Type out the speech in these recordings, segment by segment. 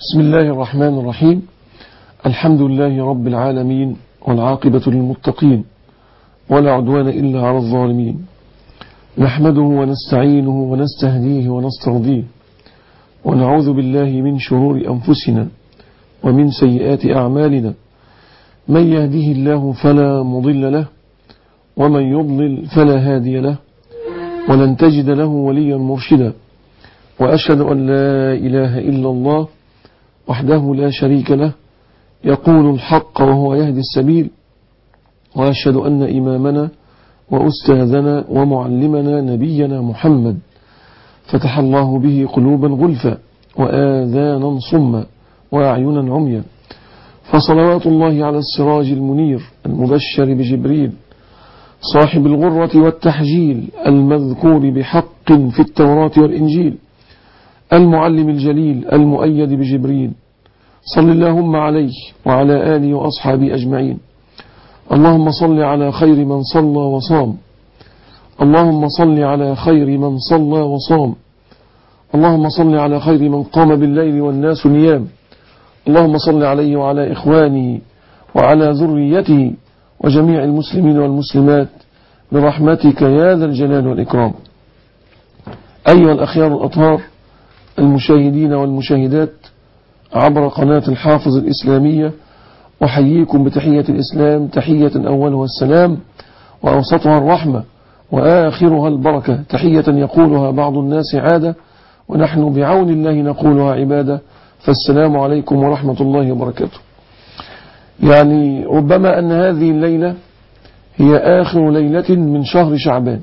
بسم الله الرحمن الرحيم. الحمد لله رب العالمين، والعاقبة للمتقين، ولا عدوان إلا على الظالمين. نحمده ونستعينه ونستهديه ونسترضيه، ونعوذ بالله من شرور أنفسنا ومن سيئات أعمالنا. من يهده الله فلا مضل له، ومن يضلل فلا هادي له، ولن تجد له وليا مرشدا. وأشهد أن لا إله إلا الله وحده لا شريك له، يقول الحق وهو يهدي السبيل. وأشهد أن إمامنا وأستاذنا ومعلمنا نبينا محمد فتح الله به قلوبا غلفا وآذانا صما وأعينا عميا، فصلوات الله على السراج المنير المبشر بجبريل صاحب الغرة والتحجيل المذكور بحق في التوراة والإنجيل، المعلم الجليل المؤيد بجبريل. صل اللهم عليه وعلى آله وأصحابه أجمعين. اللهم صل على خير من صلى وصام، اللهم صل على خير من صلى وصام، اللهم صل على خير من قام بالليل والناس نيام. اللهم صل عليه وعلى إخوانه وعلى ذريته وجميع المسلمين والمسلمات برحمتك يا ذا الجلال والإكرام. أيها الأخيار الأطهار المشاهدين والمشاهدات عبر قناة الحافظ الإسلامية، أحييكم بتحية الإسلام، تحية أولها السلام وأوسطها الرحمة وآخرها البركة، تحية يقولها بعض الناس عادة ونحن بعون الله نقولها عبادة. فالسلام عليكم ورحمة الله وبركاته. يعني ربما أن هذه الليلة هي آخر ليلة من شهر شعبان،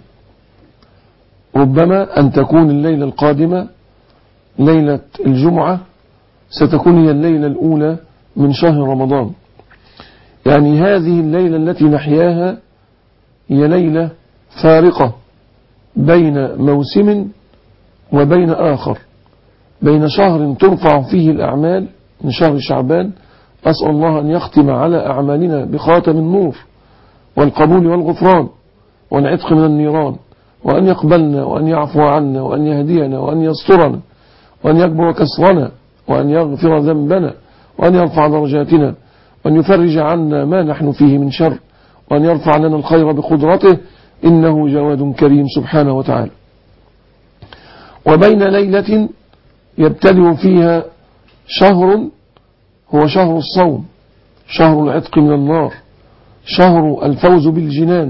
ربما أن تكون الليلة القادمة ليلة الجمعة ستكون هي الليلة الأولى من شهر رمضان. يعني هذه الليلة التي نحياها هي ليلة فارقة بين موسم وبين آخر، بين شهر ترفع فيه الأعمال من شهر شعبان. أسأل الله أن يختم على أعمالنا بخاتم النور والقبول والغفران والعتق من النيران، وأن يقبلنا وأن يعفو عنا وأن يهدينا وأن يسترنا وأن يكبر كسرنا وأن يغفر ذنبنا وأن يرفع درجاتنا وأن يفرج عنا ما نحن فيه من شر وأن يرفع لنا الخير بقدرته، إنه جواد كريم سبحانه وتعالى. وبين ليلة يبتدئ فيها شهر هو شهر الصوم، شهر العتق من النار، شهر الفوز بالجنان،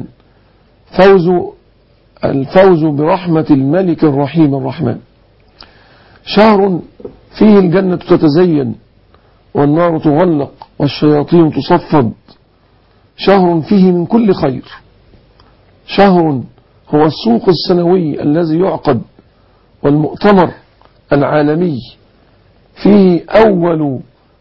الفوز برحمة الملك الرحيم الرحمن، شهر فيه الجنة تتزين والنار تغلق والشياطين تصفد، شهر فيه من كل خير، شهر هو السوق السنوي الذي يعقد والمؤتمر العالمي فيه أول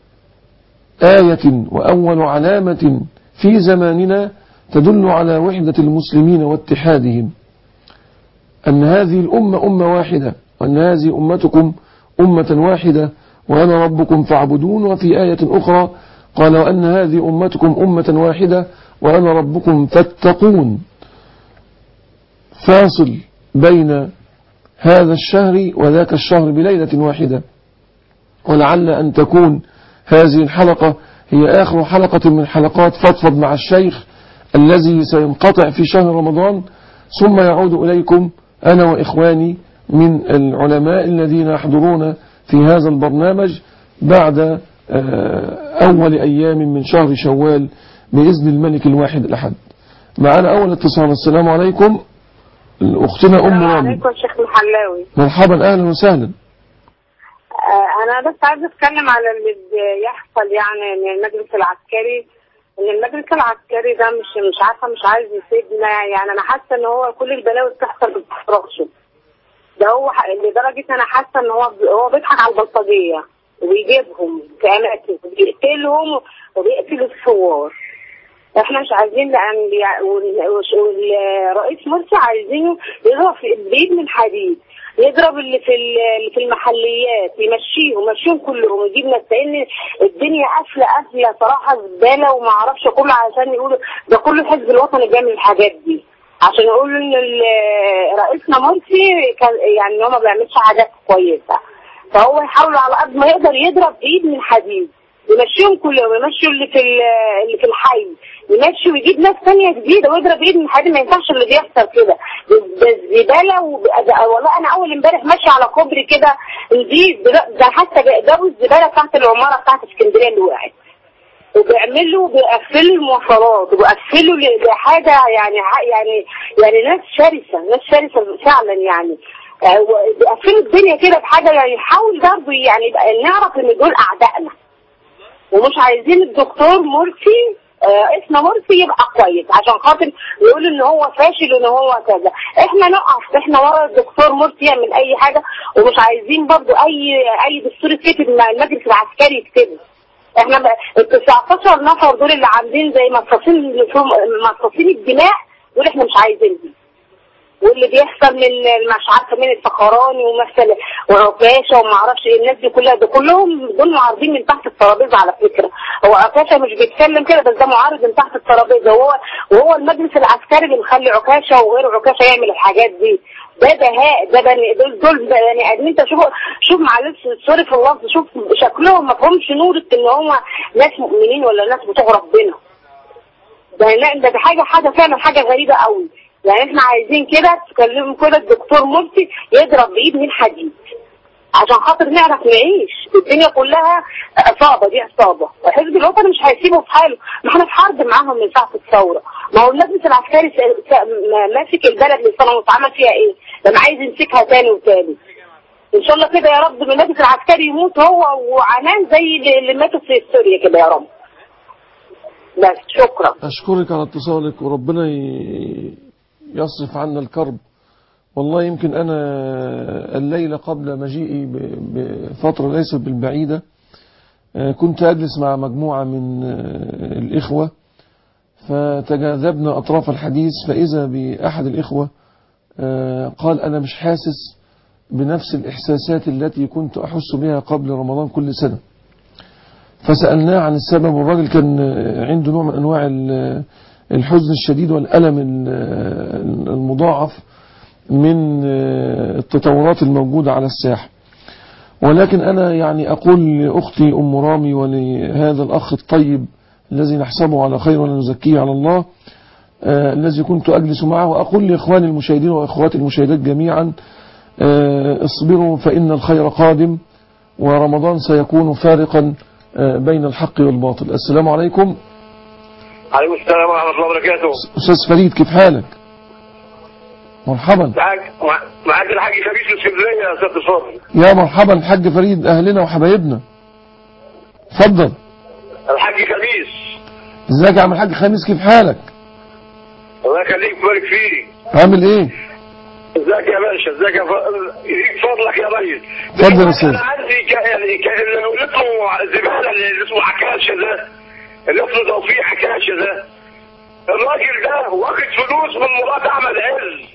آية وأول علامة في زماننا تدل على وحدة المسلمين واتحادهم، أن هذه الأمة أمة واحدة، وأن هذه أمتكم أمة واحدة وأنا ربكم فاعبدون. وفي آية أخرى قال وأن هذه أمتكم أمة واحدة وأنا ربكم فاتقون. فاصل بين هذا الشهر وذاك الشهر بليلة واحدة، ولعل أن تكون هذه الحلقة هي آخر حلقة من حلقات فضفض مع الشيخ الذي سينقطع في شهر رمضان، ثم يعود إليكم أنا وإخواني من العلماء الذين يحضرون في هذا البرنامج بعد أول أيام من شهر شوال بإذن الملك الواحد الأحد. معنا أول اتصال. السلام عليكم، أختنا أم رامي. عليكم شيخ الحلاوي. مرحبا، أهلا وسهلا. أنا بس عايز أتكلم على اللي بيحصل، يعني من المجلس العسكري، إن المجلس العسكري ده مش عارفة، مش عايز يسيبنا. يعني أنا حاسة إن هو كل البلاوي بتحصل بتحرقشه ده، هو لدرجة أنا حاسة إن هو بيضحك على البلطجية وبيجيبهم في أماكن وبيقتلهم وبيقتل الثوار. احنا مش عايزين، لأن والرئيس مرسي عايزينه يضرب بإيد من حديد، يضرب اللي في المحليات، يمشيهم كلهم، يجيب ناس، لأن الدنيا قافلة صراحة زبالة وما اعرفش كله، عشان يقولوا ده كله الحزب الوطني بيعمل الحاجات دي، عشان يقولوا ان رئيسنا مرسي يعني هو ما بيعملش حاجات كويسة. فهو يحاول على قد ما يقدر يضرب ايد من حديد، يمشيهم كل يوم، يمشوا اللي في الحي، يمشي ويجيب ناس ثانيه جديده ويضرب ايد من حديد. ما ينفعش اللي بيحصل كده. ده الزباله والله انا اول امبارح ماشيه على كوبري كده نضيف، ده حتى جابوا الزباله بتاعت العماره بتاعت اسكندريه اللي وقعت، وبيقفلوا المواصلات، وبيقفلوا لحاجه يعني ناس شرسه فعلا يعني. بيقفلوا الدنيا كده بحاجه يعني. يحاول برضه يعني نعرف ان دول اعدائنا، ومش عايزين الدكتور مرسي اسمه مرسي يبقى كويس عشان خاطر يقول ان هو فاشل وان هو كذا. احنا نقف، احنا ورا الدكتور مرسي يعمل اي حاجه، ومش عايزين برضو اي دستور يتكتب المجلس العسكري يكتبه. احنا ال 19 نفر دول اللي عاملين زي مصاصين الدماء دول احنا مش عايزينهم. واللي بيحصل من مش عارفه مين الفخراني ومثل وعكاشه وما اعرفش ايه، الناس دي كلهم دول معارضين من تحت الترابيزه على فكره. هو عكاشه مش بيتكلم كده، بس ده معارض من تحت الترابيزه، وهو المجلس العسكري اللي مخلي عكاشه وغير عكاشه يعمل الحاجات دي. ده دهاء، ده دول بني ادمين. انت شوف معلش سوري في اللفظ، شوف شكلهم ما فهمش نورة ان هم ناس مؤمنين ولا ناس بتوع ربنا. ده حاجه فعلا حاجه غريبه قوي. يعني احنا عايزين كده تكلموا كده الدكتور مرسي يضرب بايد من حديد عشان خاطر نعرف نعيش. الدنيا كلها عصابه، دي عصابه. الحزب الوطني مش هيسيبه في حاله، ما احنا في حرب معاهم من ساعه الثوره. ما هو المجلس العسكري ماسك البلد لسنه واتعمل فيها ايه؟ لما عايز يمسكها تاني وتاني. ان شاء الله كده يا رب من المجلس العسكري يموت هو وعنان زي اللي ماتوا في سوريا كده يا رب. بس شكرا. أشكرك على اتصالك، وربنا يصرف عنا الكرب. والله يمكن أنا الليلة قبل مجيئي بفترة ليست بالبعيدة كنت أجلس مع مجموعة من الإخوة، فتجاذبنا أطراف الحديث، فإذا بأحد الإخوة قال أنا مش حاسس بنفس الإحساسات التي كنت أحس بها قبل رمضان كل سنة. فسألناه عن السبب، والراجل كان عنده نوع من أنواع الحزن الشديد والألم المضاعف من التطورات الموجودة على الساحة. ولكن أنا يعني أقول لأختي أم رامي ولهذا الأخ الطيب الذي نحسبه على خير ولا نزكيه على الله، الذي كنت أجلس معه، وأقول لإخواني المشاهدين وإخواتي المشاهدات جميعا اصبروا فإن الخير قادم، ورمضان سيكون فارقا بين الحق والباطل. السلام عليكم. عليكم السلام ورحمة الله وبركاته. أستاذ فريد كيف حالك؟ مرحبا. معاك الحاج خميس من اسكندرية يا أستاذ الفاضل. يا مرحبا الحاج فريد، أهلنا وحبايبنا. اتفضل. الحاج خميس. ازيك يا عم الحاج خميس، كيف حالك؟ الله يخليك ويبارك فيك. عامل ايه؟ ازيك يا باشا؟ ازيك يا فضلك يا ريس. اتفضل يا استاذ. انا عندي اللي اسمه زبالة، اللي اسمه عكاشة ده، اللي اسمه توفيق عكاشة ده، الراجل ده واخد فلوس من مراد احمد عز.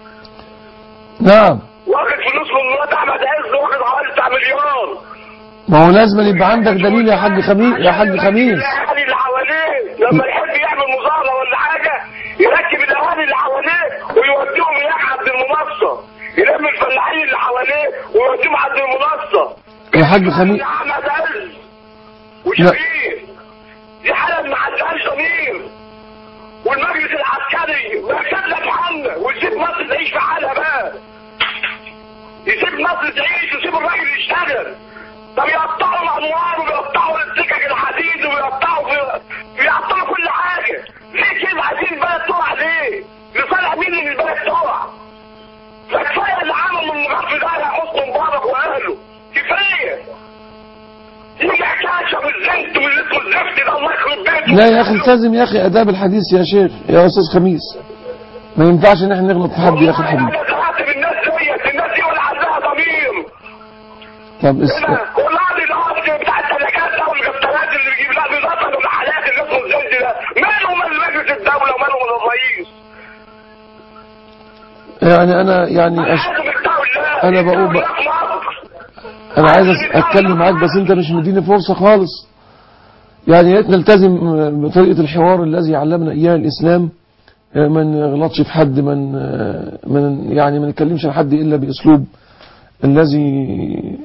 نعم. واخد فلوس من مراد احمد عز، واخد حوالي 9 مليار. ما هو لازم يبقى عندك دليل يا حاج خميس. الاهالي اللي حواليه لما يحب يعمل مظاهره ولا حاجه يركب الاهالي اللي حواليه ويوديهم هناك عند المنصه، يلم الفلاحين اللي حواليه ويوديهم عند المنصه. يا حاج خميس احمد عز وشفيق، دي حاله ما عندهاش ضمير. والمجلس العسكري مركز لك حمله ويسيب مصر تعيش في حالها بقى. يسيب مصر تعيش ويسيب الراجل يشتغل. طب يقطعوا الانوار ويقطعوا السكك الحديد ويقطعوا كل حاجه. ليه كده عايزين البلد تقع ليه؟ لصالح مين ان البلد تقع؟ فكفايه اللي عمل من الغرب ده يا حسني مبارك واهله، كفايه. يجي حكايه بالزنت والزفت ده الله يخرب بيته. لا يا اخي التزم يا اخي اداب الحديث يا شيخ يا استاذ خميس، ما ينفعش ان احنا نغلط في حد يا اخي الحبيب. انا سمعت من الناس ديت، الناس دي ولا عندها ضمير. طب والله القبض بتاع الثلاجات ده والغسالات اللي بيجيب لها بيضطر المحلات اللي اسمه الزنت ده، ماله من مجلس الدوله وماله من الرئيس؟ يعني انا انا بقول انا عايز اتكلم معاك بس انت مش مديني فرصه خالص. يعني يا ريت نلتزم بطريقه الحوار الذي علمنا اياه الاسلام، ما نغلطش في حد، من يعني ما نتكلمش عن حد الا باسلوب الذي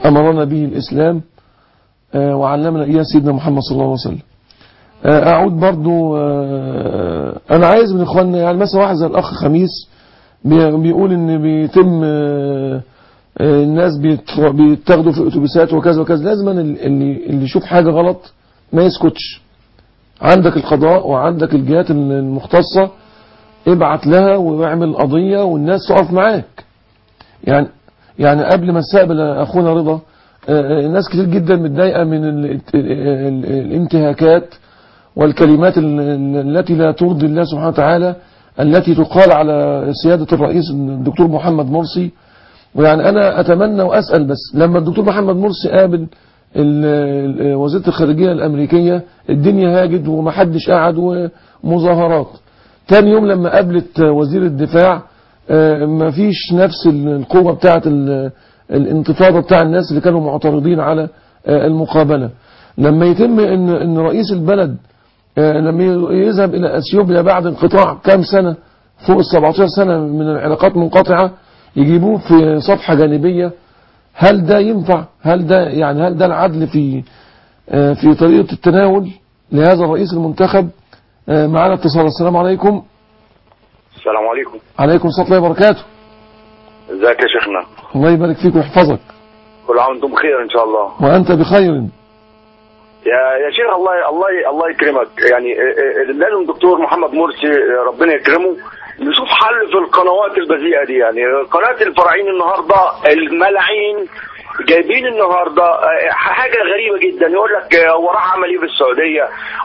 أمرنا به الإسلام وعلمنا إياه سيدنا محمد صلى الله عليه وسلم. أعود برضو، أنا عايز من إخواننا يعني مثلا واحد زي الأخ خميس بيقول إن بيتم الناس بيتاخدوا في أتوبيسات وكذا وكذا. لازم اللي يشوف حاجة غلط ما يسكتش. عندك القضاء وعندك الجهات المختصة، ابعت لها واعمل قضية والناس تقف معاك. يعني قبل ما استقبل أخونا رضا، ناس كتير جدا متضايقة من الانتهاكات والكلمات التي لا ترضي الله سبحانه وتعالى التي تقال على سيادة الرئيس الدكتور محمد مرسي. ويعني أنا أتمنى وأسأل، بس لما الدكتور محمد مرسي قابل وزيرة الخارجية الأمريكية الدنيا هاجد ومحدش قاعد ومظاهرات. تاني يوم لما قابلت وزير الدفاع ما فيش نفس القوة بتاعة الانتفاضة بتاع الناس اللي كانوا معترضين على المقابلة. لما يتم ان رئيس البلد لما يذهب الى اثيوبيا بعد انقطاع كام سنة فوق 17 سنة من العلاقات منقطعة، يجيبوه في صفحة جانبية. هل ده ينفع؟ هل ده العدل في طريقة التناول لهذا الرئيس المنتخب؟ معنا اتصال. السلام عليكم. السلام عليكم. عليكم السلام ورحمة الله وبركاته. ازيك يا شيخنا؟ الله يبارك فيك ويحفظك. كل عام وانتم بخير ان شاء الله. وانت بخير. يا شيخ الله يكرمك. يعني لازم دكتور محمد مرسي ربنا يكرمه نشوف حل في القنوات البذيئة دي. يعني قناة الفراعين النهارده الملاعين جايبين النهارده حاجه غريبه جدا، يقول لك هو راح عمل ايه في السعوديه،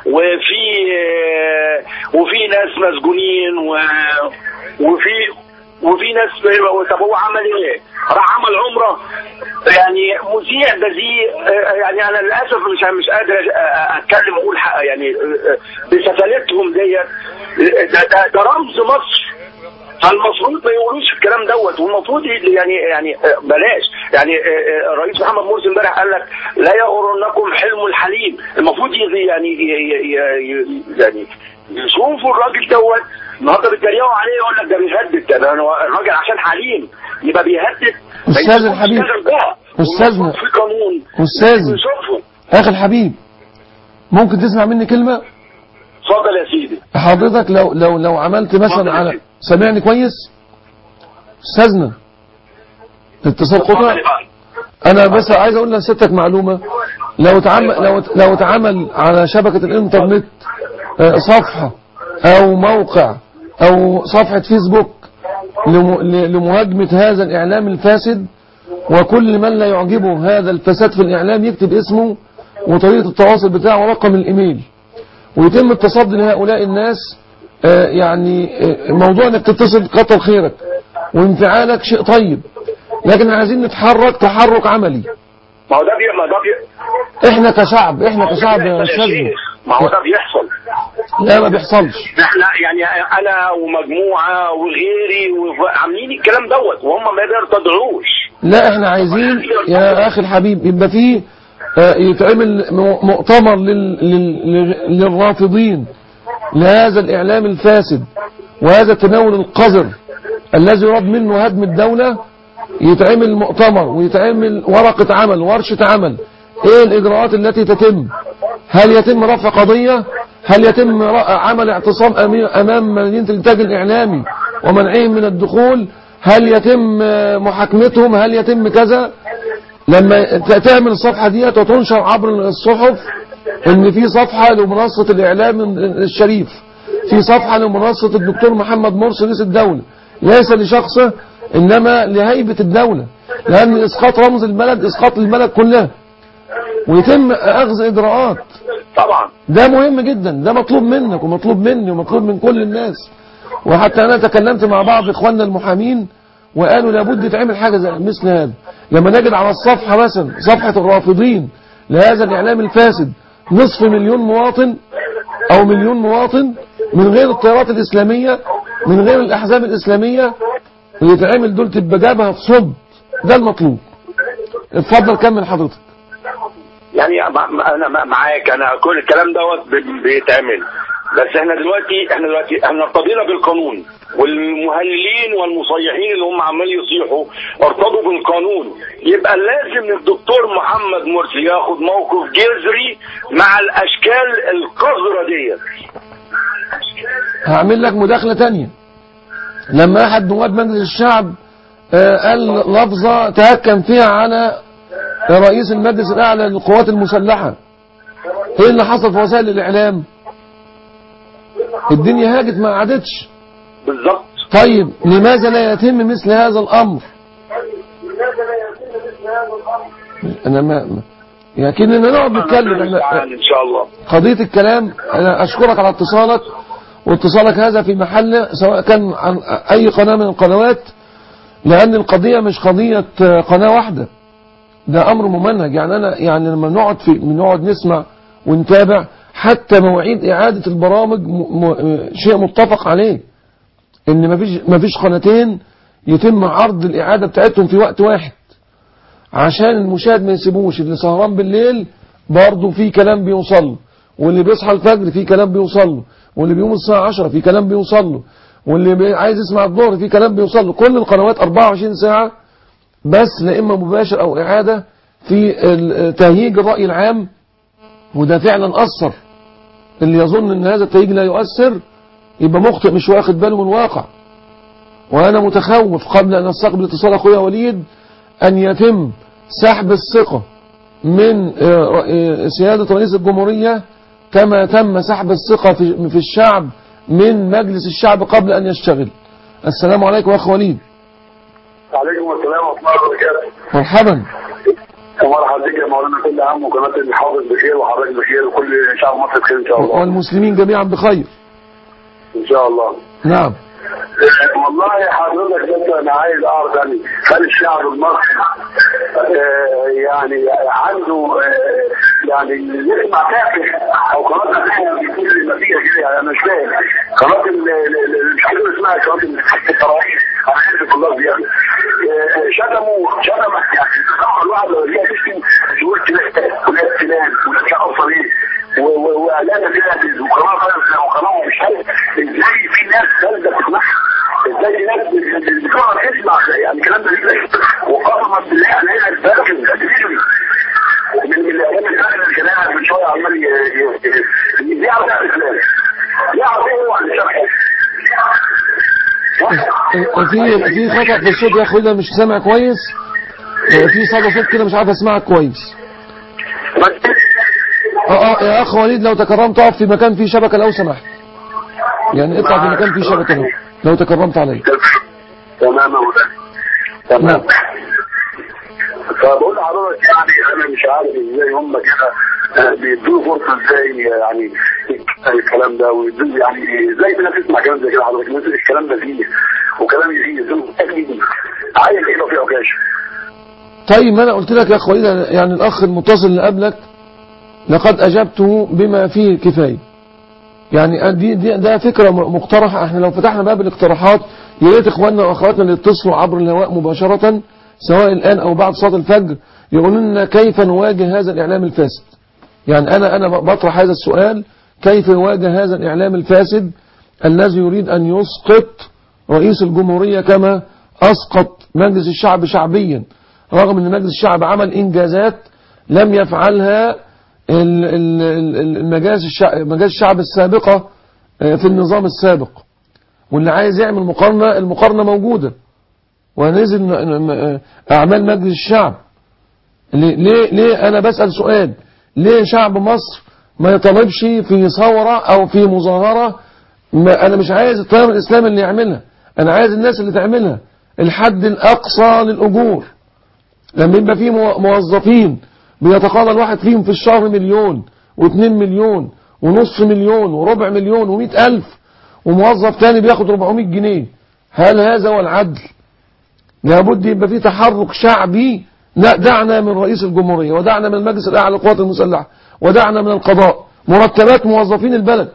وفي ناس مسجونين وفي ناس طب هو عمل ايه؟ راح عمل عمره. يعني مذيع بذيء. يعني انا للاسف مش قادر اتكلم اقول يعني بسفالتهم ديت. ده رمز مصر، فالمفروض ما يقولوش الكلام دوت. والمفروض يعني بلاش. يعني الرئيس محمد مرسي امبارح قال لك لا يغرنكم حلم الحليم. المفروض يعني يشوفوا الراجل دوت. النهارده بيتريقوا عليه يقول لك ده بيهدد. ده الراجل عشان حليم يبقى بيهدد. استاذ الحبيب، استاذنا في قانون استاذ اخي الحبيب، ممكن تسمع مني كلمه؟ اتفضل يا سيدي. حضرتك لو عملت مثلا على، سامعني كويس استاذنا؟ اتصال قطع. انا بس عايز اقول لسيادتك معلومه. لو اتعمل على شبكه الانترنت صفحه او موقع او صفحه فيسبوك لمهاجمه هذا الاعلام الفاسد، وكل من لا يعجبه هذا الفساد في الاعلام يكتب اسمه وطريقه التواصل بتاعه ورقم الايميل، ويتم التصدي لهؤلاء الناس. يعني موضوع انك تتصل كتر خيرك وانفعالك شيء طيب، لكن عايزين نتحرك تحرك عملي. ما هو ده احنا كشعب يا استاذ، ما هو ده بيحصل. لا ما بيحصلش. احنا يعني انا ومجموعه وغيري عاملين الكلام دوت وهم ما يرتضعوش. لا احنا عايزين يا اخي الحبيب يبقى فيه يتعمل مؤتمر للرافضين لهذا الإعلام الفاسد وهذا التناول القذر الذي يراد منه هدم الدولة. يتعمل مؤتمر ويتعمل ورقة عمل، ورشة عمل. ايه الإجراءات التي تتم؟ هل يتم رفع قضية؟ هل يتم عمل اعتصام أمام مدينة الإنتاج الإعلامي ومنعهم من الدخول؟ هل يتم محاكمتهم؟ هل يتم كذا؟ لما تعمل الصفحة ديت وتنشر عبر الصحف ان في صفحة لمنصة الاعلام الشريف، في صفحة لمنصة الدكتور محمد مرسي رئيس الدولة، ليس لشخصه انما لهيبة الدولة، لان اسقاط رمز البلد اسقاط البلد كلها، ويتم اخذ اجراءات. طبعا ده مهم جدا، ده مطلوب منك ومطلوب مني ومطلوب من كل الناس. وحتى انا تكلمت مع بعض اخواننا المحامين وقالوا لابد يتعمل حاجة زي مثل هذا. لما نجد على الصفحة مثلا صفحة الرافضين لهذا الإعلام الفاسد 500,000 مواطن أو 1,000,000 مواطن من غير التيارات الإسلامية من غير الأحزاب الإسلامية، ويتعمل دول تبقى جابها في صد. ده المطلوب. اتفضل كمل حضرتك. يعني انا معاك. انا كل الكلام دوت بيتعمل بس احنا دلوقتي احنا ارتضينا بالقانون، والمهللين والمصيحين اللي هم عمال يصيحوا ارتضوا بالقانون. يبقى لازم الدكتور محمد مرسي ياخد موقف جذري مع الاشكال القذرة ديت. هعمل لك مداخلة تانية. لما احد نواب مجلس الشعب قال لفظة تهكم فيها على رئيس المجلس الاعلى للقوات المسلحة، ايه اللي حصل في وسائل الاعلام؟ الدنيا هاجت ما قعدتش. بالظبط. طيب لماذا لا يتم مثل هذا الامر؟ انا ما لكننا نقعد نتكلم احنا ان شاء الله. قضية الكلام. انا اشكرك على اتصالك، واتصالك هذا في محله سواء كان عن اي قناة من القنوات، لان القضية مش قضية قناة واحدة، ده امر ممنهج. يعني انا لما نقعد نسمع ونتابع حتى مواعيد اعادة البرامج شيء متفق عليه، ان مفيش قناتين يتم عرض الاعادة بتاعتهم في وقت واحد، عشان المشاهد ما يسيبوش. اللي سهران بالليل برضه في كلام بيوصل له، واللي بيصحى الفجر في كلام بيوصل له، واللي بيقوم الساعة 10 في كلام بيوصل له، واللي عايز يسمع الظهر في كلام بيوصل له. كل القنوات 24 ساعة، بس لا اما مباشر او اعادة في تهييج الرأي العام. وده فعلا أثر. اللي يظن ان هذا التهييج لا يؤثر يبقى مخطئ، مش واخد باله من الواقع. وانا متخوف قبل ان استقبل اتصال اخويا وليد ان يتم سحب الثقة من سيادة رئيس الجمهورية كما تم سحب الثقة في الشعب من مجلس الشعب قبل ان يشتغل. السلام عليكم يا اخ وليد. وعليكم السلام ورحمة الله وبركاته. مرحبا. مرحبا بك يا مولانا، كل عام وقناة الحافظ بخير وحضرتك بخير وكل شعب مصر بخير ان شاء الله. والمسلمين جميعا بخير ان شاء الله. نعم. والله حضرتك بس انا عايز اعرف يعني هل الشعب المصري يعني عنده يعني يسمع كافي او قناه ثانيه بتقول النتيجه كده؟ يعني انا مش فاهم. قناه مش عارف اسمها قناه التراويح، انا عارف الله يعني شتموا يعني طبعا الواحد لو جه يشتم يقول فلان فلان ومش عارف ايه واعلان جاهز وقناه مش عارف ازاي في ناس تقدر تسمعها، ازاي الناس بتقعد تسمع يعني الكلام ده وقسما بالله انا اتبرك من الايام اللي فاتت الكلام من شويه عمال يعرف الكلام يعرف ايه هو عن الشرح. في خطأ في الصوت يا اخوي، ده مش سامع كويس. في صدى صوت كده مش عارف اسمعك كويس. يا اخ وليد لو تكرمت اقف في مكان فيه شبكة لو سمحت، يعني اطلع في مكان فيه شبكة لو تكرمت علي. تمام يا مولانا تمام. فبقول لحضرتك يعني انا مش عارف ازاي هم كده بيدوا فرصه ازاي يعني الكلام ده، ويدوا يعني ازاي الناس تسمع كلام زي كده. حضرتك نزل الكلام ده فيه وكلام فيه عايز ايه لو في عكاش. طيب ما انا قلت لك يا اخ وليد، يعني الاخ المتصل اللي قبلك لقد اجبته بما فيه الكفايه. يعني ده فكره مقترحه. احنا لو فتحنا باب الاقتراحات يا ريت اخواننا واخواتنا اللي يتصلوا عبر الهواء مباشره سواء الان او بعد صلاه الفجر يقولوا لنا كيف نواجه هذا الاعلام الفاسد. يعني انا بطرح هذا السؤال: كيف نواجه هذا الاعلام الفاسد الذي يريد ان يسقط رئيس الجمهوريه كما اسقط مجلس الشعب شعبيا، رغم ان مجلس الشعب عمل انجازات لم يفعلها مجالس الشعب السابقة في النظام السابق. واللي عايز يعمل مقارنة، المقارنة موجودة ونزل أعمال مجلس الشعب. ليه أنا بسأل سؤال: ليه شعب مصر ما يطالبش في ثورة أو في مظاهرة؟ أنا مش عايز التيار الإسلامي اللي يعملها، أنا عايز الناس اللي تعملها. الحد الأقصى للأجور، لما يبقى فيه موظفين بيتقاضى الواحد فيهم في الشهر 1,000,000 و2 مليون ونص مليون وربع مليون و100,000، وموظف تاني بياخد 400 جنيه، هل هذا هو العدل؟ لابد يبقى فيه تحرك شعبي. دعنا من رئيس الجمهورية، ودعنا من المجلس الأعلى للقوات المسلحة، ودعنا من القضاء. مرتبات موظفين البلد،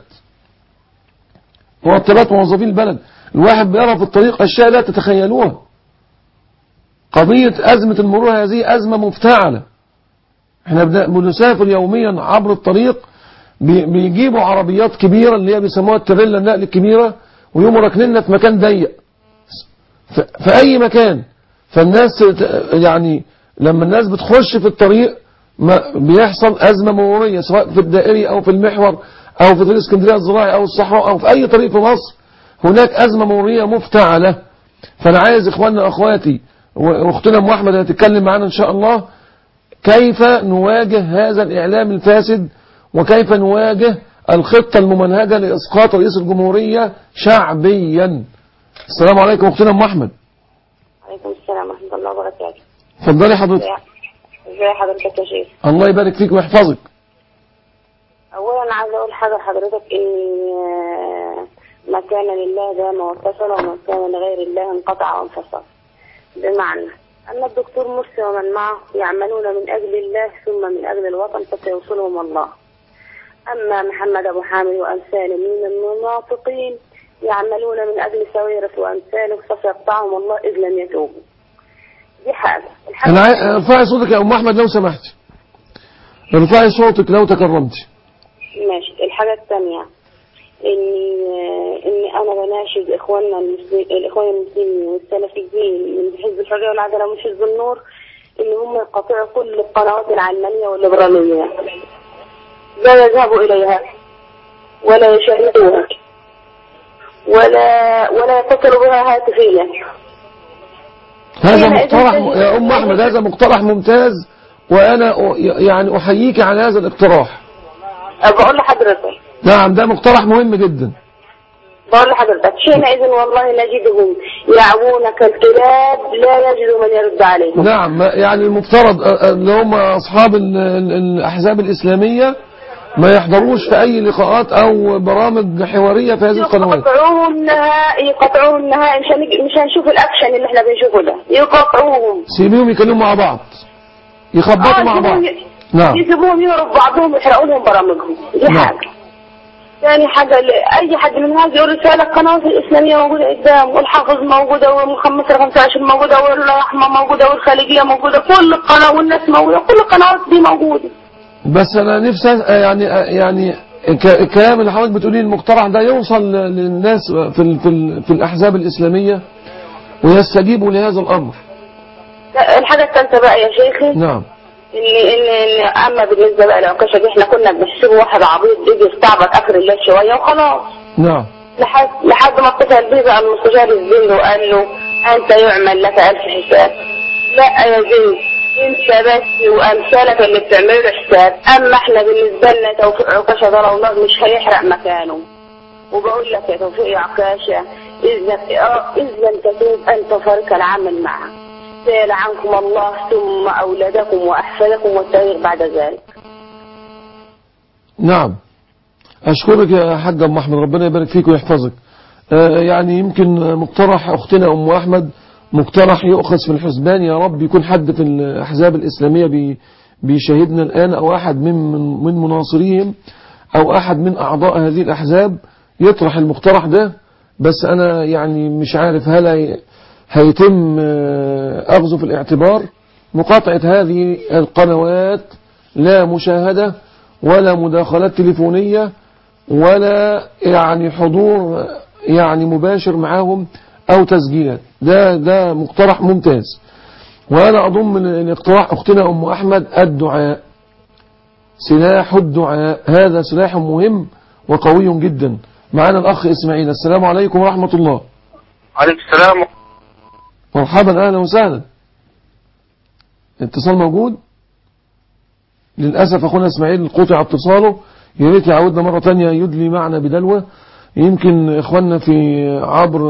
مرتبات موظفين البلد. الواحد بيرى في الطريق أشياء لا تتخيلوها. قضية أزمة المرور هذه أزمة مفتعلة. احنا بنسافر يوميا عبر الطريق بيجيبوا عربيات كبيرة اللي هي بيسموها التريلا، النقل الكبيرة، ويقوموا راكنيننا في مكان ضيق في أي مكان. فالناس يعني لما الناس بتخش في الطريق بيحصل أزمة مرورية، سواء في الدائري أو في المحور أو في طريق اسكندرية الزراعي أو الصحراء أو في أي طريق في مصر، هناك أزمة مرورية مفتعلة. فأنا عايز إخواننا وأخواتي وأختنا أم أحمد هتتكلم معانا إن شاء الله كيف نواجه هذا الإعلام الفاسد، وكيف نواجه الخطة الممنهجة لإسقاط رئيس الجمهورية شعبيا. السلام عليكم أختنا أم أحمد. عليكم السلام ورحمة الله وبركاته. اتفضلي حضرتك. ازي حضرتك يا شيخ؟ الله يبارك فيك ويحفظك. اولا عايز اقول حاجه لحضرتك، ان ما كان لله دام واتصل، وما كان لغير الله انقطع وانفصل. بمعنى ان الدكتور مرسي ومن معه يعملون من اجل الله ثم من اجل الوطن فسيوصلهم الله. اما محمد ابو حامد وامثاله من المنافقين يعملون من اجل سويرة وامثاله فسيقطعهم الله اذ لم يتوبوا. دي حاجه. ارفعي صوتك يا ام احمد لو سمحتي، ارفعي صوتك لو تكرمتي. ماشي. الحاجة الثانية إني أنا بناشد إخواننا المسلمين، الإخوان المسلمين والسلفيين من حزب الحرية والعدالة ومن حزب النور، إن هم يقطعوا كل القنوات العلمانية والليبرالية، لا يذهبوا إليها ولا يشاهدوها ولا يتصلوا بها هاتفيا. هذا مقترح يا أم أحمد، هذا مقترح ممتاز، وأنا يعني أحييك على هذا الاقتراح. بقول لحضرتك نعم، ده مقترح مهم جدا. بقول لحضرتك حينئذ والله نجدهم يعوون كالكلاب لا يجدوا من يرد عليهم. نعم، يعني المفترض اللي هم أصحاب الأحزاب الإسلامية ما يحضروش في أي لقاءات أو برامج حوارية في هذه القنوات. يقطعوهم النهائي، مش هنشوف الأكشن اللي احنا بنشوفه ده، يقطعوهم. سيبيهم يكلموا مع بعض، يخبطوا مع بعض. نعم، يسيبوهم يهرب بعضهم ويحرقوا لهم برامجهم. دي نعم. حاجة. ثاني حاجة، أي حد من هذا يقول رسالة القنوات الإسلامية موجودة قدام، والحافظ موجودة، والمخمسة 25 موجودة، والرحمة موجودة، والخليجية موجودة، كل القنوات والناس موجودة، كل القنوات دي موجودة. بس أنا نفسي يعني الكلام اللي حضرتك بتقوليه المقترح ده يوصل للناس في الأحزاب الإسلامية ويستجيبوا لهذا الأمر. الحاجة الثالثة بقى يا شيخي، نعم، إن أما بالنسبة بقى للعكاشة دي احنا كنا بنحسبه واحد عبيط بيجي يستعبط آخر الليل شوية وخلاص. نعم. لحد ما اتصل بيه بقى المستشار الزند وقال له أنت يعمل لك 1000 حساب. لا يا زند، انت بس وامثالك اللي بتعملوا له حساب، اما احنا بالنسبه لنا توفيق عكاشه ده لو الله مش هيحرق مكانه. وبقول لك يا توفيق يا عكاشه، اذ لم تتوب انت فريق العمل معه سيل عنكم الله ثم اولادكم واحفادكم والتغيير بعد ذلك. نعم، اشكرك يا حاجه ام احمد، ربنا يبارك فيك ويحفظك. يعني يمكن مقترح اختنا ام احمد مقترح يؤخذ في الحسبان، يا رب يكون حد في الأحزاب الإسلامية بيشاهدنا الآن، أو أحد من مناصريهم أو أحد من أعضاء هذه الأحزاب يطرح المقترح ده. بس أنا يعني مش عارف هل هيتم أخذه في الاعتبار مقاطعة هذه القنوات، لا مشاهدة ولا مداخلات تليفونية ولا يعني حضور يعني مباشر معهم أو تسجيلات. ده مقترح ممتاز. وأنا أضم من اقتراح أختنا أم أحمد الدعاء، سلاح الدعاء، هذا سلاح مهم وقوي جدا. معنا الأخ إسماعيل. السلام عليكم ورحمة الله. عليكم السلام. مرحبا، أهلا وسهلا. اتصال موجود؟ للأسف أخونا إسماعيل قطع اتصاله، يا ريت يعودنا مرة تانية يدلي معنا بدلوة. يمكن إخواننا في عبر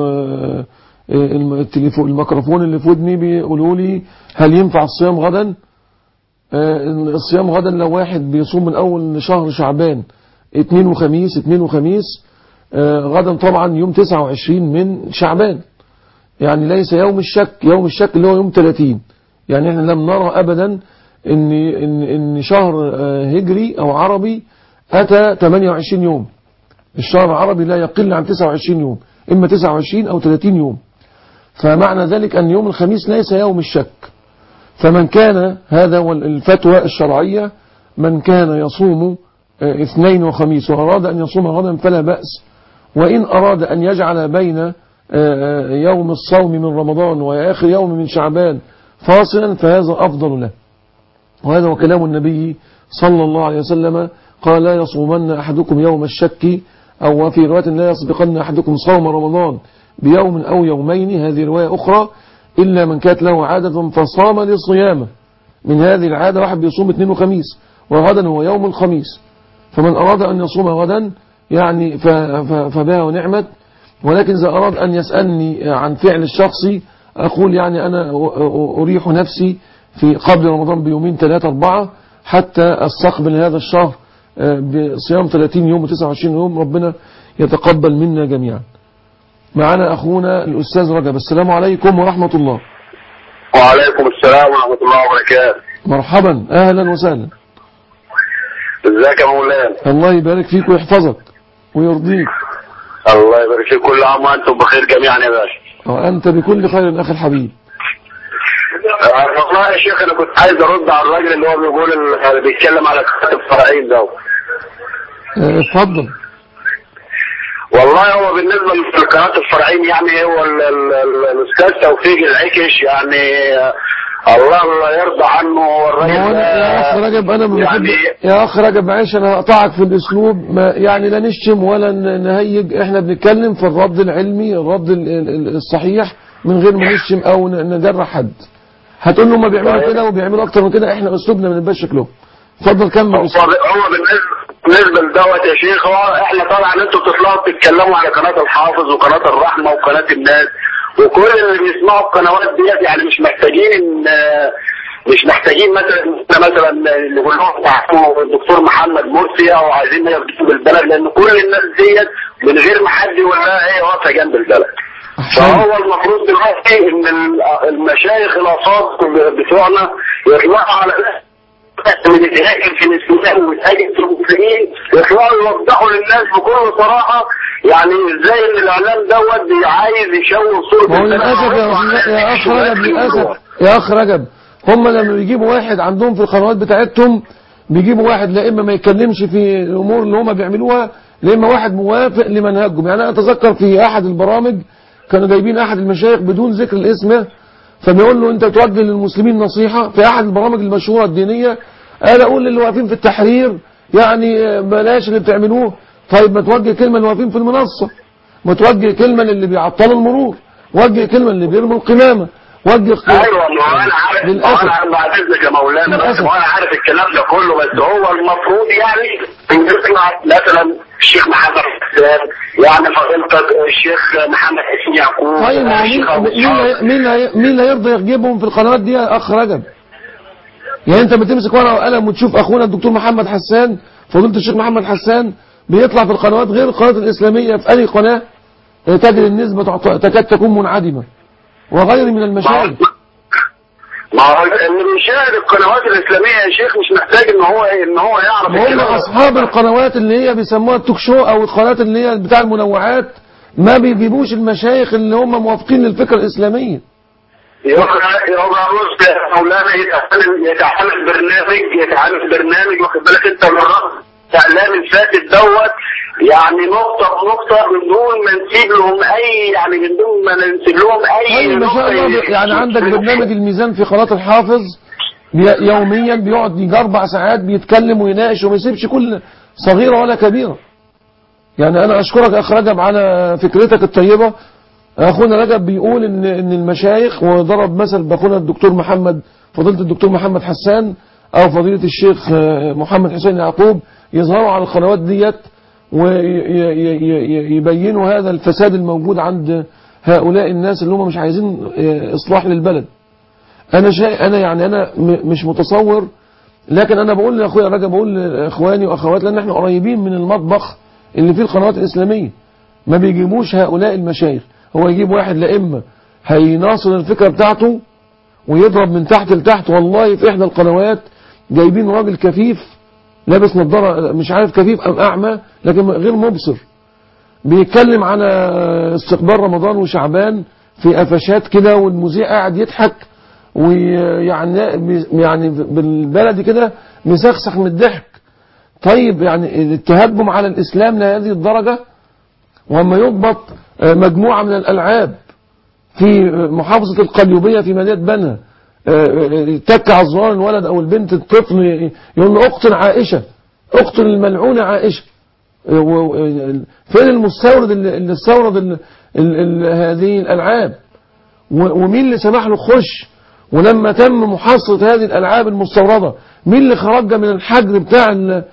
الميكروفون اللي في ودني بيقولوا لي هل ينفع الصيام غدا؟ الصيام غدا لو واحد بيصوم من أول شهر شعبان اثنين وخميس غدا طبعا يوم 29 من شعبان، يعني ليس يوم الشك اللي هو يوم 30. يعني احنا لم نرى أبدا إن شهر هجري أو عربي أتى 28 يوم. الشهر العربي لا يقل عن 29 يوم، إما 29 أو 30 يوم. فمعنى ذلك أن يوم الخميس ليس يوم الشك. فمن كان، هذا هو الفتوى الشرعية، من كان يصوم اثنين وخميس وأراد أن يصوم غدا فلا بأس. وإن أراد أن يجعل بين يوم الصوم من رمضان وآخر يوم من شعبان فاصلا فهذا أفضل له. وهذا وكلام النبي صلى الله عليه وسلم قال لا يصومن أحدكم يوم الشك، أو في رواية لا يسبقن أحدكم صوم رمضان بيوم أو يومين، هذه رواية أخرى، إلا من كانت له عادة فصام لصيامه. من هذه العادة واحد بيصوم اثنين وخميس وغدا هو يوم الخميس، فمن أراد أن يصوم غدا يعني فبها ونعمت. ولكن إذا أراد أن يسألني عن فعل الشخصي أقول يعني أنا أريح نفسي في قبل رمضان بيومين 3 4 حتى أستقبل هذا الشهر بصيام 30 يوم و29 يوم. ربنا يتقبل منا جميعا. معنا أخونا الأستاذ رجب. السلام عليكم ورحمة الله. وعليكم السلام ورحمة الله وبركاته. مرحبا، أهلا وسهلا. ازيك يا مولانا؟ الله يبارك فيك ويحفظك ويرضيك. الله يبارك فيك، كل عام وانتم بخير جميعا يا باشا. وأنت بكل خير أخي الحبيب. والله يا شيخ انا كنت عايز ارد على الراجل اللي هو بيقول اللي بيتكلم على قناة الفرعين ده. اتفضل. والله هو بالنسبة لقناة الفرعين يعني هو الأستاذ توفيق العكش يعني الله يرضى عنه. والراجل يا أخ رجب أنا يعني يا أخ رجب معلش أنا هقطعك في الأسلوب، ما يعني لا نشتم ولا نهيج، إحنا بنتكلم في الرد العلمي الرد الصحيح من غير ما نشتم أو نجرح حد. هتقول له ما بيعملوا كده وبيعملوا أكتر من كده، إحنا أسلوبنا ما نبقاش شكلهم. اتفضل كمل. هو بالنسبة لدوت يا شيخ، هو احنا طبعا انتوا بتطلعوا تتكلموا على قناة الحافظ وقناة الرحمة وقناة الناس وكل اللي بيسمعوا القنوات ديت، يعني مش محتاجين مثلا نقول لهم تعالوا الدكتور محمد مرسي او عايزين نقف جنب البلد، لان كل الناس ديت من غير ما حد يقول لها هي واقفه جنب البلد. فهو المفروض دلوقتي ان المشايخ الافاضل بتوعنا يطلعوا على من الهاجم في الاسلام والهاجم في المسلمين، يطلعوا يوضحوا للناس بكل صراحه يعني ازاي ان الاعلام دوت عايز يشوه صوره. هو للاسف يا اخ رجب، للاسف يا اخ رجب هم لما بيجيبوا واحد عندهم في القنوات بتاعتهم بيجيبوا واحد لا اما ما يتكلمش في الامور اللي هم بيعملوها، لا اما واحد موافق لمنهجهم. يعني انا اتذكر في احد البرامج كانوا جايبين احد المشايخ بدون ذكر الاسم، فبيقول له انت توجه للمسلمين نصيحة في احد البرامج المشهورة الدينية، انا اقول للي واقفين في التحرير يعني بلاش اللي بتعملوه. طيب ما توجه كلمة اللي واقفين في المنصة، ما توجه كلمة اللي بيعطلوا المرور، وجه كلمة اللي بيرموا القمامة، وجه ايوه ما انا عارف. انا بعد اذنك يا مولانا بس انا عارف الكلام ده كله، بس هو المفروض يعني يطلع مثلا الشيخ محمد حسان، يعني فضيلة الشيخ محمد حسين يعقوب. طيب مين اللي هيرضى يجيبهم في القنوات دي يا اخ رجب؟ يعني انت بتمسك ورقه وقلم وتشوف اخونا الدكتور محمد حسان فضيلة الشيخ محمد حسان بيطلع في القنوات غير القنوات الاسلاميه، في اي قناه تجد النسبه تكاد تكون منعدمه وغير من المشاهد. ما هو اللي بيشاهد القنوات الاسلاميه يا شيخ مش محتاج ان هو يعرف. هم اصحاب القنوات اللي هي بيسموها التوك شو او القنوات اللي هي بتاع المنوعات ما بيجيبوش المشايخ اللي هم موافقين للفكره الاسلاميه. يبقى رز يا مولانا يتعمل برنامج واخد بالك انت من الرأس الاعلام الفاسد دوت، يعني نقطة بنقطة بدون ما نسيب لهم اي يعني بدون ما ننسب لهم اي طيب ما شاء الله. يعني عندك برنامج الميزان في قناة الحافظ يوميا بيقعد يجي 4 ساعات بيتكلم ويناقش وما يسيبش كل صغيرة ولا كبيرة. يعني انا اشكرك اخ رجب على فكرتك الطيبة. اخونا رجب بيقول ان المشايخ وضرب مثل باخونا الدكتور محمد فضيلة الدكتور محمد حسان او فضيلة الشيخ محمد حسين يعقوب يظهروا على القنوات ديت ويبينوا هذا الفساد الموجود عند هؤلاء الناس اللي هم مش عايزين اصلاح للبلد. انا مش متصور، لكن انا بقول لاخويا رجب، بقول لاخواني واخواتي لان احنا قريبين من المطبخ اللي فيه القنوات الاسلاميه، ما بيجيبوش هؤلاء المشايخ. هو يجيب واحد لا اما هيناصر الفكره بتاعته ويضرب من تحت لتحت. والله في احدى القنوات جايبين راجل كفيف لابس نظاره مش عارف كفيف ام اعمى لكن غير مبصر، بيتكلم على استقبال رمضان وشعبان في قفشات كده، والمذيع قاعد يضحك ويعني بالبلدي كده مسخسخ من الضحك. طيب يعني التهجم على الإسلام لهذه الدرجة، وأما يضبط مجموعة من الألعاب في محافظة القليوبية في مدينة بنها، تك على الزرار الولد أو البنت الطفل يقول له اقتل عائشة، اقتل الملعونة عائشة. فين المستورد اللي استورد هذه الألعاب؟ ومين اللي سمح له خش؟ ولما تم محاصرة هذه الألعاب المستوردة مين اللي خرج من الحجر بتاع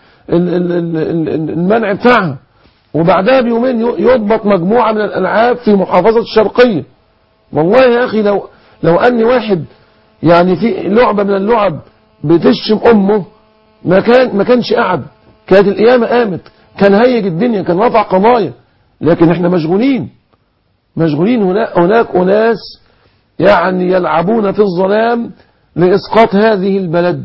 المنع بتاعها؟ وبعدها بيومين يضبط مجموعة من الألعاب في محافظة الشرقية. والله يا أخي لو أني واحد يعني في لعبة من اللعب بتشتم أمه ما كانش قعد، كانت القيامة قامت، كان هيج الدنيا، كان رفع قضايا. لكن احنا مشغولين هناك أناس يعني يلعبون في الظلام لإسقاط هذه البلد،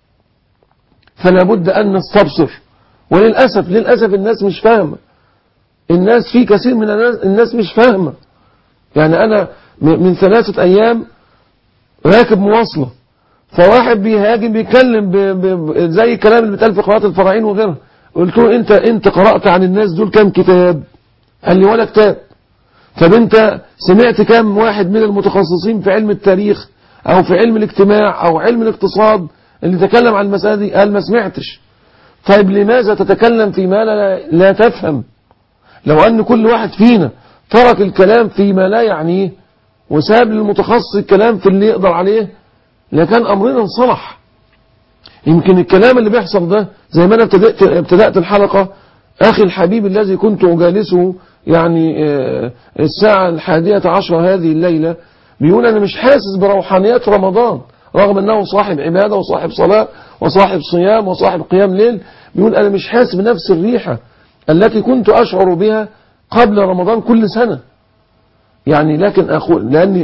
فلا بد أن نستبصر. وللأسف الناس مش فاهمة، الناس في كثير من الناس مش فاهمة. يعني أنا من 3 أيام راكب مواصلة، فواحد بيهاجم بيتكلم زي الكلام اللي بيتقال في قراءات الفراعين وغيرها. قلت له انت قرأت عن الناس دول كام كتاب؟ قال لي ولا كتاب. طب انت سمعت كام واحد من المتخصصين في علم التاريخ او في علم الاجتماع او علم الاقتصاد اللي تكلم عن المسألة دي؟ قال ما سمعتش. طيب لماذا تتكلم فيما لا تفهم؟ لو أن كل واحد فينا ترك الكلام فيما لا يعنيه وساب للمتخصص الكلام في اللي يقدر عليه لكان أمرنا انصلح. يمكن الكلام اللي بيحصل ده زي ما أنا ابتدأت الحلقة، أخي الحبيب الذي كنت أجالسه يعني الساعة 11 هذه الليلة بيقول أنا مش حاسس بروحانيات رمضان رغم أنه صاحب عبادة وصاحب صلاة وصاحب صيام وصاحب قيام ليل. بيقول أنا مش حاسس بنفس الريحة التي كنت أشعر بها قبل رمضان كل سنة. يعني لكن أقول لأن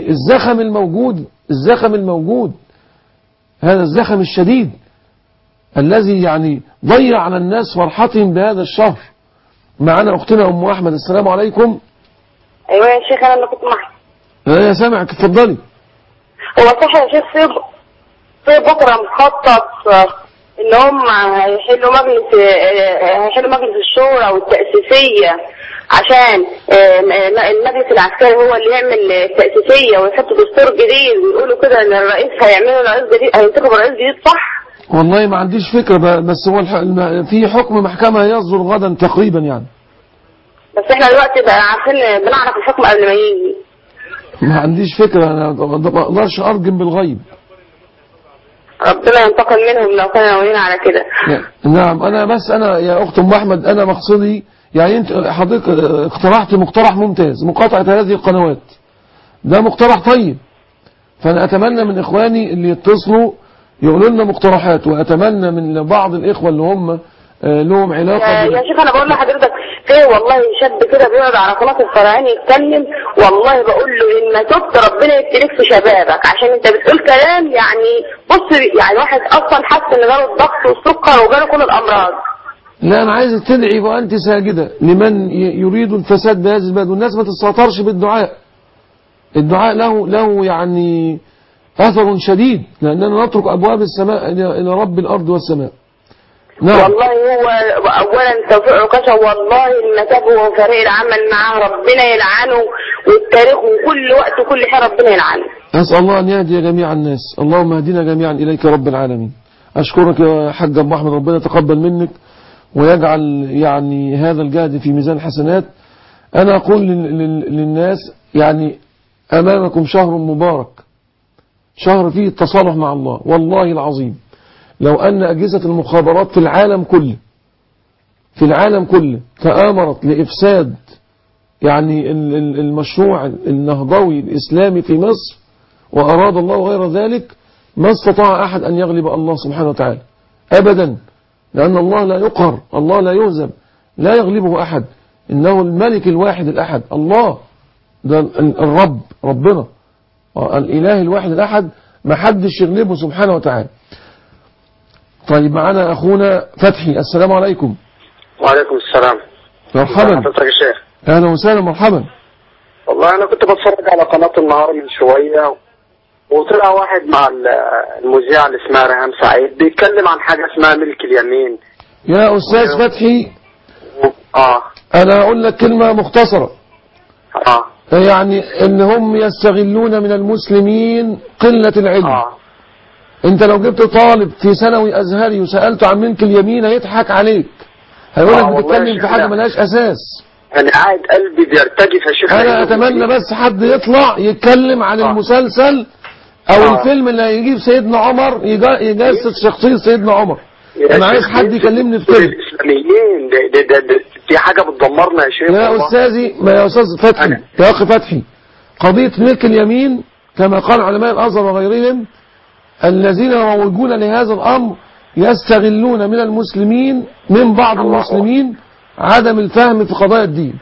الزخم الموجود هذا الزخم الشديد الذي يعني ضيع على الناس فرحتهم بهذا الشهر. معنا أختنا أم أحمد. السلام عليكم. ايوه يا شيخ، انا اللي كنت معك. يا سامعك، اتفضلي. هو صح يا شيخ في بكره مخطط ان هم هيحلوا مجلس الشورى والتأسيسية عشان المجلس العسكري هو اللي يعمل التأسيسية ويحط دستور جديد، ويقولوا كده ان الرئيس هينتخبوا رئيس جديد، صح؟ والله ما عنديش فكرة، بس هو في حكم محكمة يصدر غدا تقريبا يعني. بس احنا دلوقتي بقى عارفين بنعرف الحكم قبل ما يجي. ما عنديش فكرة، انا ما اقدرش ارجم بالغيب. ربنا ينتقم منهم لو كانوا ناويين على كده. نعم. انا يا اخت ام احمد، انا مقصدي يعني انت حضرتك اقترحت مقترح ممتاز، مقاطعة هذه القنوات، ده مقترح طيب. فانا اتمنى من اخواني اللي يتصلوا يقولوا لنا مقترحات، واتمنى من بعض الاخوة اللي هم لهم علاقة يا شيخ انا بقول لحضرتك في والله شاب كده بيقعد على قناة الفراعين يتكلم، والله بقول له ان ما تبت ربنا يبتليك في شبابك عشان انت بتقول كلام يعني بص يعني واحد اصلا حس ان جاله الضغط والسكر وجاله كل الامراض. لا انا عايزك تدعي وانت ساجدة لمن يريد الفساد بهذه البلد، والناس ما تستهترش بالدعاء. الدعاء له يعني اثر شديد، لاننا نترك ابواب السماء الى رب الارض والسماء. نعم. والله هو اولا توفيق عكاشة والله المساف وفريق العمل معاه ربنا يلعنه، والتاريخ وكل وقت وكل حين ربنا يلعنه. أسأل الله أن يهدي جميع الناس. اللهم اهدنا جميعا إليك رب العالمين. أشكرك يا حاج أبو أحمد، ربنا يتقبل منك ويجعل يعني هذا الجهد في ميزان حسنات. أنا أقول للناس يعني أمامكم شهر مبارك، شهر فيه التصالح مع الله. والله العظيم لو أن أجهزة المخابرات في العالم كله تآمرت لإفساد يعني المشروع النهضوي الإسلامي في مصر وأراد الله غير ذلك، ما استطاع أحد أن يغلب الله سبحانه وتعالى أبدا، لأن الله لا يقهر، الله لا يهزم، لا يغلبه أحد. إنه الملك الواحد الأحد، الله ده الرب، ربنا الإله الواحد الأحد، ما حدش يغلبه سبحانه وتعالى. طيب معنا أخونا فتحي. السلام عليكم. وعليكم السلام. مرحبا. حضرتك يا شيخ. أهلا وسهلا. مرحبا. والله أنا كنت بتفرج على قناة النهار من شوية، وطلع واحد مع المذيعة اللي اسمها ريهام سعيد بيتكلم عن حاجة اسمها ملك اليمين، يا أستاذ فتحي أنا أقول لك كلمة مختصرة. يعني إن هم يستغلون من المسلمين قلة العلم. أنت لو جبت طالب في ثانوي أزهري وسألته عن ملك اليمين هيضحك عليك، هيقولك بتتكلم في حاجة ملهاش أساس. أنا قاعد قلبي بيرتجف يا شيخ. أنا أتمنى بس حد يطلع يتكلم عن المسلسل أو الفيلم اللي هيجيب سيدنا عمر يجسد شخصية سيدنا عمر. أنا عايز حد يكلمني في كده. الإسلاميين دي حاجة بتدمرنا يا شيخ. يا أستاذي، ما يا أستاذ فتحي، يا أخي فتحي، قضية ملك اليمين كما قال علماء الأزهر وغيرهم الذين يروجون لهذا الأمر يستغلون من المسلمين، من بعض المسلمين، عدم الفهم في قضايا الدين.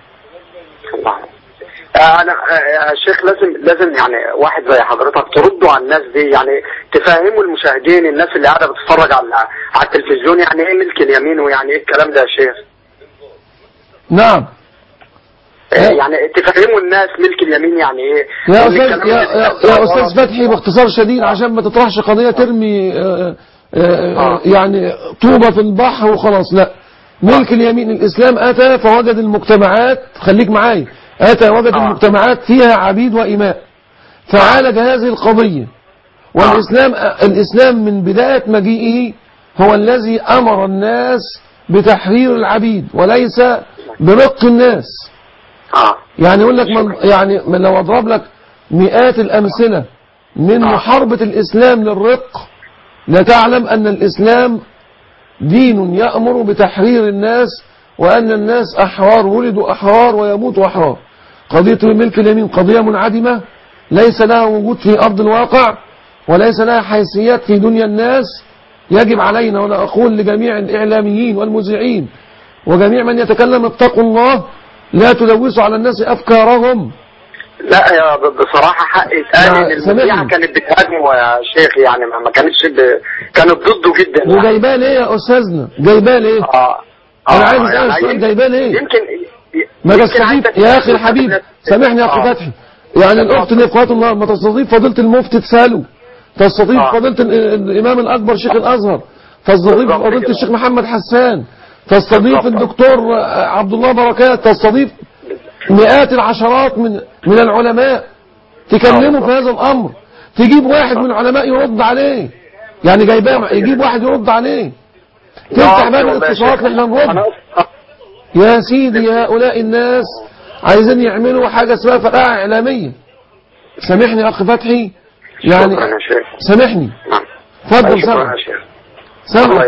أنا يا شيخ لازم يعني واحد زي حضرتك تردوا على الناس دي، يعني تفهموا المشاهدين، الناس اللي قاعدة بتتفرج على التلفزيون، يعني ايه ملك اليمين ويعني ايه الكلام ده يا شيخ. نعم. يعني تفهموا الناس ملك اليمين يعني ايه. يا أستاذ فتحي باختصار شديد عشان ما تطرحش قضية ترمي يعني طوبة في البحر وخلاص. لا، ملك اليمين الإسلام أتى فوجد المجتمعات، خليك معايا، أتى وجد المجتمعات فيها عبيد وإماء، فعالج هذه القضية. والإسلام من بداية مجيئه هو الذي أمر الناس بتحرير العبيد وليس برق الناس. يعني يقول لك يعني لو أضرب لك مئات الأمثلة من محاربة الإسلام للرق لتعلم أن الإسلام دين يأمر بتحرير الناس، وأن الناس أحرار، ولدوا أحرار ويموتوا أحرار. قضية ملك اليمين قضية منعدمة ليس لها وجود في أرض الواقع وليس لها حيثيات في دنيا الناس. يجب علينا، وأنا أقول لجميع الإعلاميين والمذيعين وجميع من يتكلم اتقوا الله، لا تلوثوا على الناس أفكارهم. لا يا بصراحة حق يتقال ان المذيعة كانت بتهاجمه يا شيخ، يعني ما كانتش كانت ضده جدا. وجايباه ليه يا أستاذنا؟ جايباه ليه؟ أنا عايز أسأل السؤال، جايباه ليه؟ يمكن ما تستضيف يا أخي الحبيب، سامحني يا أخي فتحي، يعني الأخت اللي في النهار ما تستضيف فضيلة المفتي تسأله، تستضيف فضيلة الإمام الأكبر شيخ الأزهر، تستضيف فضيلة الشيخ محمد حسان، تستضيف الدكتور عبد الله بركات، تستضيف مئات العشرات من العلماء تكلموا في هذا الأمر. تجيب واحد من العلماء يرد عليه، يعني جايباه يجيب واحد يرد عليه، تفتح باب الاتصالات اللي احنا نرد. يا سيدي هؤلاء الناس عايزين يعملوا حاجة اسمها فرقعة إعلامية. سامحني يا أخي فتحي، يعني سامحني. اتفضل سامحك. سامحك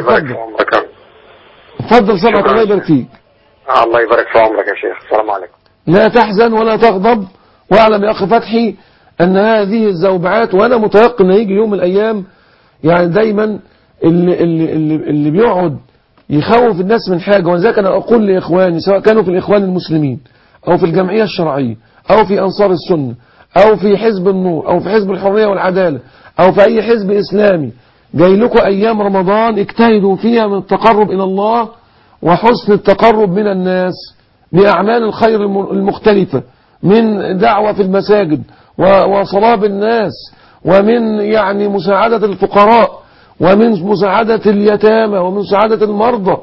اتفضل سامحك. الله يبارك فيك. الله يبارك في عمرك يا شيخ. السلام عليكم. لا تحزن ولا تغضب، واعلم يا أخي فتحي أن هذه الزوبعات، وأنا متيقن أن يجي يوم من الأيام يعني دايما اللي بيقعد يخوف الناس من حاجة. ولذلك أنا أقول لإخواني سواء كانوا في الإخوان المسلمين أو في الجمعية الشرعية أو في أنصار السنة أو في حزب النور أو في حزب الحرية والعدالة أو في أي حزب إسلامي، جاي لكم أيام رمضان اجتهدوا فيها من التقرب إلى الله وحسن التقرب من الناس بأعمال الخير المختلفة، من دعوة في المساجد وصلاة الناس، ومن يعني مساعدة الفقراء، ومن مساعدة اليتامى، ومن مساعدة المرضى.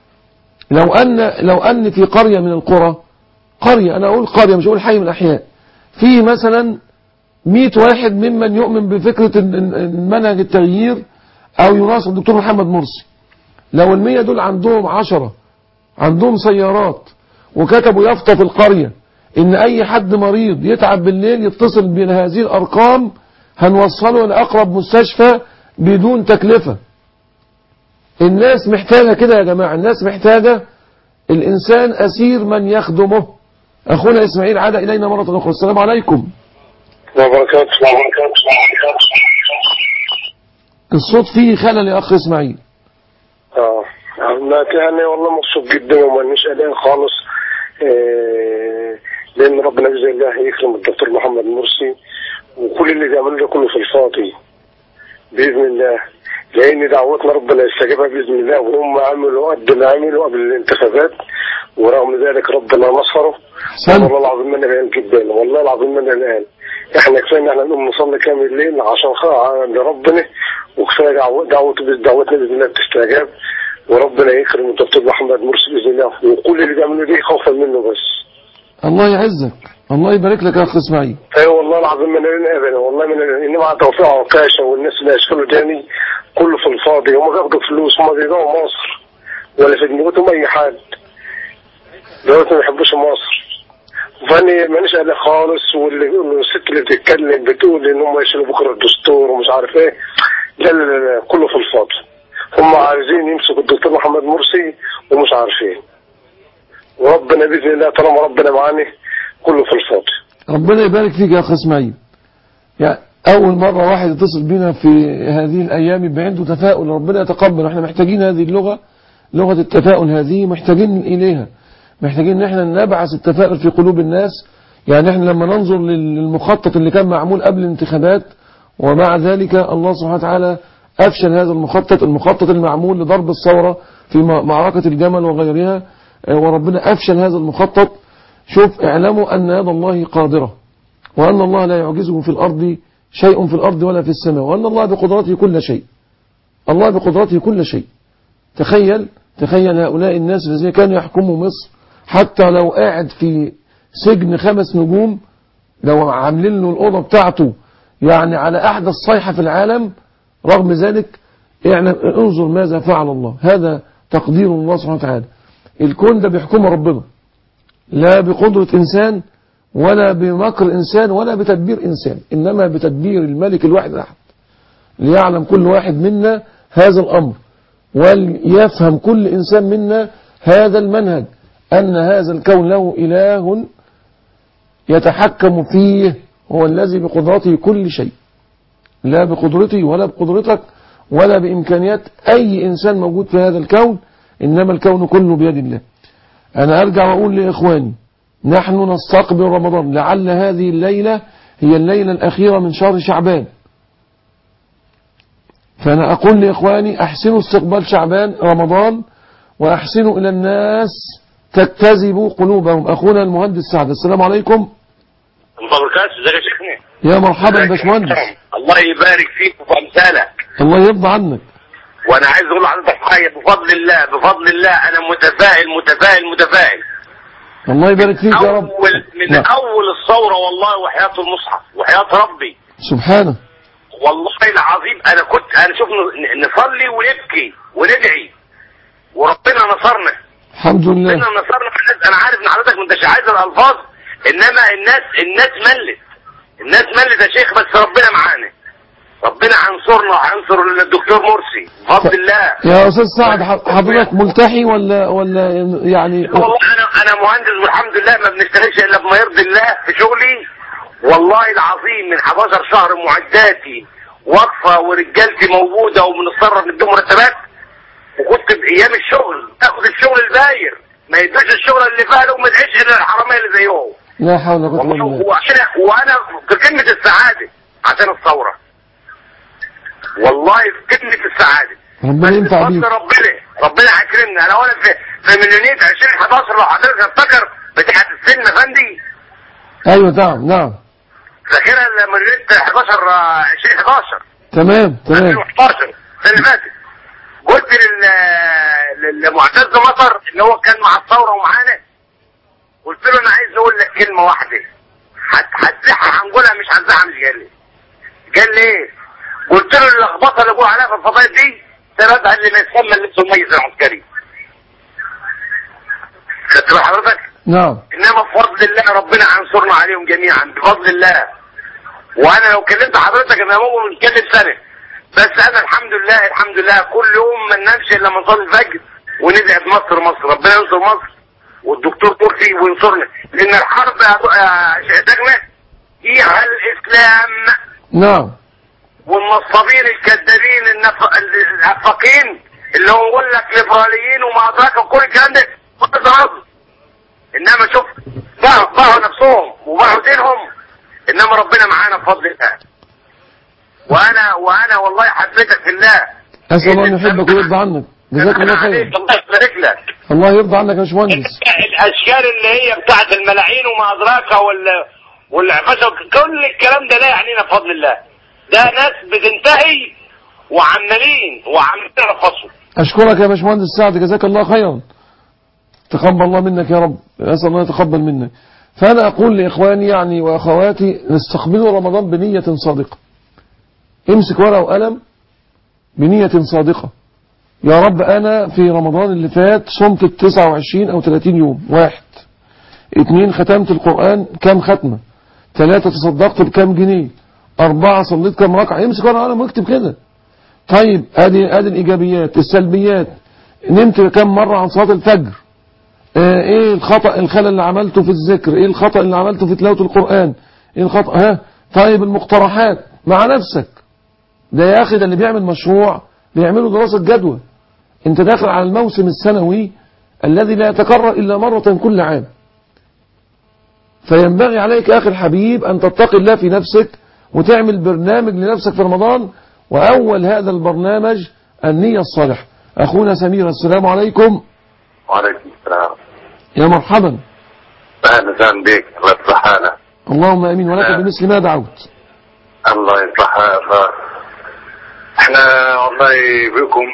لو أن في قرية من القرى، قرية، أنا أقول قرية مش أقول حي من الأحياء، في مثلا 100 واحد ممن يؤمن بفكرة منهج التغيير أو يناصر الدكتور محمد مرسي، لو 100 دول عندهم 10 عندهم سيارات وكتبوا يافطة في القرية إن أي حد مريض يتعب بالليل يتصل بهذه الأرقام هنوصله لأقرب مستشفى بدون تكلفة. الناس محتاجة كده يا جماعة، الناس محتاجة. الإنسان أسير من يخدمه. أخونا إسماعيل عاد إلينا مرة أخرى. السلام عليكم. الصوت فيه خلل يا أخ إسماعيل. أنا والله مبسوط جدا ومانيش قلقان خالص، لأن ربنا بإذن الله يكرم الدكتور محمد مرسي، وكل اللي بيعملوا ده كله في الفاضي بإذن الله، لأن دعوتنا ربنا يستجيبها بإذن الله، وهم عملوا قد ما عملوا قبل الانتخابات، ورغم ذلك ربنا نصره. والله العظيم ما أنا قلقان جدا، والله العظيم ما أنا قلقان. احنا كفايه ان احنا نقوم نصلي كامل الليل عشان لربنا، وكفايه دعوتنا باذن الله بتستجاب. وربنا يكرم الدكتور محمد مرسي باذن الله، وكل اللي بيعملوا دي خوفا منه بس. الله يعزك، الله يبارك لك يا اخ اسماعيل. اي والله العظيم من ابدا، والله من انما توفيق عكاشه والناس اللي اشكالوا تاني كله في الفاضي، هم بياخدوا فلوس، هم بيبيعوا مصر ولا في دماغهم اي حد. دلوقتي ما بيحبوش مصر، فاني مانيش قلق خالص. والست اللي بتتكلم بتقول ان هم يشيلوا بكره الدستور ومش عارف ايه، لا لا لا, لا. كله في الفاضي. هم عايزين يمسكوا الدكتور محمد مرسي ومش عارفين، وربنا باذن الله طالما ربنا معانا كله في الفاضي. ربنا يبارك فيك يا اخ اسماعيل. يعني اول مرة واحد يتصل بينا في هذه الايام يبقى عنده تفاؤل، ربنا يتقبل. احنا محتاجين هذه اللغة، لغة التفاؤل هذه محتاجين اليها، محتاجين ان احنا نبعث التفاؤل في قلوب الناس. يعني احنا لما ننظر للمخطط اللي كان معمول قبل الانتخابات، ومع ذلك الله سبحانه وتعالى افشل هذا المخطط المعمول لضرب الثورة في معركة الجمل وغيرها، وربنا افشل هذا المخطط. شوف، اعلموا ان يد الله قادرة، وان الله لا يعجزه في الارض شيء في الارض ولا في السماء، وان الله بقدرته كل شيء. الله بقدرته كل شيء. تخيل هؤلاء الناس الذين كانوا يحكموا مصر، حتى لو قاعد في سجن 5 نجوم، لو عاملين له الأوضة بتاعته يعني على أحدث صيحة في العالم، رغم ذلك يعني انظر ماذا فعل الله. هذا تقدير الله سبحانه وتعالى. الكون ده بيحكمه ربنا، لا بقدرة إنسان ولا بمكر إنسان ولا بتدبير إنسان، إنما بتدبير الملك الواحد الأحد. ليعلم كل واحد منا هذا الأمر، وليفهم كل إنسان منا هذا المنهج، أن هذا الكون له إله يتحكم فيه، هو الذي بقدرته كل شيء، لا بقدرتي ولا بقدرتك ولا بإمكانيات أي إنسان موجود في هذا الكون، إنما الكون كله بيد الله. أنا أرجع وأقول لإخواني، نحن نستقبل رمضان، لعل هذه الليلة هي الليلة الأخيرة من شهر شعبان. فأنا أقول لإخواني أحسنوا استقبال شعبان رمضان، وأحسنوا إلى الناس تجتذبوا قلوبهم. أخونا المهندس سعد، السلام عليكم. مبروكات، ازيك يا شيخنا؟ يا مرحبا يا باشمهندس. الله يبارك فيك وفي امثالك. الله يرضى عنك. وانا عايز اقول لحضرتك حاجه، بفضل الله انا متفائل. الله يبارك فيك يا رب. من اول الثوره والله، وحياه المصحف وحياه ربي سبحانه، والله العظيم انا شوف نصلي ونبكي وندعي وربنا نصرنا. الحمد لله. ربنا نصرنا. انا عارف ان حضرتك ما انتش عايز الالفاظ، انما الناس ملت يا شيخ، بس ربنا معانا. ربنا هينصرنا وهينصر الدكتور مرسي بفضل الله. يا استاذ سعد، حضرتك ملتحي ولا يعني؟ والله انا مهندس والحمد لله، ما بنشتغلش الا بما يرضي الله في شغلي. والله العظيم من 11 شهر معداتي واقفه ورجالتي موجوده وبنتصرف نديهم مرتبات، وكنت بايام الشغل تاخد الشغل الباير، ما يدوش الشغل اللي فيه وما يدعيش الا الحراميه اللي زيهم. لا حول ولا قوه الا بالله. وانا في قمه السعاده عشان الثوره، والله في قمه السعاده. ربنا ينفع بيك. ربنا هيكرمنا. انا وانا في مليونيه 2011 لو حضرتك تفتكر بتاعه السن يا فندي. ايوه نعم. فاكرها مليونيه 2011. تمام 2011 السنه اللي فاتت. قلت لمعتز مطر اللي هو كان مع الثوره ومعانا، قلت له انا عايز اقول لك كلمه واحده هتزحها هنقولها، مش هتزحها. مش قال لي ايه؟ قلت له اللخبطه اللي بقول عليها في الفضائل دي سببها اللي ما يسمى اللبس المميز العسكري. خدت بال حضرتك؟ نعم. انما بفضل الله ربنا هينصرنا عليهم جميعا بفضل الله. وانا لو كلمت حضرتك انا ممكن نتكلم سنه، بس انا الحمد لله كل يوم ما ننامش الا لما نصلي الفجر وندعي بمصر. ربنا ينصر مصر والدكتور مرسي وينصرنا، لان الحرب شهدنا فيها الاسلام. نعم. والنصابين الكذابين الافاقين اللي هو يقول لك ليبراليين وما ادراك وكل الكلام ده انما شوف باعوا نفسهم وباعوا دينهم، انما ربنا معانا بفضل الله. وانا والله حبيتك في الله. اسال الله ان يحبك ويرضى عنك. جزاك الله خير. الله يبارك لك. الله يرضى عنك يا باشمهندس. الاشكال اللي هي بتاعت الملاعين وما ادراك والعفشه كل الكلام ده لا يعنينا بفضل الله. ده ناس بتنتهي وعمالين يرقصوا. أشكرك يا باشمهندس سعد، جزاك الله خيرا، تقبل الله منك يا رب، أسأل الله يتقبل منك. فأنا أقول لإخواني يعني وأخواتي نستقبلوا رمضان بنية صادقة. امسك ورقة وقلم بنية صادقة. يا رب أنا في رمضان اللي فات صمت 29 أو 30 يوم. 1 2 ختمت القرآن كم ختمة، 3 تصدقت بكم جنيه، 4 صليت كم ركعة. امسك ورقة وقلم واكتب كده. طيب ادي الإيجابيات. السلبيات، نمت كم مرة عن صلاة الفجر، ايه الخطأ الخلل اللي عملته في الذكر، ايه الخطأ اللي عملته في تلاوة القرآن، ايه الخطأ طيب المقترحات مع نفسك. ده يا اخي ده اللي بيعمل مشروع بيعمله دراسة جدوى. انت داخل على الموسم السنوي الذي لا يتكرر الا مرة كل عام. فينبغي عليك اخي الحبيب ان تتقي الله في نفسك وتعمل برنامج لنفسك في رمضان، واول هذا البرنامج النية الصالحة. اخونا سمير، السلام عليكم. وعليكم السلام. يا مرحبا. اهلا وسهلا بك، الله يصلح حالك. اللهم امين، ولك بمثل ما دعوت. الله يصلح حالك. احنا والله بكم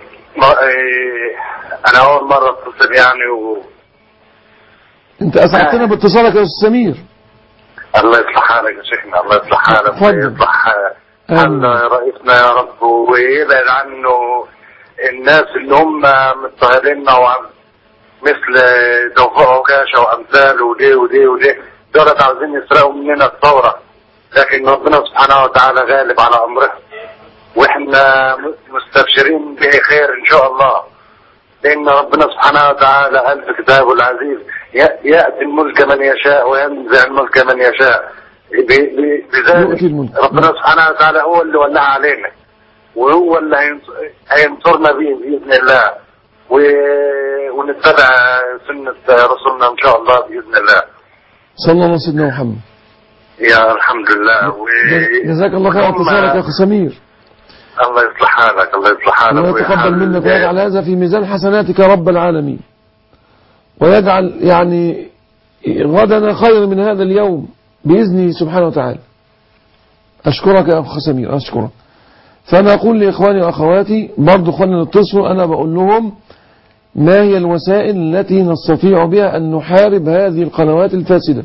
انا اول مرة اتصل يعني انت اسعدتنا باتصالك يا استاذ سمير. الله يصلح حالك يا شيخنا، الله يصلح حالك ويصلح حال رئيسنا يا رب، ويبعد عنه الناس اللي هم مضطهديننا مثل توفيق عكاشة وامثاله وليه دولت عاوزين يسرقوا مننا الثورة، لكن ربنا سبحانه وتعالى غالب على امره، واحنا مستبشرين به خير ان شاء الله، لان ربنا سبحانه وتعالى قال في كتابه العزيز يأتي الملك من يشاء وينزع الملك من يشاء. بذلك ربنا سبحانه وتعالى هو اللي ولها علينا، وهو اللي هينصرنا به بإذن الله، ونتبع سنة رسولنا إن شاء الله بإذن الله. صلى الله عليه سيدنا محمد. يا الحمد لله. جزاك الله خير اتصالك يا أخي سمير. الله يصلح حالك، الله يصلح حالك ويتقبل منك ويجعل هذا في ميزان حسناتك يا رب العالمين، ويجعل يعني غدنا خير من هذا اليوم بإذنه سبحانه وتعالى. أشكرك يا أخي سمير، أشكرك. فأنا أقول لإخواني وأخواتي برضو أخواني نتصلوا، أنا بقول لهم ما هي الوسائل التي نستطيع بها أن نحارب هذه القنوات الفاسدة.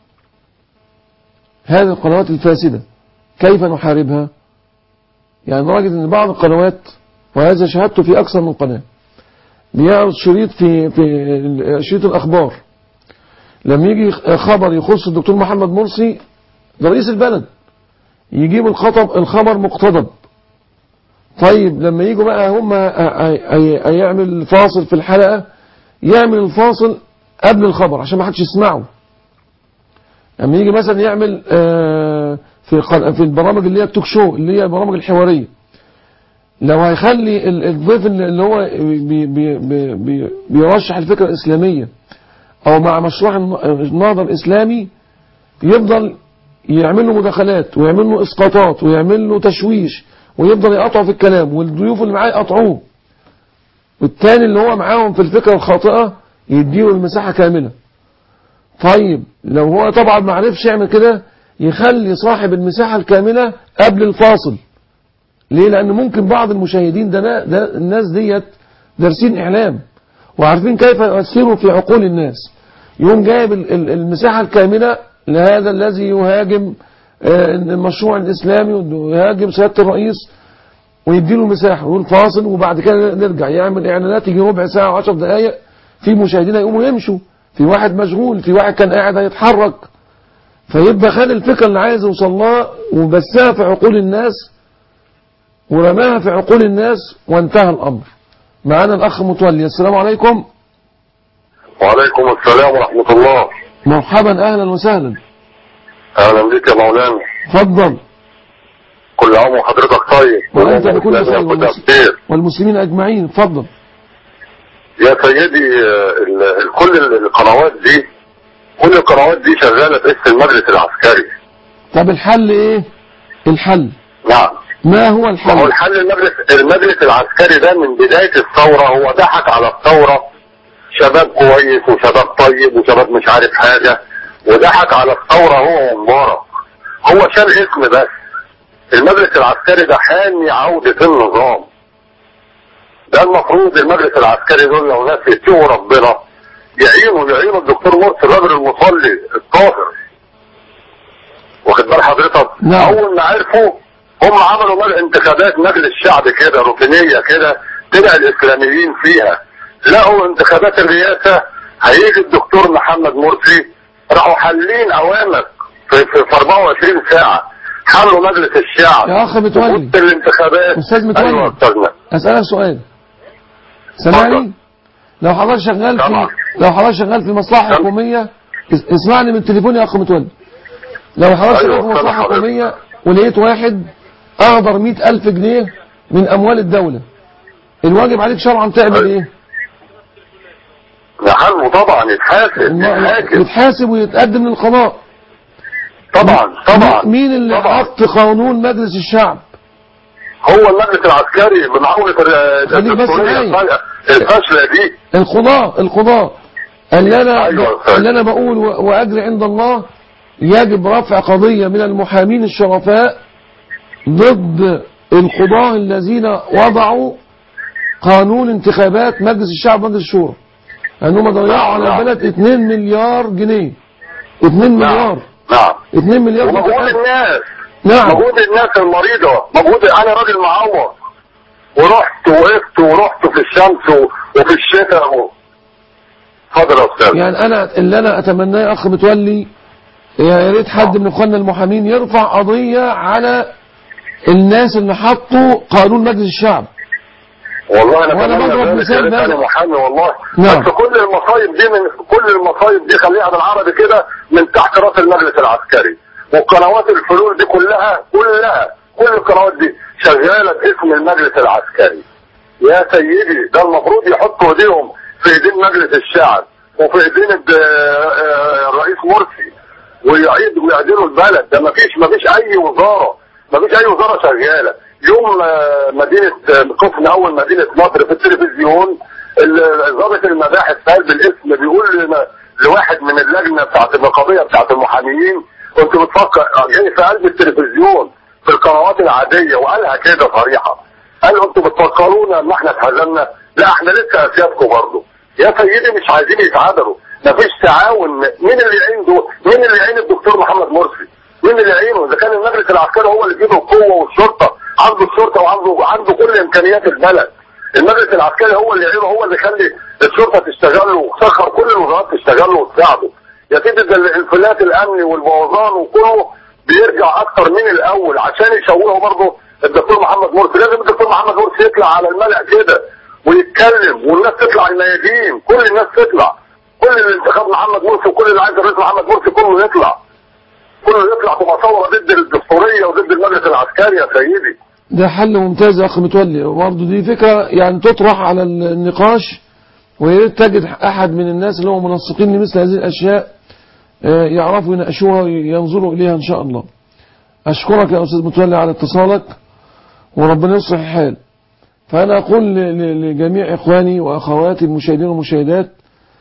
هذه القنوات الفاسدة كيف نحاربها؟ يعني درجة أن بعض القنوات، وهذا شاهدته في أكثر من قناة، بيعرض شريط في شريط الأخبار، لما يجي خبر يخص الدكتور محمد مرسي ده رئيس البلد يجيب الخبر مقتضب. طيب لما يجوا بقى هم هيعمل فاصل في الحلقة، يعمل الفاصل قبل الخبر عشان ما حدش يسمعه. لما يجي مثلا يعمل في البرامج اللي هي التوك شو اللي هي البرامج الحوارية، لو هيخلي الضيف اللي هو بيرشح الفكرة الإسلامية أو مع مشروع النهضة الإسلامي، يفضل يعمل له مداخلات ويعمل له إسقاطات ويعمل له تشويش ويفضل يقطع في الكلام، والضيوف اللي معاه يقطعوه، والتاني اللي هو معاهم في الفكرة الخاطئة يديله المساحة كاملة. طيب لو هو طبعا ما عرفش يعمل كده، يخلي صاحب المساحة الكاملة قبل الفاصل. ليه؟ لأن ممكن بعض المشاهدين ده الناس ديت دارسين إعلام وعارفين كيف يؤثروا في عقول الناس، يقوم جايب المساحة الكاملة لهذا الذي يهاجم المشروع الإسلامي ويهاجم سيادة الرئيس، ويديله مساحة ويقول فاصل، وبعد كده نرجع يعمل إعلانات يجي ربع ساعة 10 دقايق، في مشاهدين يقوموا يمشوا، في واحد مشغول، في واحد كان قاعد هيتحرك، فيبقى خد الفكرة اللي عايز يوصل لها وبثها في عقول الناس ورماها في عقول الناس وانتهى الأمر. معانا الأخ متولي، السلام عليكم. وعليكم السلام ورحمة الله. مرحبا، أهلا وسهلا. أهلا بك يا مولانا. تفضل. كل عام وحضرتك طيب. وأنت بكل خير والمسلمين أجمعين. تفضل يا سيدي. كل القنوات دي شغالة باسم المجلس العسكري. طب الحل إيه؟ الحل نعم، ما هو الحل؟ هو الحل المجلس العسكري ده من بداية الثورة هو ضحك على الثورة، شباب كويس وشباب طيب وشباب مش عارف حاجة، وضحك على الثورة هو ومبارك. هو شال اسم بس. المجلس العسكري ده حامي عودة النظام، ده المفروض المجلس العسكري دول لو ناس يتقوا ربنا يعينوا الدكتور مرسي الراجل المصلي الطاهر، واخد بال حضرتك؟ نعم. اول ما عرفوا هم عملوا انتخابات مجلس شعب كده روتينيه كده طلع الاسلاميين فيها، لقوا انتخابات الرئاسه هيجي الدكتور محمد مرسي، راحوا حالين اوامر في 24 ساعه حلوا مجلس الشعب يا اخ متولي الانتخابات. استاذ متولي ايوه استاذنا، اسالك سؤال سامعني؟ لو حضرتك شغال في مصلحه حكوميه، اسمعني من التليفون يا اخ متولي. لو حضرتك شغال في مصلحه حكوميه ولقيت واحد اهدر 100,000 جنيه من اموال الدوله، الواجب عليك شرعا تعمل ايه؟ نحن طبعا يتحاسب ويتقدم للقضاء. طبعا مين اللي حط قانون مجلس الشعب؟ هو المجلس العسكري بمعاونة الدستورية الفاشلة دي. القضاء اللي انا بقول واجري عند الله يجب رفع قضية من المحامين الشرفاء ضد القضاة الذين وضعوا قانون انتخابات مجلس الشعب ومجلس الشورى، انهم ضيعوا على البلد 2 مليار جنيه. 2 مليار. نعم 2 مليار. ومجهود الناس. نعم مجهود الناس المريضة، انا راجل معوض ورحت في الشمس وفي الشتاء اتفضل يا استاذ. يعني اللي انا اتمناه يا اخ متولي، يا ريت حد من اخواننا المحامين يرفع قضية على الناس اللي حطوا قانون مجلس الشعب. والله انا بضرب مثال انا محامي والله. نعم. بس كل المصايب دي خليها بالعربي كده من تحت راس المجلس العسكري، والقنوات الفلول دي كلها كل القنوات دي شغاله باسم المجلس العسكري. يا سيدي ده المفروض يحطوا ايديهم في ايدين مجلس الشعب وفي ايدين الرئيس مرسي ويعدلوا البلد. ده مفيش اي وزاره شغاله. يوم مدينه قسم اول مدينه نصر في التلفزيون ضابط المباحث قال بالاسم بيقول لواحد من اللجنه بتاعت النقابيه بتاعت المحاميين كنت بتفكر جاي في قلب التلفزيون في القنوات العاديه وقالها كده صريحه، قال انتوا بتفكرونا ان احنا اتهزمنا؟ لا احنا لسه اسيادكم برضه. يا سيدي مش عايزين يتعادلوا، مفيش تعاون. مين اللي يعين الدكتور محمد مرسي؟ مين اللي يعينه؟ اذا كان المجلس العسكري هو اللي بيده القوه والشرطه، عنده الشرطه وعنده كل امكانيات البلد. المجلس العسكري هو اللي يعينه، هو اللي يخلي الشرطه تشتغل له وسخر كل الوزارات تشتغل له وتساعده. يا سيدي ده الانفلات الامني والبوظان وكله بيرجع اكتر من الاول عشان يشوهوا برضه الدكتور محمد مرسي. لازم الدكتور محمد مرسي يطلع على الملأ كده ويتكلم والناس تطلع الميادين، كل الناس تطلع، كل اللي انتخاب محمد مرسي وكل اللي عايز الرئيس محمد مرسي كله يطلع تبقى ثوره ضد الدستوريه وضد المجلس العسكري يا سيدي. ده حل ممتاز يا اخ متولي، وبرضه دي فكره يعني تطرح على النقاش، ويا ريت تجد احد من الناس اللي هم منسقين لمثل هذه الاشياء يعرفوا يناقشوها وينظروا اليها ان شاء الله. اشكرك يا استاذ متولي على اتصالك وربنا يصلح الحال. فانا اقول لجميع اخواني واخواتي المشاهدين والمشاهدات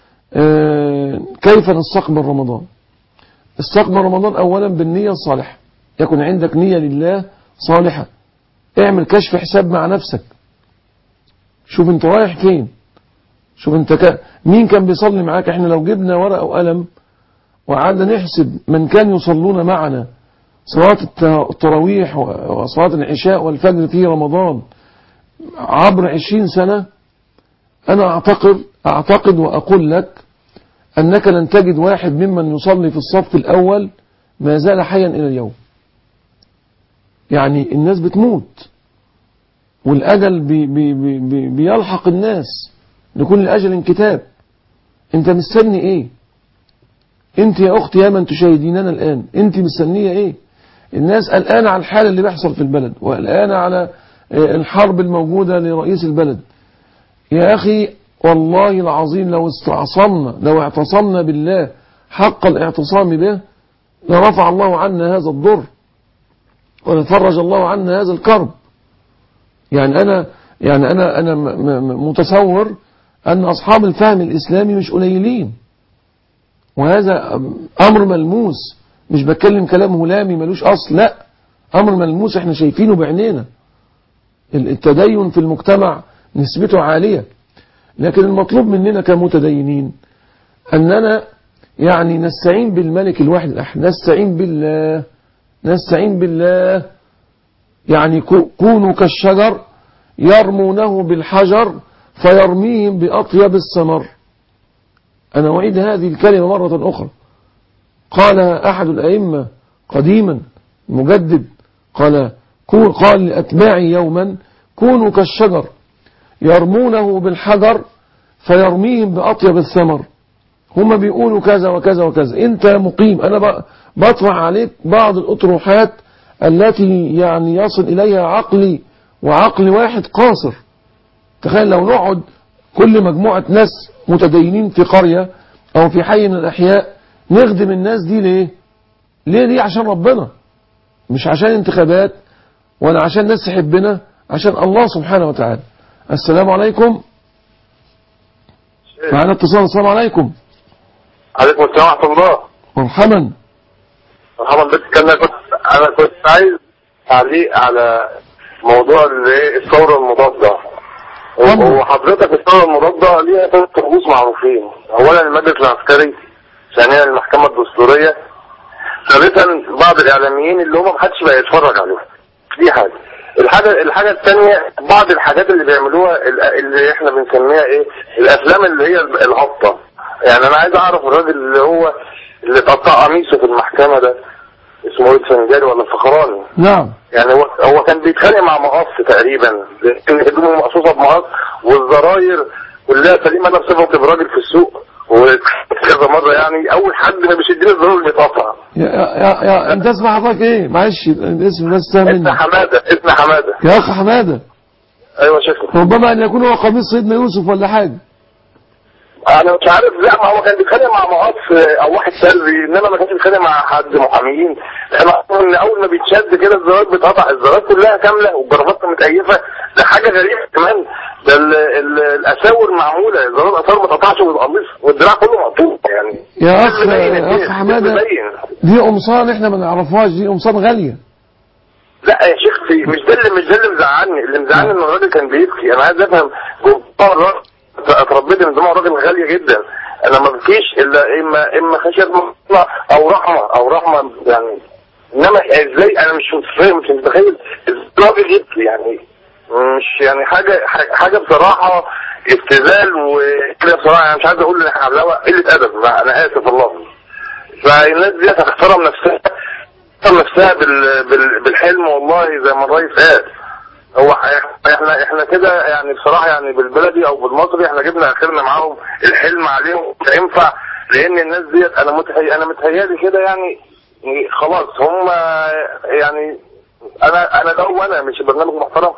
كيف نستقبل رمضان؟ استقبل رمضان اولا بالنية الصالحة، يكون عندك نية لله صالحة. اعمل كشف حساب مع نفسك، شوف انت رايح فين، شوف انت مين كان بيصلي معاك. احنا لو جبنا ورقة وقلم وقعدنا نحسب من كان يصلون معنا صلاة التراويح وصلاة العشاء والفجر في رمضان عبر 20 سنة، انا اعتقد واقول لك أنك لن تجد واحد ممن يصلي في الصف الأول ما زال حيا إلى اليوم. يعني الناس بتموت والأجل بيلحق الناس، لكل أجل كتاب. أنت مستني إيه؟ أنت يا أختي يا من تشاهديننا الآن، أنت مستنية إيه؟ الناس قلقان على الحال اللي بيحصل في البلد، وقلقان على الحرب الموجودة لرئيس البلد. يا أخي والله العظيم لو اعتصمنا بالله حق الاعتصام به لرفع الله عنا هذا الضر ولفرج الله عنا هذا الكرب. يعني أنا متصور أن أصحاب الفهم الإسلامي مش قليلين، وهذا أمر ملموس، مش بتكلم كلام هلامي ملوش أصل، لا، أمر ملموس احنا شايفينه بعينينا. التدين في المجتمع نسبته عالية. لكن المطلوب مننا كمتدينين أننا يعني نستعين بالملك الواحد الأحد، نستعين بالله. يعني كونوا كالشجر يرمونه بالحجر فيرميهم بأطيب الثمر. أنا أعيد هذه الكلمة مرة أخرى. قال أحد الأئمة قديما مجدد، قال لأتباعي يوما: كونوا كالشجر يرمونه بالحجر فيرميهم بأطيب الثمر. هم بيقولوا كذا وكذا وكذا، انت مقيم، انا بطرح عليك بعض الأطروحات التي يعني يصل إليها عقلي وعقل واحد قاصر. تخيل لو نقعد كل مجموعة ناس متدينين في قرية أو في حي من الأحياء نخدم الناس دي. ليه دي؟ عشان ربنا، مش عشان انتخابات ولا عشان ناس تحبنا، عشان الله سبحانه وتعالى. السلام عليكم. معنا اتصال. السلام عليكم. عليكم السلام ورحمة الله. مرحبا. مرحبا بك. أنا كنت عايز تعليق على موضوع الثورة المضادة. وحضرتك الثورة المضادة ليها ثلاث رؤوس معروفين: أولا المجلس العسكري، ثانيا المحكمة الدستورية، ثالثا بعض الإعلاميين اللي هم محدش بقى يتفرج عليهم. دي الحاجة الثانية بعض الحاجات اللي بيعملوها اللي احنا بنسميها الأفلام اللي هي الهابطة. يعني أنا عايز أعرف الراجل اللي تقطع قميصه في المحكمة ده اسمه الفنجاري ولا الفخراني؟ نعم. يعني هو كان بيتخانق مع مقص تقريبا، هدومه مقصوصة بمقص والزراير كلها سليمة. انا بصفة براجل في السوق وكذا مرة يعني اول حد ما بيشدني الزرار بيتقطع. يا انت اسم حضرتك ايه؟ معلش الاسم بس اسم حمادة. يا اخ حمادة. ايوه شكرا. ربما ان يكون هو قميص سيدنا يوسف ولا حاجة. انا مش عارف. لا، ما هو كان بيتخانق مع مقص او واحد سلبي، انما ما كانش بيتخانق مع حد محاميين. ان اول ما بيتشد كده الزرار بيتقطع، الزرار كلها كامله والجرافات متأيفة. ده حاجه غريبه كمان. ده الاساور معموله، الزرار الاساور ما اتقطعش والقميص والدراع كله مقطوع. يعني يا اخ حماده، دي قمصان احنا ما نعرفهاش، دي قمصان غاليه. لا يا شيخ، مش ده اللي مزعلني. اللي مزعلني ان الراجل كان بيبكي. انا عايز افهم اتربيت من زمان راجل غالية جدا. انا ما بكيش الا اما خشية او رحمة يعني. انما ازاي؟ انا مش متخيل الراجل يبكي يعني. مش يعني حاجة بصراحة ابتذال وكده بصراحة. يعني مش عايز اقول ان احنا عاملها قلة ادب، انا اسف والله. فالناس دي هتحترم نفسها بالحلم والله زي ما الرئيس قال. هو احنا كده يعني بصراحة يعني بالبلدي او بالمصري احنا جبنا اخرنا معاهم. الحلم عليهم مش هينفع، لان الناس ديت انا متهيالي كده يعني خلاص هم يعني انا لو انا مش برنامج محترم.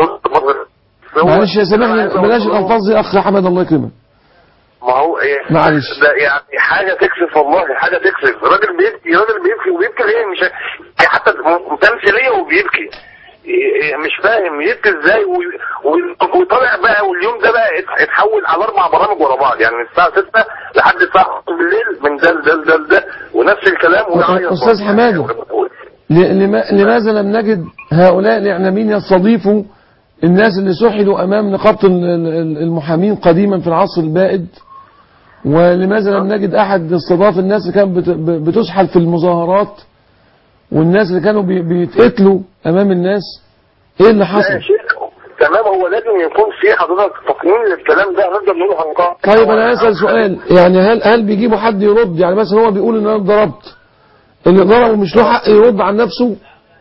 معلش يا سامحني بلاش الالفاظ يا اخ حمد الله يكرمك. ما هو معلش ده يعني حاجة تكسف والله، حاجة تكسف. راجل بيبكي وبيبكي ليه؟ مش حتى تمثيلية وبيبكي. مش فاهم يبكي ازاي وطلع بقى. واليوم ده بقى اتحول على 4 برامج ورا بعض، يعني من الساعة 6 لحد الساعة بالليل من ده ونفس الكلام. أستاذ حمادة، لماذا لم نجد هؤلاء الإعلاميين يستضيفوا الناس اللي سحلوا أمام نقابة المحامين قديما في العصر البائد؟ ولماذا لم نجد أحد استضاف الناس اللي كانت بتسحل في المظاهرات والناس اللي كانوا بيتقتلوا أمام الناس؟ إيه اللي حصل؟ تمام. هو لازم يكون في حضرتك تقنين للكلام ده. هنفضل نقوله هنقاط. طيب أنا أسأل سؤال، يعني هل بيجيبوا حد يرد؟ يعني مثلا هو بيقول إن أنا ضربت، اللي ضربه مش له حق يرد عن نفسه؟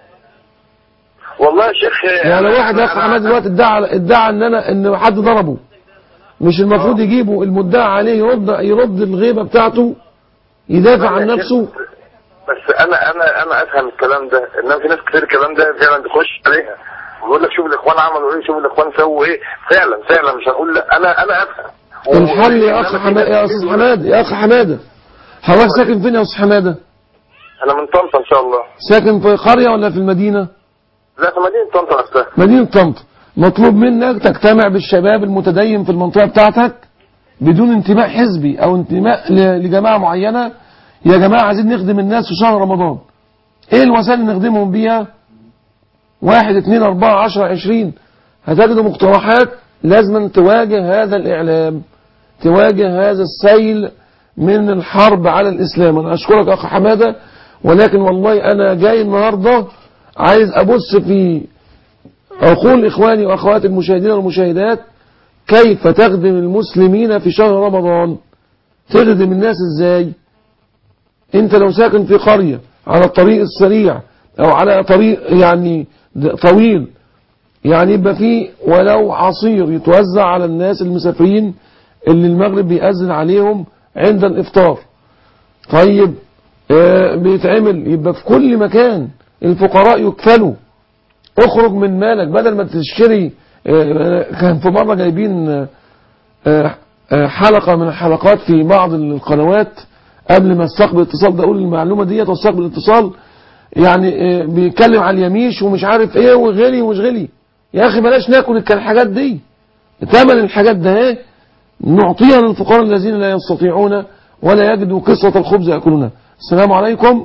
والله يا شيخ يعني لو واحد يا أخ حماد دلوقتي ادعى إن حد ضربه، مش المفروض يجيبوا المدعى عليه يرد الغيبة بتاعته، يدافع عن نفسه؟ بس انا افهم الكلام ده. انما في ناس كتير الكلام ده فعلا بتخش عليها ويقول لك شوف الاخوان عملوا ايه، شوف الاخوان سووا ايه. فعلا مش هنقول لا. انا افهم الحل يا اخ حماده، يا استاذ حماده، يا اخ حماده، حضرتك ساكن فين يا استاذ حماده؟ انا من طنطا ان شاء الله. ساكن في قريه ولا في المدينه؟ لا، في مدينه طنطا نفسها. مدينه طنطا. مطلوب منك تجتمع بالشباب المتدين في المنطقه بتاعتك بدون انتماء حزبي او انتماء لجماعه معينه. يا جماعه عايزين نخدم الناس في شهر رمضان. ايه الوسائل اللي نخدمهم بيها؟ 1 2 4 10 20. هتجدوا مقترحات لازم تواجه هذا الإعلام، تواجه هذا السيل من الحرب على الإسلام. أنا أشكرك أخ حمادة، ولكن والله أنا جاي النهاردة عايز أبص في عقول إخواني وأخواتي المشاهدين والمشاهدات كيف تخدم المسلمين في شهر رمضان. تخدم الناس إزاي؟ أنت لو ساكن في قرية على الطريق السريع أو على طريق يعني طويل، يعني يبقى فيه ولو عصير يتوزع على الناس المسافرين اللي المغرب بيأذن عليهم عند الإفطار. طيب بيتعمل يبقى في كل مكان الفقراء يكفلوا. اخرج من مالك بدل ما تشتري. كان في مرة جايبين حلقة من الحلقات في بعض القنوات قبل ما استقبل الاتصال ده، اقول المعلومة ديت واستقبل الاتصال، يعني بيتكلم على اليميش ومش عارف ايه وغلي ومش غلي. يا اخي بلاش ناكل الحاجات دي، ثمن الحاجات ده ايه نعطيها للفقراء الذين لا يستطيعون ولا يجدوا قصة الخبز يأكلونها. السلام عليكم.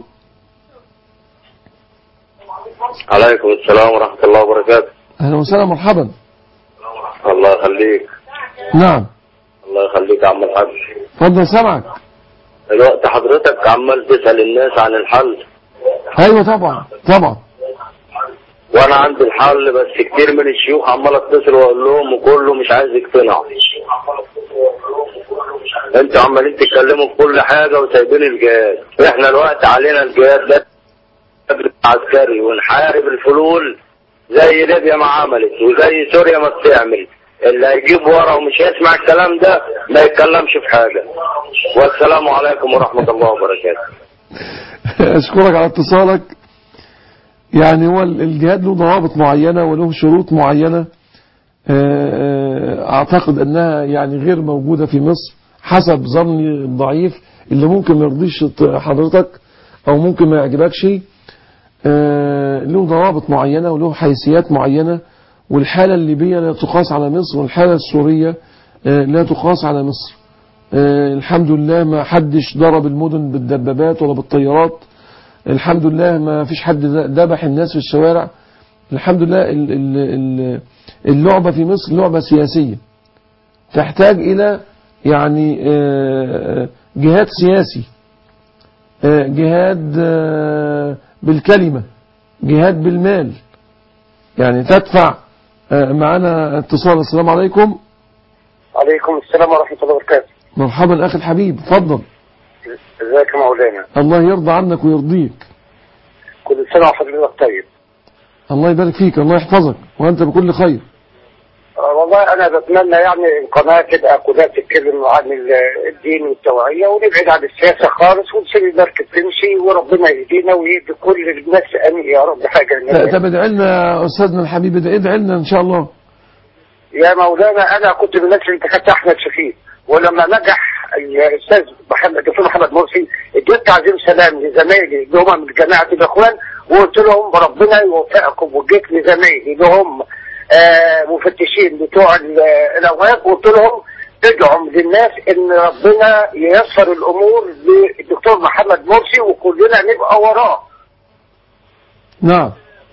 عليكم السلام ورحمة الله وبركاته. أهلا وسهلا مرحبا. الله يخليك. نعم. الله يخليك يا عم الحاج. اتفضل سامعك. الوقت حضرتك عمال تسأل الناس عن الحل. أيوة طبعا طبعا. وأنا عندي الحل، بس كتير من الشيوخ عمال اتصل وأقول لهم وكله مش عايز يقتنع. انتوا عمالين تتكلموا في كل حاجة وسايبين الجهاد. احنا الوقت علينا الجهاد ده عسكري، ونحارب الفلول زي ليبيا ما عملت وزي سوريا ما بتعمل. اللي هيجيب ورا ومش هيسمع الكلام ده ما يتكلمش في حاجة. والسلام عليكم ورحمة الله وبركاته. أشكرك على اتصالك. يعني هو الجهاد له ضوابط معينة وله شروط معينة، أعتقد أنها يعني غير موجودة في مصر حسب ظني الضعيف، اللي ممكن ما يرضيش حضرتك أو ممكن ما يعجبكش. له ضوابط معينة وله حيثيات معينة، والحالة الليبية لا تقاس على مصر، والحالة السورية لا تقاس على مصر. الحمد لله ما حدش ضرب المدن بالدبابات ولا بالطيارات. الحمد لله ما فيش حد ذبح الناس في الشوارع. الحمد لله. اللعبة في مصر لعبة سياسية تحتاج إلى يعني جهاد سياسي، جهاد بالكلمة، جهاد بالمال. يعني تدفع. معنا اتصال. السلام عليكم. عليكم السلام ورحمة الله وبركاته. مرحبا أخي الحبيب، اتفضل. ازيك يا مولانا؟ الله يرضى عنك ويرضيك. كل سنة وحضرتك طيب. الله يبارك فيك، الله يحفظك وأنت بكل خير. والله أنا بتمنى يعني القناة تبقى كلها تتكلم عن الدين والتوعية، ونبعد عن السياسة خالص، ونسيب المركب تمشي، وربنا يهدينا ويهدي كل الناس. أمين يا رب. حاجة طب ادعي لنا يا أستاذنا الحبيب، ادعي لنا إن شاء الله. يا مولانا أنا كنت من الناس اللي انتخبت أحمد شفيق، ولما نجح الأستاذ الدكتور محمد مرسي اديت تعظيم سلام لزمايلي اللي هم من جماعة الإخوان، وقلت لهم ربنا يوفقكم. وجيت لزمايلي اللي هم مفتشين بتوع الأوقاف، وقلت لهم ادعوا للناس ان ربنا ييسر الامور للدكتور محمد مرسي وكلنا نبقى وراه. نعم.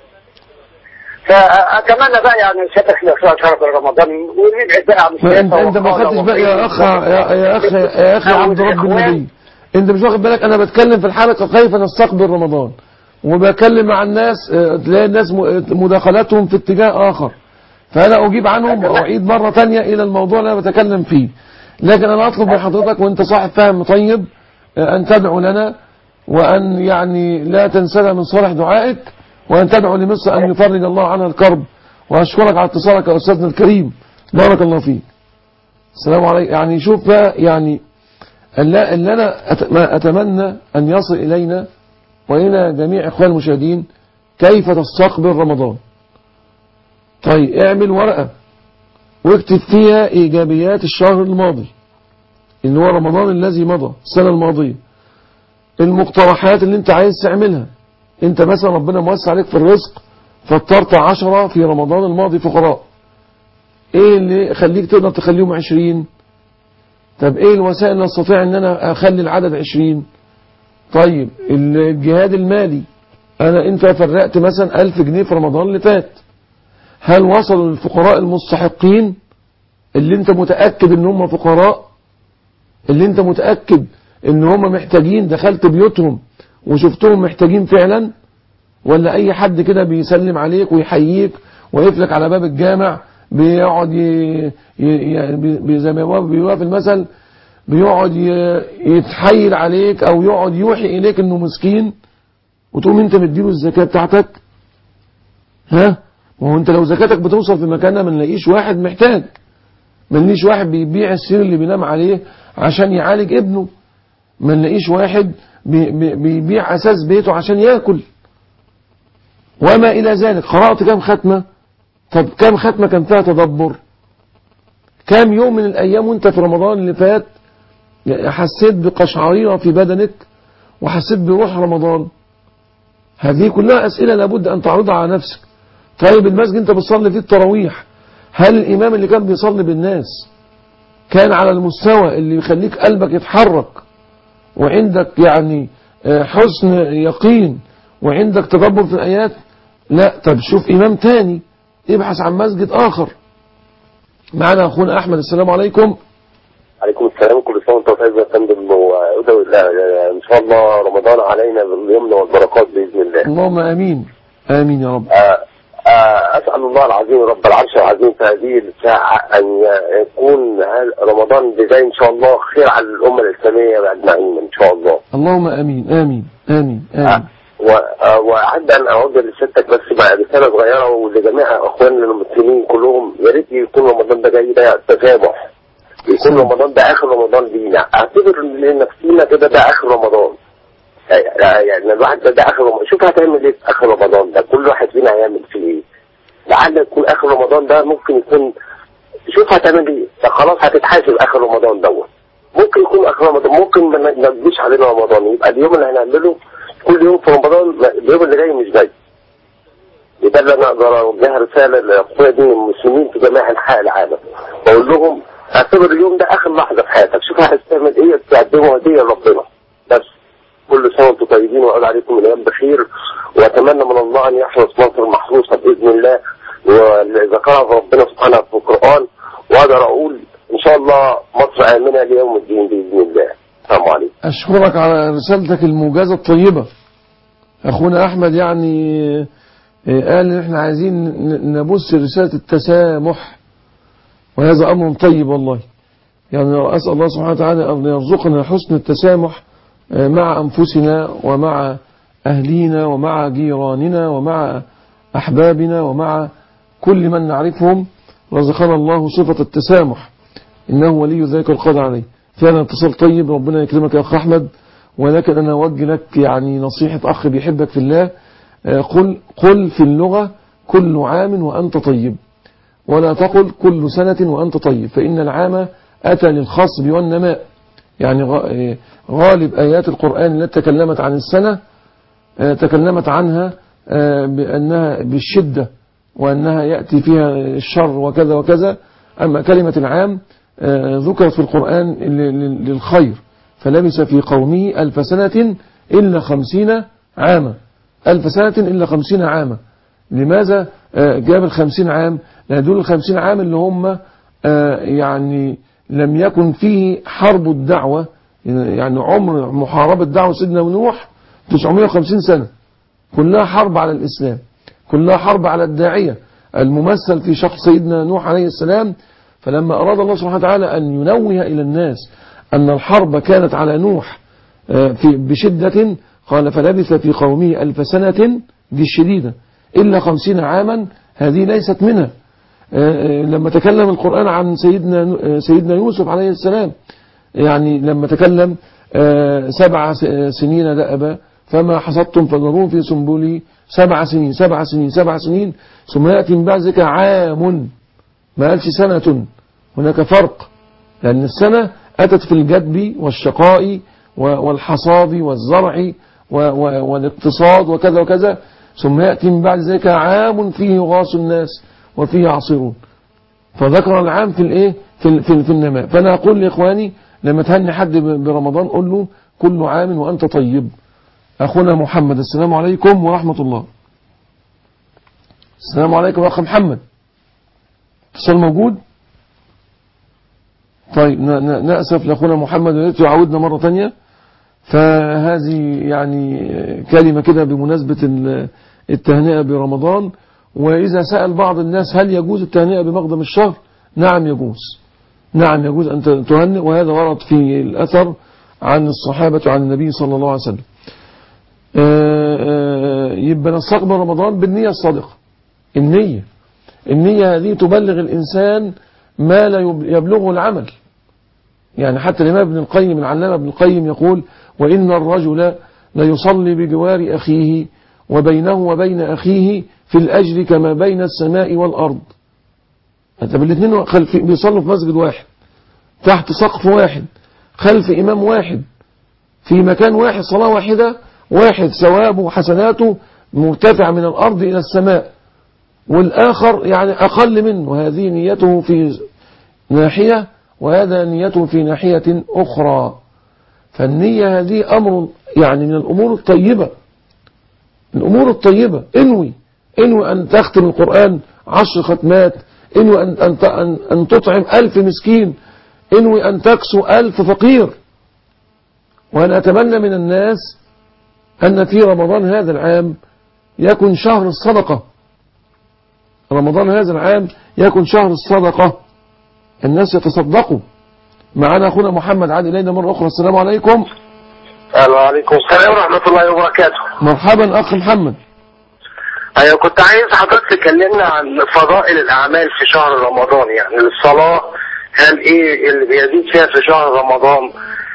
فاتمنى بقى يعني سيادتك شهر رمضان ونبعد بقى عن السياسه. انت ما خدتش بقى يا اخي عبد رب النبي، انت مش واخد بالك. انا بتكلم في الحلقه كيف نستقبل رمضان، وبكلم مع الناس تلاقي الناس مداخلاتهم في اتجاه اخر، فانا اجيب عنهم واعيد مره ثانيه الى الموضوع اللي انا بتكلم فيه. لكن انا اطلب من حضرتك وانت صاحب فهم طيب ان تدعو لنا، وان يعني لا تنسنا من صالح دعائك، وأن تدعو لمصر أن يفرج الله عنها الكرب. وأشكرك على اتصالك يا أستاذنا الكريم، بارك الله فيك. السلام عليكم. يعني شوف بقى، يعني اللي أنا أتمنى أن يصل إلينا وإلى جميع إخوان المشاهدين كيف تستقبل رمضان. طيب اعمل ورقة واكتب فيها إيجابيات الشهر الماضي اللي هو رمضان الذي مضى السنة الماضية، المقترحات اللي انت عايز تعملها. انت مثلا ربنا موسع عليك في الرزق فطرت 10 في رمضان الماضي فقراء، ايه اللي خليك تقدر تخليهم 20؟ طب ايه الوسائل اللي استطيع ان انا اخلي العدد 20؟ طيب الجهاد المالي، انت فرقت مثلا 1000 جنيه في رمضان اللي فات، هل وصلوا للفقراء المستحقين اللي انت متأكد ان هم فقراء، اللي انت متأكد ان هم محتاجين، دخلت بيوتهم وشفتهم محتاجين فعلا، ولا اي حد كده بيسلم عليك ويحييك ويقفلك على باب الجامع بيقعد زي ما بيقول في المثل بيقعد يتحايل عليك او يقعد يوحي اليك انه مسكين وتقوم انت مديله الزكاة بتاعتك؟ ها؟ وهو انت لو زكاتك بتوصل في مكانها ما نلاقيش واحد محتاج، ما نلاقيش واحد بيبيع السرير اللي بينام عليه عشان يعالج ابنه، ما نلاقيش واحد بيبيع اساس بيته عشان ياكل وما الى ذلك. قرأت كم ختمة؟ طب كم ختمة كان فيها تدبر؟ كم يوم من الايام وانت في رمضان اللي فات حسيت بقشعريرة في بدنك وحسيت بروح رمضان؟ هذه كلها اسئلة لابد ان تعرضها على نفسك. طيب المسجد انت بتصلي فيه التراويح، هل الامام اللي كان بيصلي بالناس كان على المستوى اللي يخليك قلبك يتحرك وعندك يعني حسن يقين وعندك تدبر في الآيات؟ لا. طب شوف إمام تاني، ابحث عن مسجد آخر. معنا أخونا أحمد. السلام عليكم. عليكم السلام. كل سنة وانت طيب يا فندم، إن شاء الله رمضان علينا باليمن والبركات بإذن الله. اللهم آمين. آمين يا رب. أسأل الله العظيم رب العرش العظيم في هذه الساعة أن يكون رمضان بداية إن شاء الله خير على الأمة الإسلامية أجمعين إن شاء الله. اللهم آمين آمين آمين آمين. وأحب أن أعود لسيادتك بس بعد رسالة صغيرة ولجميع أخواننا المسلمين كلهم، يا ريت يكون رمضان ده جاي ده تسامح، يكون رمضان ده آخر رمضان لينا، أعتبر لنفسينا كده ده آخر رمضان. يعني الواحد ده آخر رمضان، شوف هتعمل إيه في آخر رمضان ده، كل واحد فينا هيعمل فيه إيه. لعل يكون آخر رمضان ده ممكن يكون، شوف هتعمل إيه، خلاص هتتحاسب آخر رمضان دوت، ممكن يكون آخر رمضان، ممكن ما نجيش علينا رمضان، يبقى اليوم اللي هنعمله كل يوم في رمضان اليوم اللي جاي مش جاي. يبقى اللي انا اقدر اوجه رساله لاخويا دين المسلمين في جميع انحاء العالم، بقول لهم اعتبر اليوم ده اخر لحظه في حياتك، شوف هتعمل ايه تقدمه هديه لربنا. بس كل سنه وانتم طيبين وأعود عليكم الايام بخير، واتمنى من الله ان يحرص مصر محروسه باذن الله، وذكرها ربنا سبحانه في القران، واقدر اقول ان شاء الله مصر امنه ليوم الدين باذن الله. السلام عليكم. اشكرك على رسالتك الموجزه الطيبه. اخونا احمد يعني قال ان احنا عايزين نبث رساله التسامح، وهذا امر طيب والله. يعني اسال الله سبحانه وتعالى ان يرزقنا حسن التسامح مع انفسنا ومع اهلينا ومع جيراننا ومع احبابنا ومع كل من نعرفهم. رزقنا الله صفه التسامح، انه ولي ذلك القادر عليه. فعلا اتصال طيب، ربنا يكرمك يا اخ احمد. ولكن انا اوجه لك يعني نصيحه اخ بيحبك في الله، قل في اللغه كل عام وانت طيب، ولا تقل كل سنه وانت طيب، فان العام اتى للخصب والنماء. يعني غالب ايات القران التي تكلمت عن السنه تكلمت عنها بانها بالشده وانها ياتي فيها الشر وكذا وكذا. اما كلمه العام ذكرت في القرآن للخير، فلبث في قومه 1000 سنة إلا 50 عاما. 1000 سنة إلا 50 عاما. لماذا جاب 50 عام؟ لأن دول 50 عام اللي هم يعني لم يكن فيه حرب الدعوة، يعني عمر محاربة دعوة سيدنا نوح 950 سنة، كلها حرب على الإسلام، كلها حرب على الداعية الممثل في شخص سيدنا نوح عليه السلام. فلما أراد الله سبحانه وتعالى أن ينوه إلى الناس أن الحرب كانت على نوح بشدة، قال فلبث في قومه 1000 سنة، دي الشديدة، إلا 50 عاما، هذه ليست منها. لما تكلم القرآن عن سيدنا يوسف عليه السلام، يعني لما تكلم 7 سنين دأبا فما حصدتم فذروه في سنبله 7 سنين 7 سنين 7 سنين ثم يأتي من بعد ذلك عام، ما قالش سنة. هناك فرق، لأن السنة أتت في الجدب والشقاء والحصاد والزرع والاقتصاد وكذا وكذا، ثم يأتي من بعد ذلك عام فيه يغاث الناس وفيه يعصرون. فذكر العام في الايه في النماء. فأنا أقول لإخواني لما تهني حد برمضان قل له كل عام وأنت طيب. أخونا محمد. السلام عليكم ورحمة الله. السلام عليكم يا أخ محمد. اتصال موجود؟ طيب نأسف لأخونا محمد ونريد يعودنا مرة تانية. فهذه يعني كلمة كده بمناسبة التهنئة برمضان. وإذا سأل بعض الناس هل يجوز التهنئة بمقدم الشهر؟ نعم يجوز، نعم يجوز أن تهنئ، وهذا ورد في الأثر عن الصحابة وعن النبي صلى الله عليه وسلم. يبقى نستقبل رمضان بالنية الصادقة. النية هذه تبلغ الإنسان ما لا يبلغه العمل. يعني حتى الإمام ابن القيم العلامة ابن القيم يقول: وإن الرجل ليصلي بجوار أخيه وبينه وبين أخيه في الأجر كما بين السماء والأرض. طب الاثنين بيصلوا في مسجد واحد تحت سقف واحد خلف إمام واحد في مكان واحد صلاة واحدة، واحد ثوابه وحسناته مرتفع من الأرض إلى السماء، والآخر يعني أقل منه. هذه نيته في ناحية وهذا نيته في ناحية أخرى. فالنية هذه أمر يعني من الأمور الطيبة، الأمور الطيبة. انوي أن تختم القرآن 10 ختمات، انوي أن تطعم 1000 مسكين، انوي أن تكسو 1000 فقير. وأنا أتمنى من الناس أن في رمضان هذا العام يكون شهر الصدقة. رمضان هذا العام يكون شهر الصدقة، الناس يتصدقوا. معنا أخونا محمد عاد إلينا مرة أخرى. السلام عليكم. وعليكم السلام ورحمة الله وبركاته. مرحبا أخ محمد. أيوة، كنت عايز حضرتك تكلمنا عن فضائل الأعمال في شهر رمضان. يعني الصلاة هل إيه اللي بيزيد فيها في شهر رمضان؟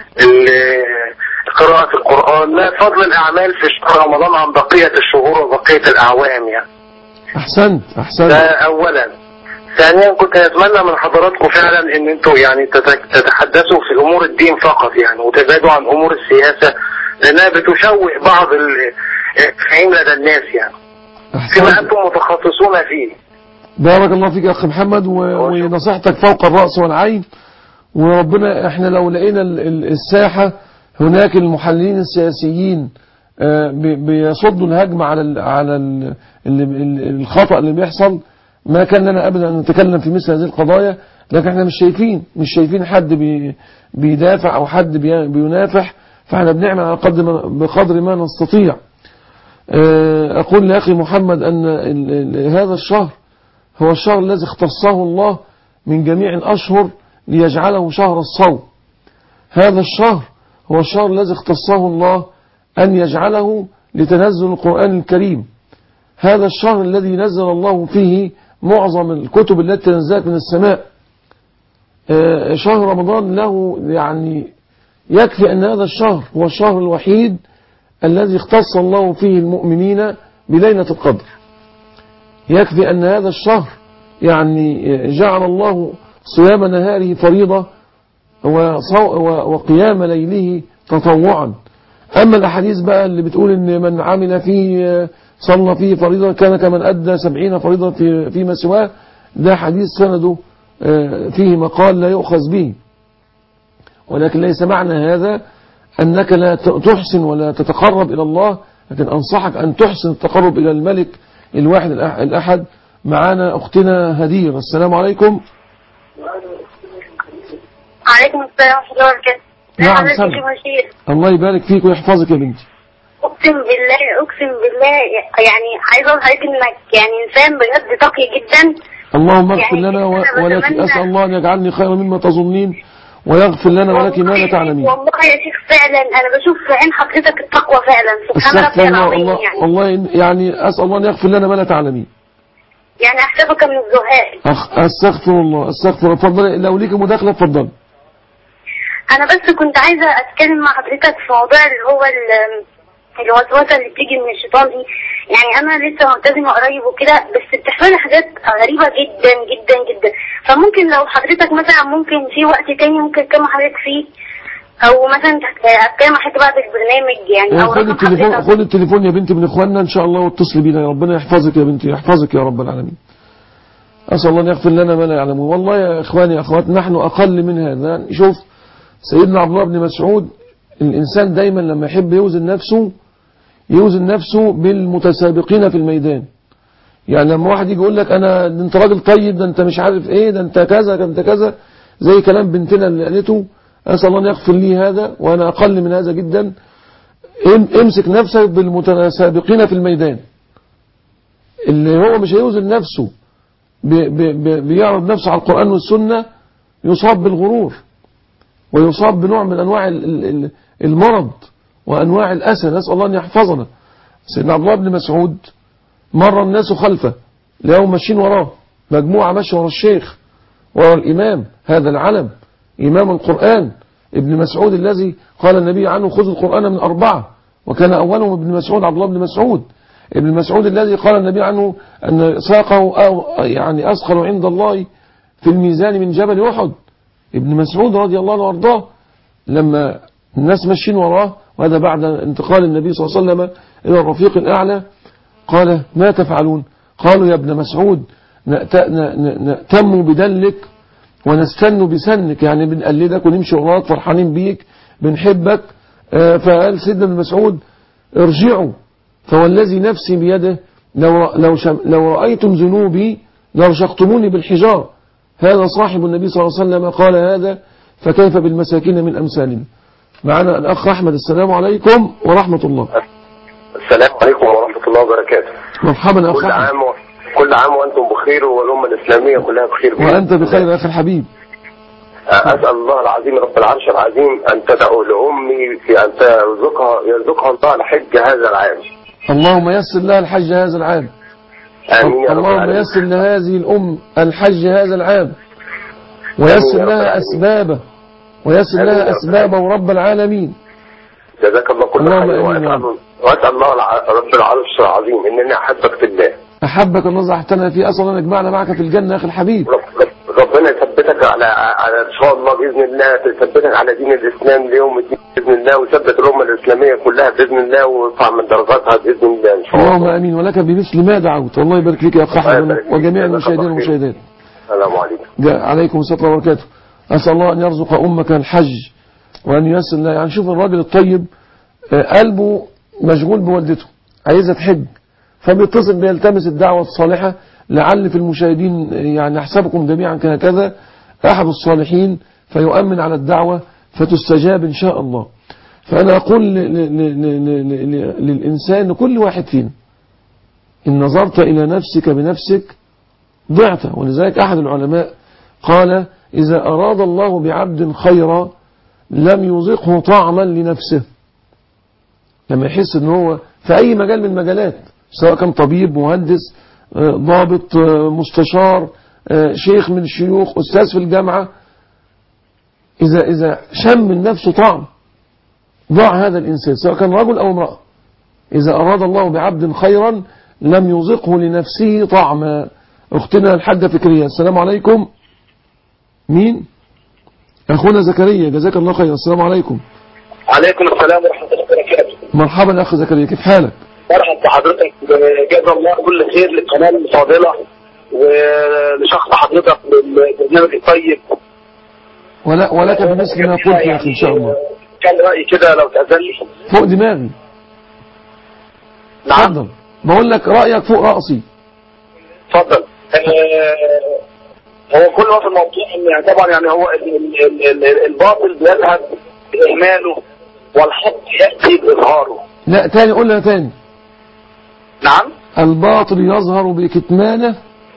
قراءة القرآن، ما فضل الأعمال في شهر رمضان عن بقية الشهور وبقية الأعوام يعني؟ أحسنت. ده أولا. ثانيا كنت أتمنى من حضراتكم فعلا ان انتوا يعني تتحدثوا في امور الدين فقط يعني، وتبعدوا عن امور السياسة لانها بتشوه بعض الفهم لدى الناس يعني فيما انتم متخصصون فيه. بارك الله فيك يا اخي محمد، ونصيحتك فوق الرأس والعين. وربنا احنا لو لقينا الساحة هناك المحللين السياسيين بيصدوا الهجمة على الخطأ اللي بيحصل، ما كان لنا أبدا أن نتكلم في مثل هذه القضايا. لكن احنا مش شايفين حد بيدافع أو حد بينافح، فاحنا بنعمل على بقدر ما نستطيع. أقول لأخي محمد أن هذا الشهر هو الشهر الذي اختصه الله من جميع الأشهر ليجعله شهر الصوم. هذا الشهر هو الشهر الذي اختصه الله أن يجعله لتنزل القرآن الكريم. هذا الشهر الذي نزل الله فيه معظم الكتب التي تنزلت من السماء. شهر رمضان له يعني يكفي أن هذا الشهر هو الشهر الوحيد الذي اختص الله فيه المؤمنين بليلة القدر. يكفي أن هذا الشهر يعني جعل الله صيام نهاره فريضة وقيام ليله تطوعا. أما الأحاديث بقى اللي بتقول إن من عمل فيه صلى فيه فريضة كان كمن أدى 70 فريضة فيما سواه، ده حديث سنده فيه مقال لا يؤخذ به. ولكن ليس معنى هذا أنك لا تحسن ولا تتقرب إلى الله، لكن أنصحك أن تحسن التقرب إلى الملك الواحد الأحد. معنا أختنا هدير. السلام عليكم. عليكم السلام ورحمة الله وبركاته. نعم سلام. الله يبارك فيك ويحفظك يا بنتي. أقسم بالله يعني عايز أقول لحضرتك إنك يعني إنسان بجد تقي جدا. اللهم اغفر لنا ولك. أسأل الله أن يجعلني خيرا مما تظنين ويغفر لنا ولك ما لا تعلمين. والله يا شيخ فعلا أنا بشوف في عين حضرتك التقوى فعلا. سبحان ربي العظيم يعني. والله يعني أسأل الله أن يغفر لنا ما لا تعلمين. يعني أحسبك من الزهاد. أستغفر الله. اتفضل لو ليك مداخلة اتفضل. أنا بس كنت عايزة أتكلم مع حضرتك في موضوع اللي هو الوسوسة اللي بتيجي من الشيطان دي. يعني أنا لسه ملتزمة قريب وكده، بس بتحصل حاجات غريبة جدا جدا جدا. فممكن لو حضرتك مثلا ممكن في وقت تاني ممكن أتكلم حضرتك فيه، أو مثلا أتكلم مع حضرتك بعد البرنامج يعني. أو خد التليفون يا بنتي من إخواننا إن شاء الله واتصل بينا. ربنا يحفظك يا بنتي، يحفظك يا رب العالمين. أسأل الله أن يغفر لنا ما لا يعلمون. والله يا إخواني يا أخوات نحن أقل من هذا. شوف سيدنا عبد الله بن مسعود، الإنسان دايما لما يحب يوزن نفسه بالمتسابقين في الميدان. يعني لما واحد يجي يقول لك ده انت راجل طيب، ده انت مش عارف ايه، ده انت كذا، ده انت كذا، زي كلام بنتنا اللي قالته، أسأل الله أن يغفر لي هذا وأنا أقل من هذا جدا. امسك نفسك بالمتسابقين في الميدان، اللي هو مش هيوزن نفسه بيعرض نفسه على القرآن والسنة يصاب بالغرور ويصاب بنوع من أنواع المرض وأنواع الأسى. نسأل الله أن يحفظنا. سيدنا عبد الله بن مسعود مر الناس خلفه، لقوا ماشيين وراه، مجموعة ماشية ورا الشيخ، ورا الإمام، هذا العلم إمام القرآن ابن مسعود الذي قال النبي عنه خذ القرآن من 4، وكان أولهم ابن مسعود عبد الله بن مسعود. ابن مسعود الذي قال النبي عنه أن ساقه يعني أثقل عند الله في الميزان من جبل أحد. ابن مسعود رضي الله عنه وارضاه لما الناس ماشيين وراه، وهذا بعد انتقال النبي صلى الله عليه وسلم إلى الرفيق الأعلى، قال ما تفعلون؟ قالوا يا ابن مسعود نأتم بدلك ونستن بسنك، يعني بنقلدك ونمشي وراك فرحانين بيك بنحبك. فقال سيدنا ابن مسعود ارجعوا فوالذي نفسي بيده لو رأيتم ذنوبي لرشقتموني بالحجار. هذا صاحب النبي صلى الله عليه وسلم قال هذا، فكيف بالمساكين من أمثالنا. معنا الأخ أحمد. السلام عليكم ورحمة الله. السلام عليكم ورحمة الله وبركاته. مرحبا أخ أحمد. كل عام وأنتم بخير والأمة الإسلامية كلها بخير. وأنت بخير يا أخي الحبيب. أسأل الله العظيم رب العرش العظيم أن تدعو لأمي في أن يرزقها الله الحج هذا العام. اللهم يسر لها الحج هذا العام. آمين يا رب اللهم العالمين. يسر لهذه الأم الحج هذا العام، ويسر لها أسبابه، ويسر لها أسبابه رب العالمين. جزاك الله كل خير. وأسأل الله رب العرش العظيم إنني أحبك في الله. أحبك الله زحتنا في. أسأل الله نجمعنا معك في الجنة يا أخي الحبيب. ربنا يثبتك على إن شاء الله بإذن الله، تثبتك على دين الإسلام ليوم الدين بإذن الله، وثبت الأمة الإسلامية كلها بإذن الله، ويرفع من درجاتها بإذن الله إن شاء الله. اللهم آمين. ولك بمثل ما دعوت. الله يبارك فيك يا أخ أحمد وجميع المشاهدين والمشاهدات. السلام عليكم. عليكم السلام ورحمة الله وبركاته. أسأل الله أن يرزق أمك الحج وأن ييسر لها. يعني شوف الراجل الطيب قلبه مشغول بوالدته عايزة تحج، فبيتصل بيلتمس الدعوة الصالحة. لعل في المشاهدين يعني نحسبكم جميعا كهكذا أحد الصالحين فيؤمن على الدعوة فتستجاب إن شاء الله. فأنا أقول للإنسان لكل واحد فينا إن نظرت إلى نفسك بنفسك ضعت. ولذلك أحد العلماء قال إذا أراد الله بعبد خيرا لم يذقه طعما لنفسه. لما يحس أنه هو في أي مجال من المجالات، سواء كان طبيب، مهندس، ضابط، مستشار، شيخ من الشيوخ، أستاذ في الجامعة، إذا شم من نفسه طعم ضاع هذا الإنسان سواء كان رجل أو امرأة. إذا أراد الله بعبد خيرا لم يذقه لنفسه طعما. أختنا الحاجة فكرية. السلام عليكم. مين؟ أخونا زكريا. جزاك الله خير. السلام عليكم. عليكم السلام ورحمة الله وبركاته. مرحبا أخ زكريا، كيف حالك؟ مرحبا بحضرتك. جزا الله كل خير للقناة الفاضلة ولشخص حضرتك بالبرنامج الطيب. ولك بمثل ما قلت يا أخي إن شاء الله. كان رأيي كده لو تأذن لي. فوق دماغي. نعم. اتفضل. بقول لك رأيك فوق رأسي. اتفضل. هو كل ما في الموضوع يعني طبعا يعني هو الباطل بيذهب بإهماله والحق يأتي بإظهاره. لا تاني، قولها تاني. نعم. الباطل يظهر بكتمانه.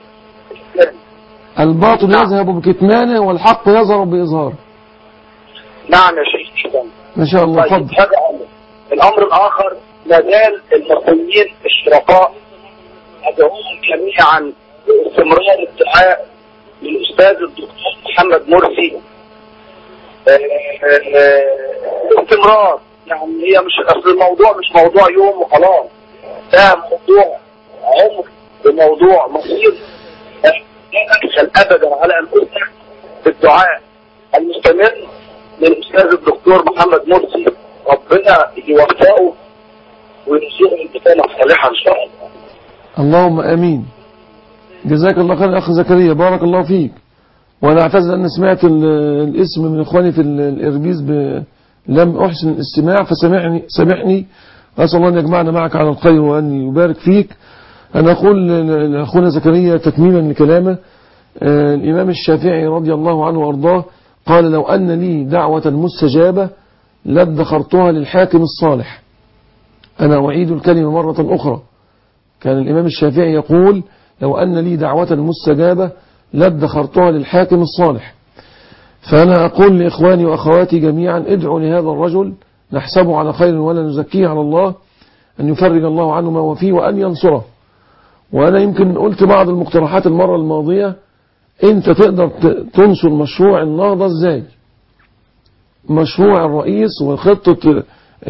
الباطل يذهب بكتمانه والحق يظهر بإظهاره. نعم يا شيخ. ما شاء الله. طيب هذا أمر. الأمر الآخر ما زال المصريين الشرفاء أدعوهم جميعا باستمرار الدعاء للأستاذ الدكتور محمد مرسي باستمرار. يعني هي مش أصل الموضوع مش موضوع يوم وخلاص، ده موضوع عمر وموضوع مصير. لا أكسل أبدا على أنفسنا بالدعاء المستمر للأستاذ الدكتور محمد مرسي، ربنا يوفقه ويرزقه البطانة الصالحة إن شاء الله. اللهم آمين. جزاك الله خير أخ زكريا، بارك الله فيك. وأنا أعتذر أن سمعت الاسم من إخواني في الإربيز لم أحسن الاستماع فسامحني. أسأل الله أن يجمعنا معك على الخير وأن يبارك فيك. أنا أقول لأخونا زكريا تتميما لكلامه الإمام الشافعي رضي الله عنه وأرضاه قال لو أن لي دعوة مستجابة لادخرتها للحاكم الصالح. أنا أعيد الكلمة مرة أخرى. كان الإمام الشافعي يقول لو أن لي دعوة مستجابة لادخرتها للحاكم الصالح. فأنا أقول لإخواني وأخواتي جميعا ادعوا لهذا الرجل نحسبه على خير ولا نزكيه على الله، أن يفرج الله عنه ما هو فيه وأن ينصره. وأنا يمكن قلت بعض المقترحات المرة الماضية، أنت تقدر تنصر مشروع النهضة إزاي؟ مشروع الرئيس وخطة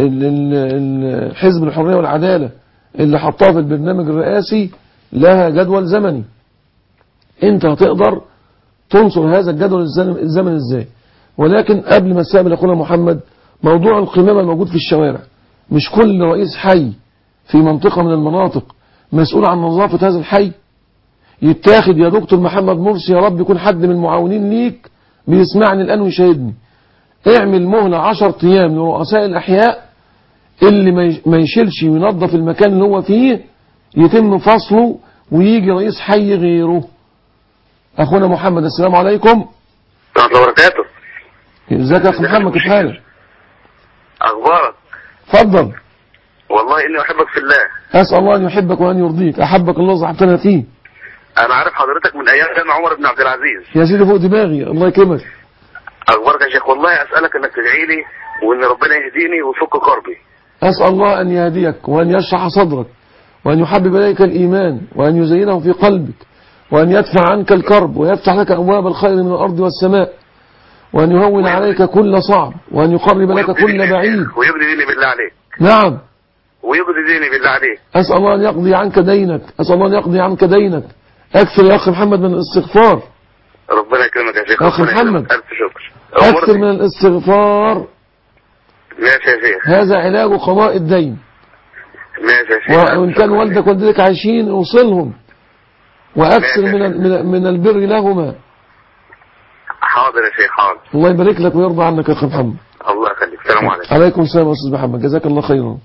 حزب الحرية والعدالة اللي حطها في البرنامج الرئاسي لها جدول زمني. أنت هتقدر تنصر هذا الجدول الزمني إزاي؟ ولكن قبل ما استقبل أخونا محمد، موضوع القمامة الموجود في الشوارع، مش كل رئيس حي في منطقة من المناطق مسؤول عن نظافة هذا الحي؟ يتاخد يا دكتور محمد مرسي، يا رب يكون حد من المعاونين ليك بيسمعني الآن ويشاهدني، اعمل مهلة 10 أيام لرؤساء الأحياء اللي ما يشيلش وينظف المكان اللي هو فيه يتم فصله ويجي رئيس حي غيره. أخونا محمد السلام عليكم. ورحمة الله وبركاته. ازيك يا أخي محمد، كيف حالك؟ أخبارك؟ اتفضل. والله إني أحبك في الله. أسأل الله أن يحبك وأن يرضيك. أحبك الله صحبتنا فيه. أنا عارف حضرتك من أيام جامع عمر بن عبد العزيز. يا سيدي فوق دماغي، الله يكرمك. أخبارك يا شيخ؟ والله أسألك إنك تدعي لي وإن ربنا يهديني ويفك كربي. أسأل الله أن يهديك وأن يشرح صدرك وأن يحبب إليك الإيمان وأن يزينه في قلبك وأن يدفع عنك الكرب ويفتح لك أبواب الخير من الأرض والسماء وأن يهون عليك كل صعب وأن يقرب لك كل بعيد. ويقضي ديني بالله عليك. نعم. ويقضي ديني بالله عليك. أسأل الله أن يقضي عنك دينك، أسأل الله أن يقضي عنك دينك. أكثر يا أخي محمد من الاستغفار. ربنا يكرمك يا شيخ. يا أخي محمد ألف شكر. أكثر من الاستغفار. ماشي يا شيخ. هذا علاج قضاء الدين. ماشي يا شيخ. وإن كان والدك ووالدتك عايشين اوصلهم وأكثر من البر لهما. حاضر يا شيخ حاضر. الله يبارك لك ويرضى عنك يا أخي محمد. الله يخليك. السلام عليكم. عليكم السلام يا أستاذ محمد، جزاك الله خيرا.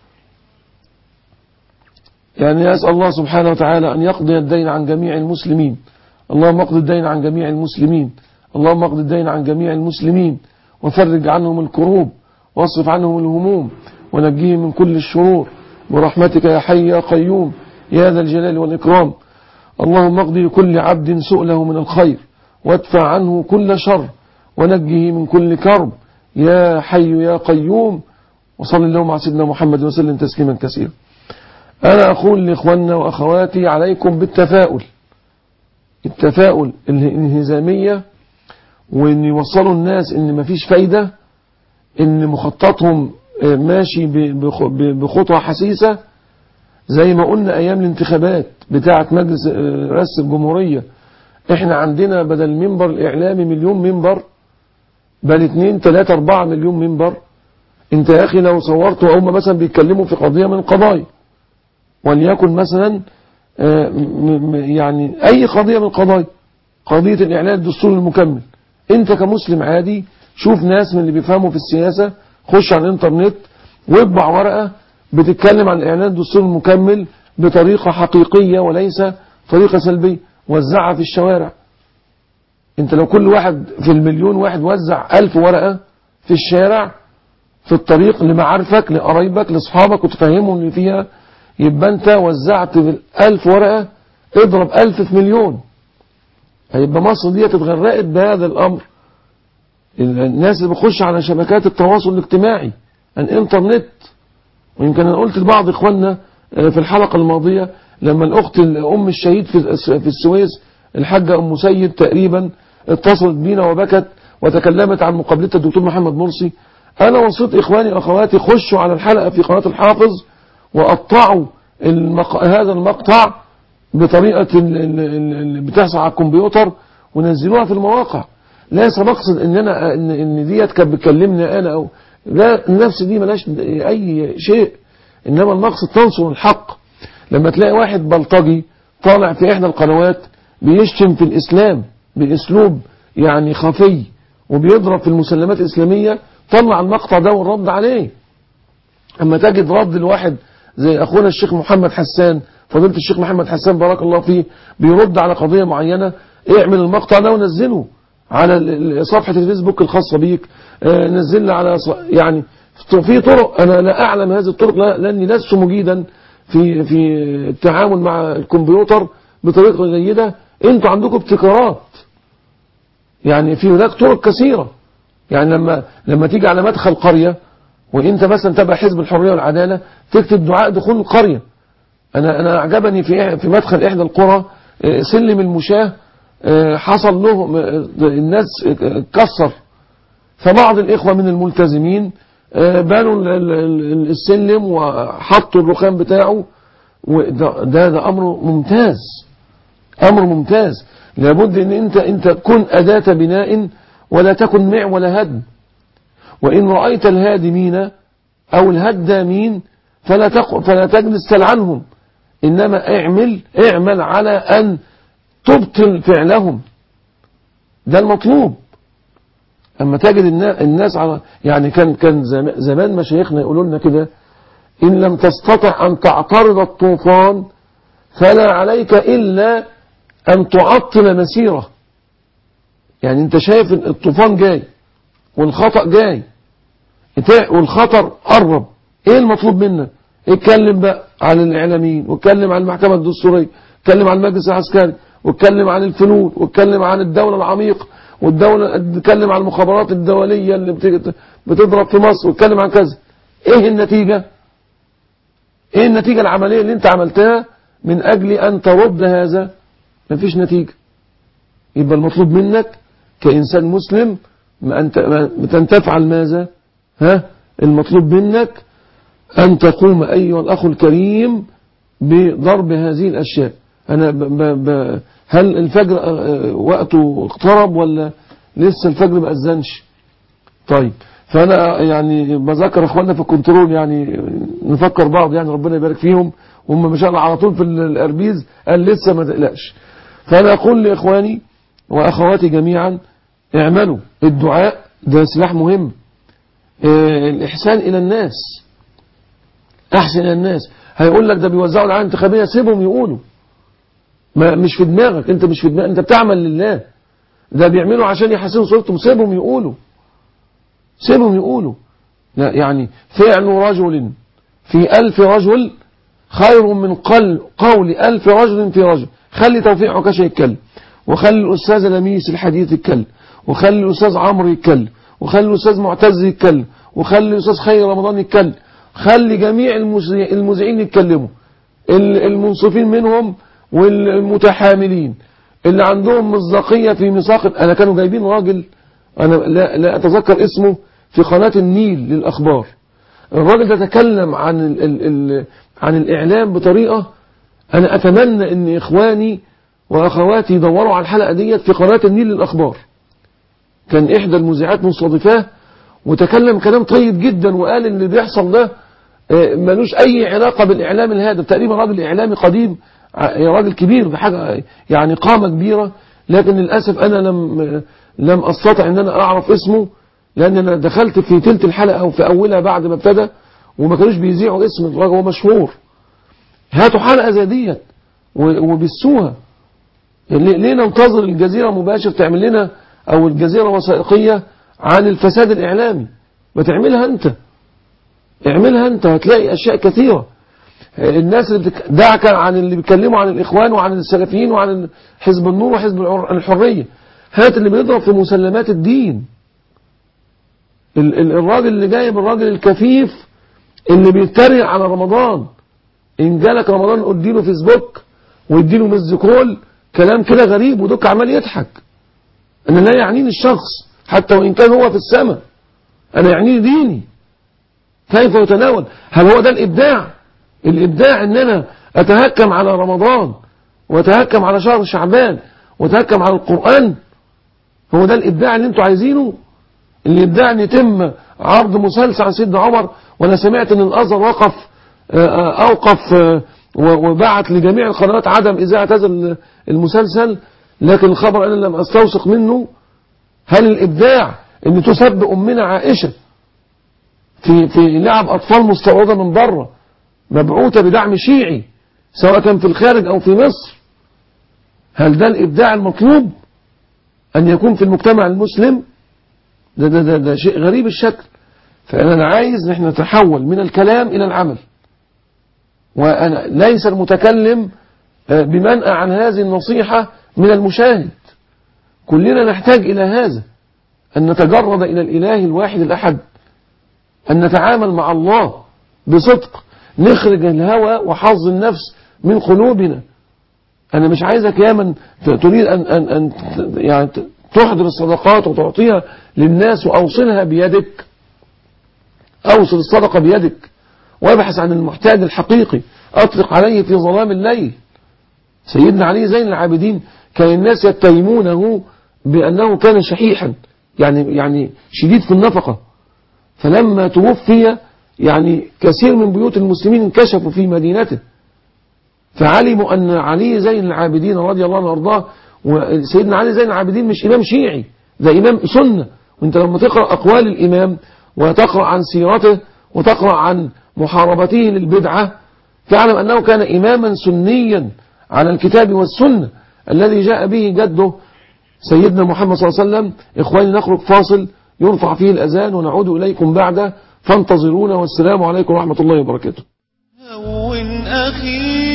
يعني أسأل الله سبحانه وتعالى أن يقضي الدين عن جميع المسلمين. اللهم اقضي الدين عن جميع المسلمين، اللهم اقضي الدين عن جميع المسلمين وفرج عنهم الكروب واصرف عنهم الهموم ونجيهم من كل الشرور برحمتك يا حي يا قيوم يا ذا الجلال والإكرام. اللهم اقضي لكل عبد سؤله من الخير وادفع عنه كل شر ونجه من كل كرب يا حي يا قيوم. وصل اللهم على سيدنا محمد وسلم تسليما كثيرا. أنا أقول لإخواننا وأخواتي عليكم بالتفاؤل، التفاؤل الانهزامية، وإن يوصلوا الناس إن مفيش فايدة، إن مخططهم ماشي بخطوة حسيسة. زي ما قلنا أيام الانتخابات بتاعة مجلس رئاسة الجمهورية، إحنا عندنا بدل المنبر الإعلامي 1,000,000 منبر، بل 2 3 4 مليون منبر. انت يا أخي لو صورتوا هم مثلا بيتكلموا في قضية من القضايا، وليكن مثلا يعني أي قضية من القضايا، قضية الإعلان الدستوري المكمل، انت كمسلم عادي شوف ناس من اللي بيفهموا في السياسة، خش على الانترنت واطبع ورقة بتتكلم عن الإعلان الدستوري المكمل بطريقة حقيقية وليس طريقة سلبية، وزعها في الشوارع. انت لو كل واحد في 1,000,000 واحد وزع 1000 ورقة في الشارع في الطريق لمعارفك لقرايبك لأصحابك وتفهمهم اللي فيها، يبقى انت وزعت 1000 ورقة، اضرب 1000 في 1,000,000. هيبقى مصر دي اتغرقت بهذا الأمر. الناس اللي بتخش على شبكات التواصل الاجتماعي الانترنت. ويمكن انا قلت لبعض اخواننا في الحلقة الماضية لما الأخت أم الشهيد في السويس الحاجة أم سيد تقريبا اتصلت بينا وبكت وتكلمت عن مقابلتها الدكتور محمد مرسي. أنا وصيت إخواني وأخواتي خشوا على الحلقة في قناة الحافظ وقطعوا هذا المقطع بطريقة اللي بتحصل على الكمبيوتر ونزلوها في المواقع. ليس مقصد ان ديت كانت بتكلمني انا او لا، النفس دي ملاش اي شيء، انما المقصد تنصر الحق. لما تلاقي واحد بلطجي طالع في احدى القنوات بيشتم في الاسلام باسلوب يعني خفي وبيضرب في المسلمات الاسلامية، طلع المقطع ده والرد عليه. اما تجد رد الواحد زي اخونا الشيخ محمد حسان، فضيلة الشيخ محمد حسان بارك الله فيه، بيرد على قضية معينة، اعمل المقطع ده ونزله على صفحة الفيسبوك الخاصة بيك، نزلنا على يعني في طرق. أنا لا أعلم هذه الطرق لأني لست مجيدا في التعامل مع الكمبيوتر بطريقة جيدة. انتوا عندكم ابتكارات، يعني في هناك طرق كثيرة. يعني لما تيجي على مدخل قرية وانت مثلا تبع حزب الحرية والعدالة تكتب دعاء دخول القرية. أنا أعجبني في مدخل إحدى القرى سلم المشاة حصل له الناس كسر، فبعض الإخوة من الملتزمين بنوا السلم وحطوا الرخام بتاعه. ده أمر ممتاز، أمر ممتاز. لابد أن أنت تكون أداة بناء ولا تكن معول هدم. وإن رأيت الهادمين أو الهدامين فلا تجلس تلعنهم، إنما اعمل على أن تبطل فعلهم. ده المطلوب. أما تجد الناس على يعني كان زمان مشايخنا يقولوا لنا كده: إن لم تستطع أن تعترض الطوفان فلا عليك إلا أن تعطل مسيره. يعني أنت شايف الطوفان جاي والخطأ جاي والخطر قرب، إيه المطلوب منك؟ اتكلم بقى عن الإعلاميين، واتكلم عن المحكمة الدستورية، اتكلم عن المجلس العسكري، واتكلم عن الفنون، واتكلم عن الدولة العميقة، اتكلم عن المخابرات الدولية اللي بتضرب في مصر، واتكلم عن كذا. ايه النتيجة؟ ايه النتيجة العملية اللي انت عملتها من اجل ان ترد هذا؟ مفيش نتيجة. يبقى المطلوب منك كإنسان مسلم أن تفعل ماذا؟ المطلوب منك أن تقوم أيها الأخ الكريم بضرب هذه الأشياء. هل الفجر وقته اقترب ولا لسه الفجر ما أذنش؟ طيب، فأنا يعني بذكر أخواننا في الكنترول، يعني نفكر بعض، يعني ربنا يبارك فيهم، هم ما شاء الله على طول في الأربيز قال لسه ما تقلقش. فأنا أقول لإخواني وأخواتي جميعا: اعملوا. الدعاء ده سلاح مهم. الإحسان إلى الناس، أحسن إلى الناس. هيقول لك ده بيوزعوا العالم انتخابية، سيبهم يقولوا، مش في دماغك، انت مش في دماغك، انت بتعمل لله. ده بيعملوا عشان يحسنوا صورتهم، سيبهم يقولوا، سيبهم يقولوا. لا، يعني فعل رجل في 1000 رجل خير من قول 1000 رجل في رجل. خلي توفيق عكاشة يتكلم، وخلي الأستاذ لميس الحديث يتكلم، وخلي الأستاذ عمرو يتكلم، وخلي الأستاذ معتز يتكلم، وخلي الأستاذ خير رمضان يتكلم، خلي جميع المذيعين يتكلموا، المنصفين منهم والمتحاملين اللي عندهم مصداقية في ميثاق. أنا كانوا جايبين راجل أنا لا أتذكر اسمه في قناة النيل للأخبار. الراجل ده تكلم عن الإعلام بطريقة أنا أتمنى أن إخواني وأخواتي يدوروا على الحلقة ديت في قناة النيل للأخبار. كان إحدى المذيعات مستضيفاه وتكلم كلام طيب جدا، وقال إن اللي بيحصل ده ملوش أي علاقة بالإعلام الهادف. تقريبا راجل إعلامي قديم، راجل كبير بحاجة يعني قامة كبيرة، لكن للأسف أنا لم أستطع أن أنا أعرف اسمه، لأن أنا دخلت في تلت الحلقة أو في أولها بعد ما ابتدى وما كانوش بيذيعوا اسم الراجل، هو مشهور. هاتوا حلقة زي ديت وبسوها. ليه ننتظر الجزيرة مباشر تعمل لنا أو الجزيرة وثائقية عن الفساد الإعلامي؟ ما تعملها أنت، اعملها أنت، هتلاقي أشياء كثيرة. الناس اللي دعك عن اللي بيتكلموا عن الإخوان وعن السلفيين وعن حزب النور وحزب الحرية، هات اللي بيضرب في مسلمات الدين. الراجل اللي جايب الراجل الكفيف اللي بيتريق على رمضان، إن جالك رمضان اديله فيسبوك واديله مزكول كلام كده غريب ودك عمال يضحك. أنا لا يعنيني الشخص حتى وإن كان هو في السماء، أنا يعنيني ديني كيف يتناول. هل هو ده الإبداع؟ الإبداع إن أنا أتهكم على رمضان وأتهكم على شهر شعبان وأتهكم على القرآن؟ هو ده الإبداع اللي أنتوا عايزينه؟ الإبداع أن يتم عرض مسلسل عن سيدنا عمر، وأنا سمعت أن الأزهر أوقف وبعت لجميع القنوات عدم إذاعة هذا المسلسل، لكن الخبر أنا لم أستوثق منه. هل الإبداع أن تسب أمنا عائشة في لعب أطفال مستوردة من بره مبعوثة بدعم شيعي سواء كان في الخارج أو في مصر؟ هل ده الإبداع المطلوب أن يكون في المجتمع المسلم؟ ده شيء غريب الشكل. فأنا عايز نحن نتحول من الكلام إلى العمل، وأنا ليس المتكلم بمنأى عن هذه النصيحة من المشاهد. كلنا نحتاج إلى هذا، أن نتجرد إلى الإله الواحد الأحد، أن نتعامل مع الله بصدق، نخرج الهوى وحظ النفس من قلوبنا. أنا مش عايزك يا من تريد أن يعني تحضر الصدقات وتعطيها للناس وأوصلها بيدك، أوصل الصدقة بيدك وابحث عن المحتاج الحقيقي، أطلق عليه في ظلام الليل. سيدنا علي زين العابدين كان الناس يتهمونه بأنه كان شحيحا، يعني شديد في النفقة. فلما توفي يعني كثير من بيوت المسلمين انكشفوا في مدينته، فعلموا أن علي زين العابدين رضي الله عنه وارضاه. وسيدنا علي زين العابدين مش إمام شيعي، ده إمام سنة. وانت لما تقرأ أقوال الإمام وتقرأ عن سيرته وتقرأ عن محاربته للبدعة، تعلم أنه كان إماما سنيا على الكتاب والسنة الذي جاء به جده سيدنا محمد صلى الله عليه وسلم. إخواني نخرج فاصل يرفع فيه الأذان ونعود إليكم بعده، فانتظرونا، والسلام عليكم ورحمة الله وبركاته. هون أخي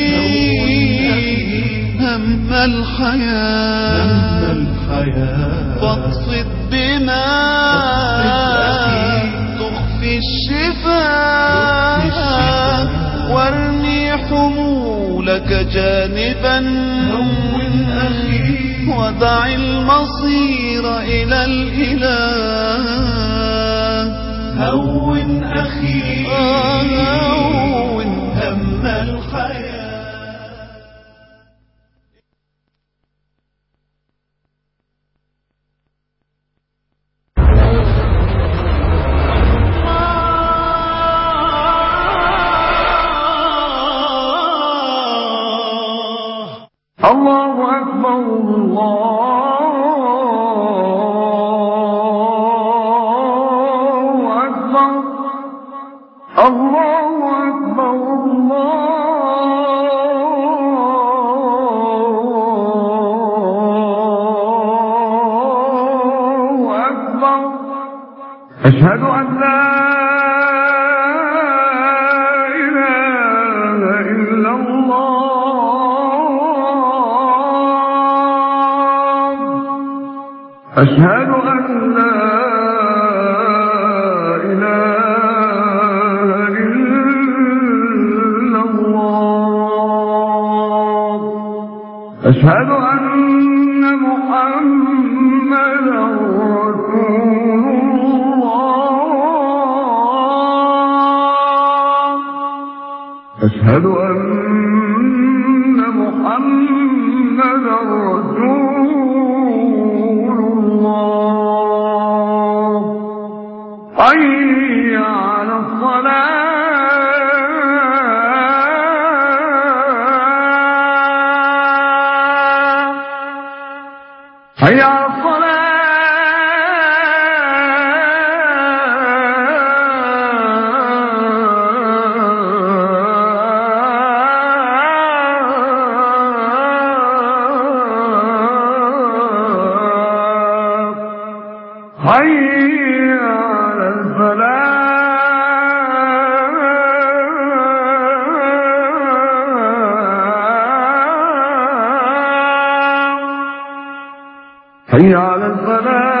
هم الحياة فاقصد بما تخفي الشفاء وارمي حمولك جانبا ودع المصير إلى الإله. هون أخي هون هم الحياة. الله أكبر الله أكبر الله أكبر الله أكبر. أشهد أن لا إله إلا الله. أشهد أن لا إله إلا الله. أشهد أن محمدا رسول الله. أشهد أن محمدا رسول الله. حي على الصلاة. حي على حي على الفلاح. حي على الفلاح.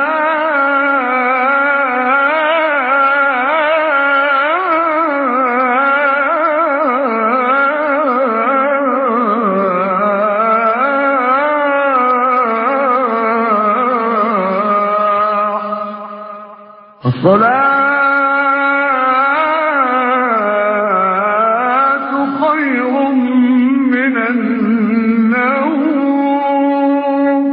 الصلاة خير من النوم.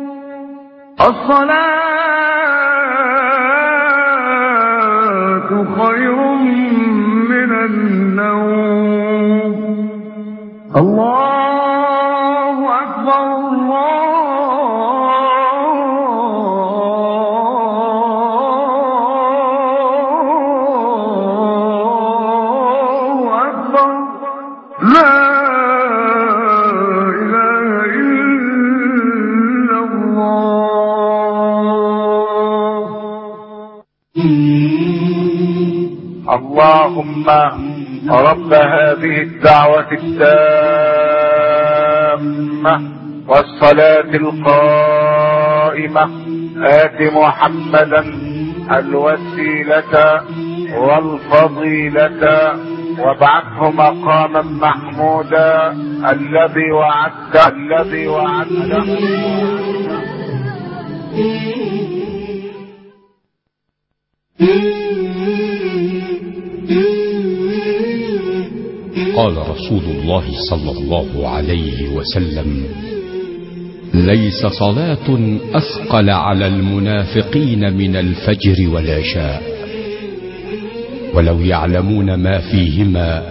الصلاة خير من النوم. الله أكبر الله أكبر. لا إله إلا اللهم رب هذه الدعوة التامة والصلاة القائمة آت محمدا الوسيلة والفضيلة وابعثه مقاما محمودا الذي وعدته. قال رسول الله صلى الله عليه وسلم: ليس صلاة أثقل على المنافقين من الفجر والعشاء، ولو يعلمون ما فيهما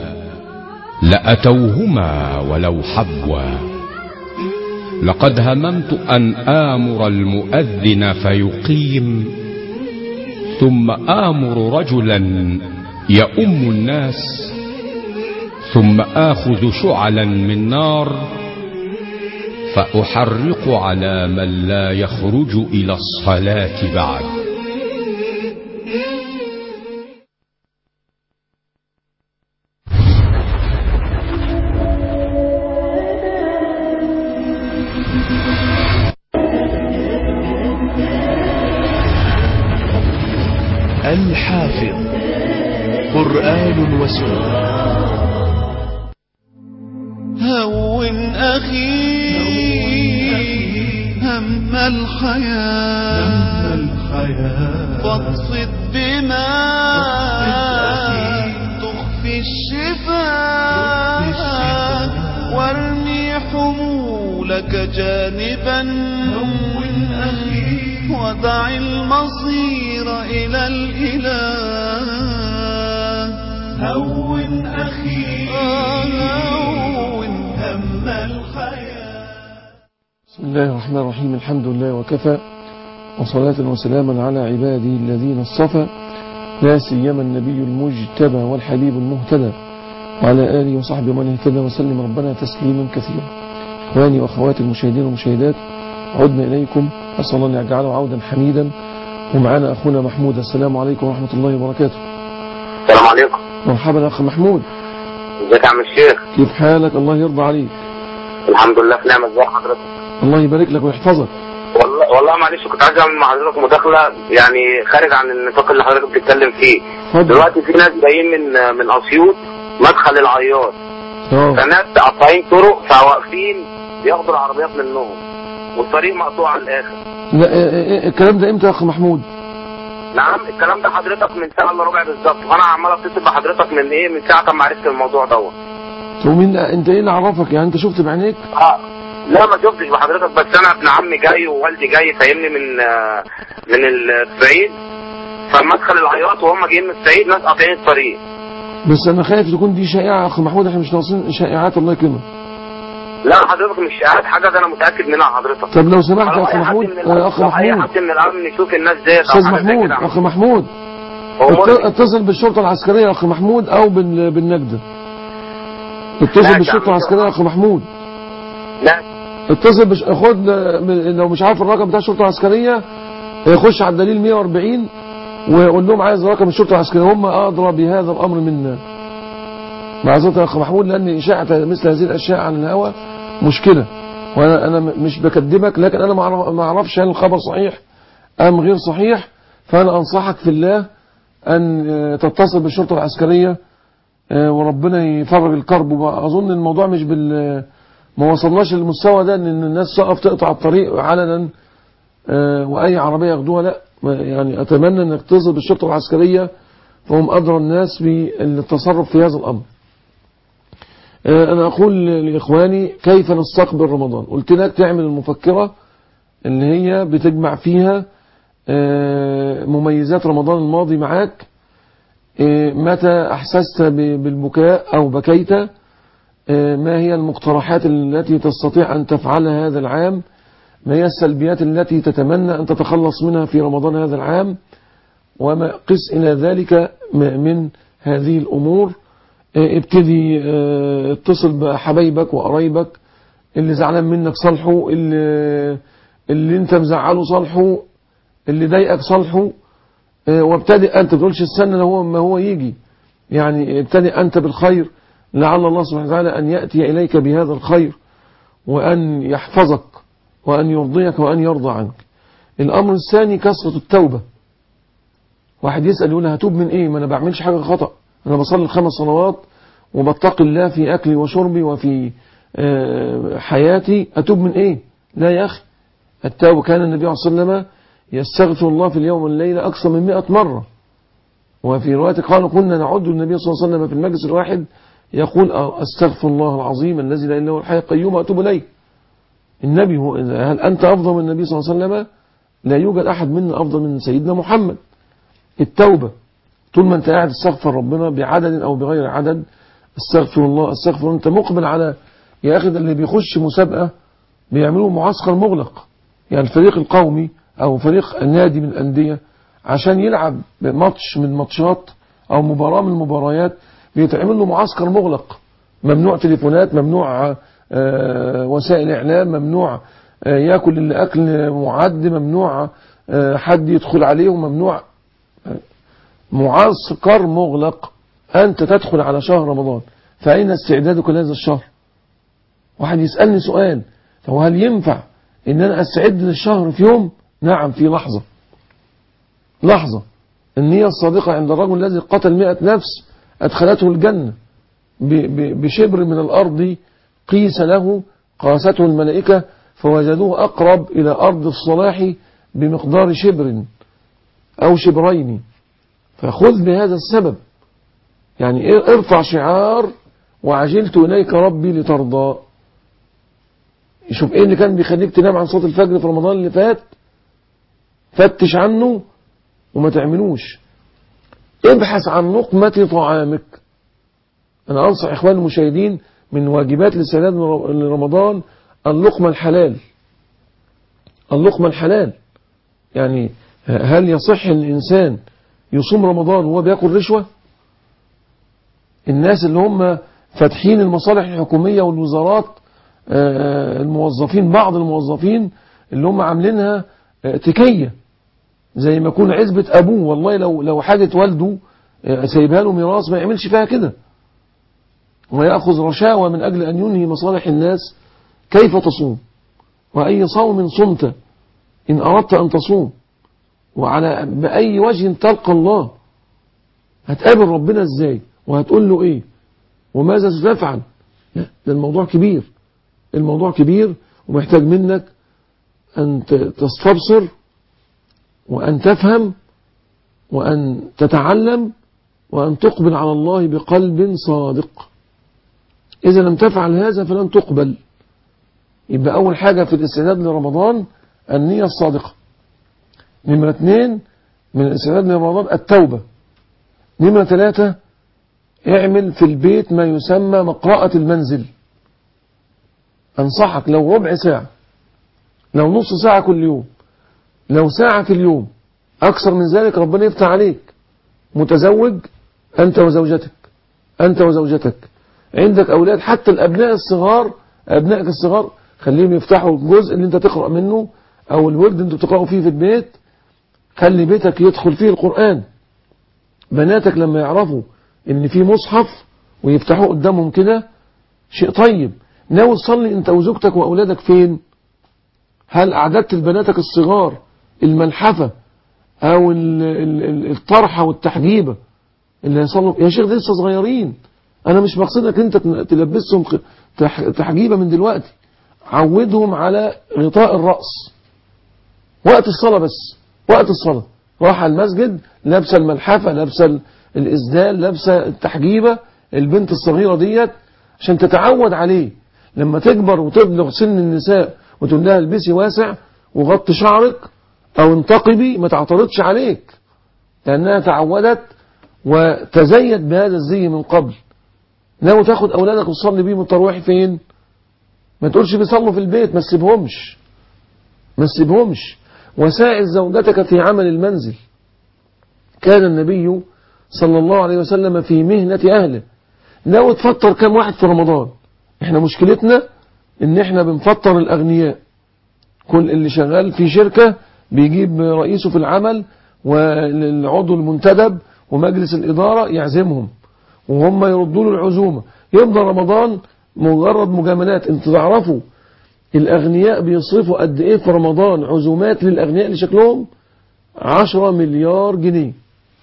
لأتوهما ولو حبوا. لقد هممت أن آمر المؤذن فيقيم، ثم آمر رجلا يؤم الناس، ثم آخذ شعلا من نار فأحرق على من لا يخرج إلى الصلاة بعد. الحافظ قرآن وسنة. هون أخي هم الحياة فاقصد بما تخفي الشفاء وارمي حمولك جانبا ودع المصير إلى الإله. هون أخي هون هم الحياة. بسم الله الرحمن الرحيم. الحمد لله وكفى، وصلاة وسلاما على عباده الذين اصطفى، لا سيما النبي المجتبى والحبيب المهتدى، وعلى آله وصحبه من اهتدى وسلم ربنا تسليما كثيرا. إخواني وأخواتي المشاهدين والمشاهدات، عدنا إليكم، أسأل الله أن يجعله عودا حميدا. ومعنا أخونا محمود. السلام عليكم ورحمة الله وبركاته. السلام عليكم. مرحبا أخ محمود. ازيك يا عم الشيخ؟ كيف حالك؟ الله يرضى عليك. الحمد لله في نعمة. ازي حضرتك؟ الله يبارك لك ويحفظك. والله معلش كنت عايز اعمل مع حضرتك مداخلة يعني خارج عن النطاق اللي حضرتك بتتكلم فيه. دلوقتي في ناس جايين من أسيوط مدخل العياط، فناس قاطعين طرق فواقفين بياخدوا العربيات منهم والطريق مقطوع على الآخر. لا الكلام ده امتى يا أخ محمود؟ نعم الكلام ده حضرتك من ساعة الا ربع بالظبط، وانا عمال اتصل بحضرتك من ساعة ما عرفت الموضوع دوت. ومين انت ايه اللي عرفك؟ يعني انت شفت بعينيك؟ لا ما شفتش بحضرتك، بس انا ابن عمي جاي ووالدي جاي فاهمني من الصعيد، فمدخل العياط وهم جايين من الصعيد ناس قاطعين الطريق. بس انا خايف تكون دي شائعة يا اخ محمود، احنا مش ناقصين شائعات الله يكرمك. لا حضرتك مش شائعات، حاجة ده انا متأكد منها حضرتك. طب لو سمحت يا اخ محمود، اخ محمود اي حد من الامن يشوف الناس ديت. استاذ محمود، اخ محمود اتصل بالشرطة العسكرية يا اخ محمود او بالنجدة. اتصل بالشرطة العسكرية يا اخ محمود. لا اتصل خد لو مش عارف الرقم بتاع الشرطة العسكرية خش على الدليل 140 ويقول لهم عايز رقم الشرطة العسكرية، هم أدرى بهذا الأمر منا. معذرة يا أخ محمود، لأن إشاعة مثل هذه الأشياء عن الهواء مشكلة، وأنا مش بكذبك، لكن أنا ما أعرفش هل الخبر صحيح أم غير صحيح، فأنا أنصحك في الله أن تتصل بالشرطة العسكرية وربنا يفرج الكرب. وأظن الموضوع مش ما وصلناش للمستوى ده ان الناس تقف تقطع الطريق علنا واي عربية ياخدوها، لا يعني اتمنى انك تتصل بالشرطة العسكرية وهم ادرى الناس بالتصرف في هذا الامر. انا اقول لاخواني كيف نستقبل رمضان. قلت لك تعمل المفكرة اللي هي بتجمع فيها مميزات رمضان الماضي معاك، متى احسست بالبكاء او بكيت، ما هي المقترحات التي تستطيع أن تفعلها هذا العام، ما هي السلبيات التي تتمنى أن تتخلص منها في رمضان هذا العام، وما قس إلى ذلك من هذه الأمور. ابتدي اتصل بحبايبك وقرايبك، اللي زعلان منك صالحه، اللي انت مزعله صالحه، اللي ضايقك صالحه، وابتدئ أنت تقولش استنى لو ما هو يجي، يعني ابتدئ أنت بالخير لعل الله سبحانه وتعالى أن يأتي إليك بهذا الخير وأن يحفظك وأن يرضيك وأن يرضى عنك. الأمر الثاني كثرة التوبة. واحد يسأل يقول هتوب من إيه؟ ما أنا بعملش حاجة خطأ، أنا بصلي 5 صلوات وبتقي الله في أكلي وشربي وفي حياتي، أتوب من إيه؟ لا يا أخي، التوبة كان النبي صلى الله عليه وسلم يستغفر الله في اليوم والليلة أكثر من 100 مرة. وفي رواية قالوا كنا نعد النبي صلى الله عليه وسلم في المجلس الواحد يقول أستغفر الله العظيم الذي لا إله إلا هو الحي القيوم أتوب إليه. النبي هو، هل أنت أفضل من النبي صلى الله عليه وسلم؟ لا يوجد أحد منا أفضل من سيدنا محمد. التوبة طول ما أنت قاعد تستغفر ربنا بعدد أو بغير عدد، استغفر الله استغفر، أنت مقبل على، يا أخي اللي بيخش مسابقة بيعملوا معسكر مغلق، يعني الفريق القومي أو فريق النادي من الأندية عشان يلعب ماتش من ماتشات أو مباراة من المباريات بيتعمل له معسكر مغلق، ممنوع تليفونات، ممنوع وسائل إعلام، ممنوع يأكل الأكل معد، ممنوع حد يدخل عليه، وممنوع معسكر مغلق. أنت تدخل على شهر رمضان، فأين استعدادك لهذا الشهر؟ واحد يسألني سؤال، فهو هل ينفع إن أنا أستعد للشهر في يوم؟ نعم، في لحظة. النية الصادقة عند الرجل الذي قتل 100 نفس أدخلته الجنة بشبر من الأرض قيس له، قاسته الملائكة فوجدوه أقرب إلى أرض الصلاح بمقدار شبر أو شبرين. فخذ بهذا السبب، يعني ارفع شعار وعجلت إليك ربي لترضى. شوف ايه اللي كان بيخليك تنام عن صوت الفجر في رمضان اللي فات، فتش عنه وما تعملوش. ابحث عن لقمة طعامك. انا انصح اخواني المشاهدين من واجبات الاستعداد لرمضان اللقمة الحلال. يعني هل يصح ان الانسان يصوم رمضان وهو بياكل رشوة؟ الناس اللي هم فاتحين المصالح الحكومية والوزارات، الموظفين، بعض الموظفين اللي هم عاملينها تكية، زي ما يكون عزبة أبوه، والله لو حاجة والده سايبها له ميراث ما يعملش فيها كده، ويأخذ رشاوى من أجل أن ينهي مصالح الناس. كيف تصوم؟ وأي صوم صمت إن أردت أن تصوم؟ وعلى بأي وجه تلقى الله؟ هتقابل ربنا إزاي؟ وهتقول له إيه؟ وماذا ستفعل؟ ده الموضوع كبير ومحتاج منك أن تستبصر وأن تفهم وأن تتعلم وأن تقبل على الله بقلب صادق. إذا لم تفعل هذا فلن تقبل. يبقى أول حاجة في الاستعداد لرمضان النية الصادقة. نمرة 2 من الاستعداد لرمضان التوبة. نمرة 3 اعمل في البيت ما يسمى مقرأة المنزل. أنصحك لو ربع ساعة، لو نص ساعة كل يوم، لو ساعة في اليوم، أكثر من ذلك ربنا يفتح عليك. متزوج أنت وزوجتك، عندك أولاد، حتى الأبناء الصغار، أبنائك الصغار خليهم يفتحوا الجزء اللي أنت تقرأ منه أو الورد اللي أنت بتقرأه فيه في البيت. خلي بيتك يدخل فيه القرآن. بناتك لما يعرفوا إن في مصحف ويفتحوه قدامهم كده شيء طيب. ناوي تصلي أنت وزوجتك وأولادك فين؟ هل أعددت لبناتك الصغار الملحفة أو الطرحة والتحجيبة اللي هيصلوا؟ يا شيخ لسه صغيرين، أنا مش مقصدك أنت تلبسهم تحجيبة من دلوقتي. عودهم على غطاء الرأس وقت الصلاة، بس وقت الصلاة راح المسجد لابسة الملحفة، لابسة الإسدال، لابسة التحجيبة، البنت الصغيرة ديت عشان تتعود عليه. لما تكبر وتبلغ سن النساء وتقول لها البسي واسع وغطي شعرك أو انتقبي، ما تعترضش عليك، لأنها تعودت وتزيد بهذا الزي من قبل. لو تاخد أولادك وتصلي بيهم التراويح فين؟ ما تقولش بيصلوا في البيت، ما تسيبهمش. وساعد زوجتك في عمل المنزل. كان النبي صلى الله عليه وسلم في مهنة أهله. لو تفطر كم واحد في رمضان؟ احنا مشكلتنا ان احنا بنفطر الأغنياء. كل اللي شغال في شركة بيجيب رئيسه في العمل والعضو المنتدب ومجلس الإدارة يعزمهم وهم يردوا له العزومة، يفضل رمضان مجرد مجاملات. انتوا تعرفوا الأغنياء بيصرفوا قد إيه في رمضان عزومات للأغنياء اللي شكلهم 10 مليار جنيه.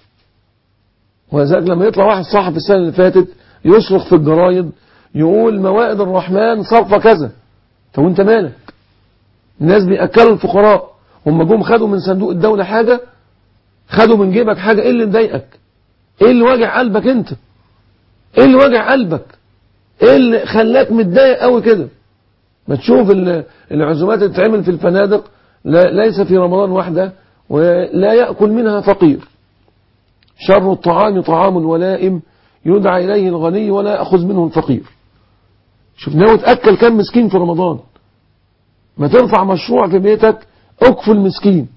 وذلك لما يطلع واحد صاحب السنة اللي فاتت يصرخ في الجرايد يقول موائد الرحمن صرفة كذا، طب وانت مالك؟ الناس بيأكلوا الفقراء، هم جم خدوا من صندوق الدولة حاجة، خدوا من جيبك حاجة. ايه اللي مضايقك؟ ايه اللي واجع قلبك انت؟ ايه اللي واجع قلبك؟ ايه اللي خلاك متضايق قوي كده؟ ما تشوف العزومات اللي بتتعمل في الفنادق ليس في رمضان وحده ولا يأكل منها فقير. شر الطعام طعام الولائم يدعى إليه الغني ولا يأخذ منه الفقير. شوف ناوي تأكل كم مسكين في رمضان؟ ما ترفع مشروع في بيتك اكفل مسكين.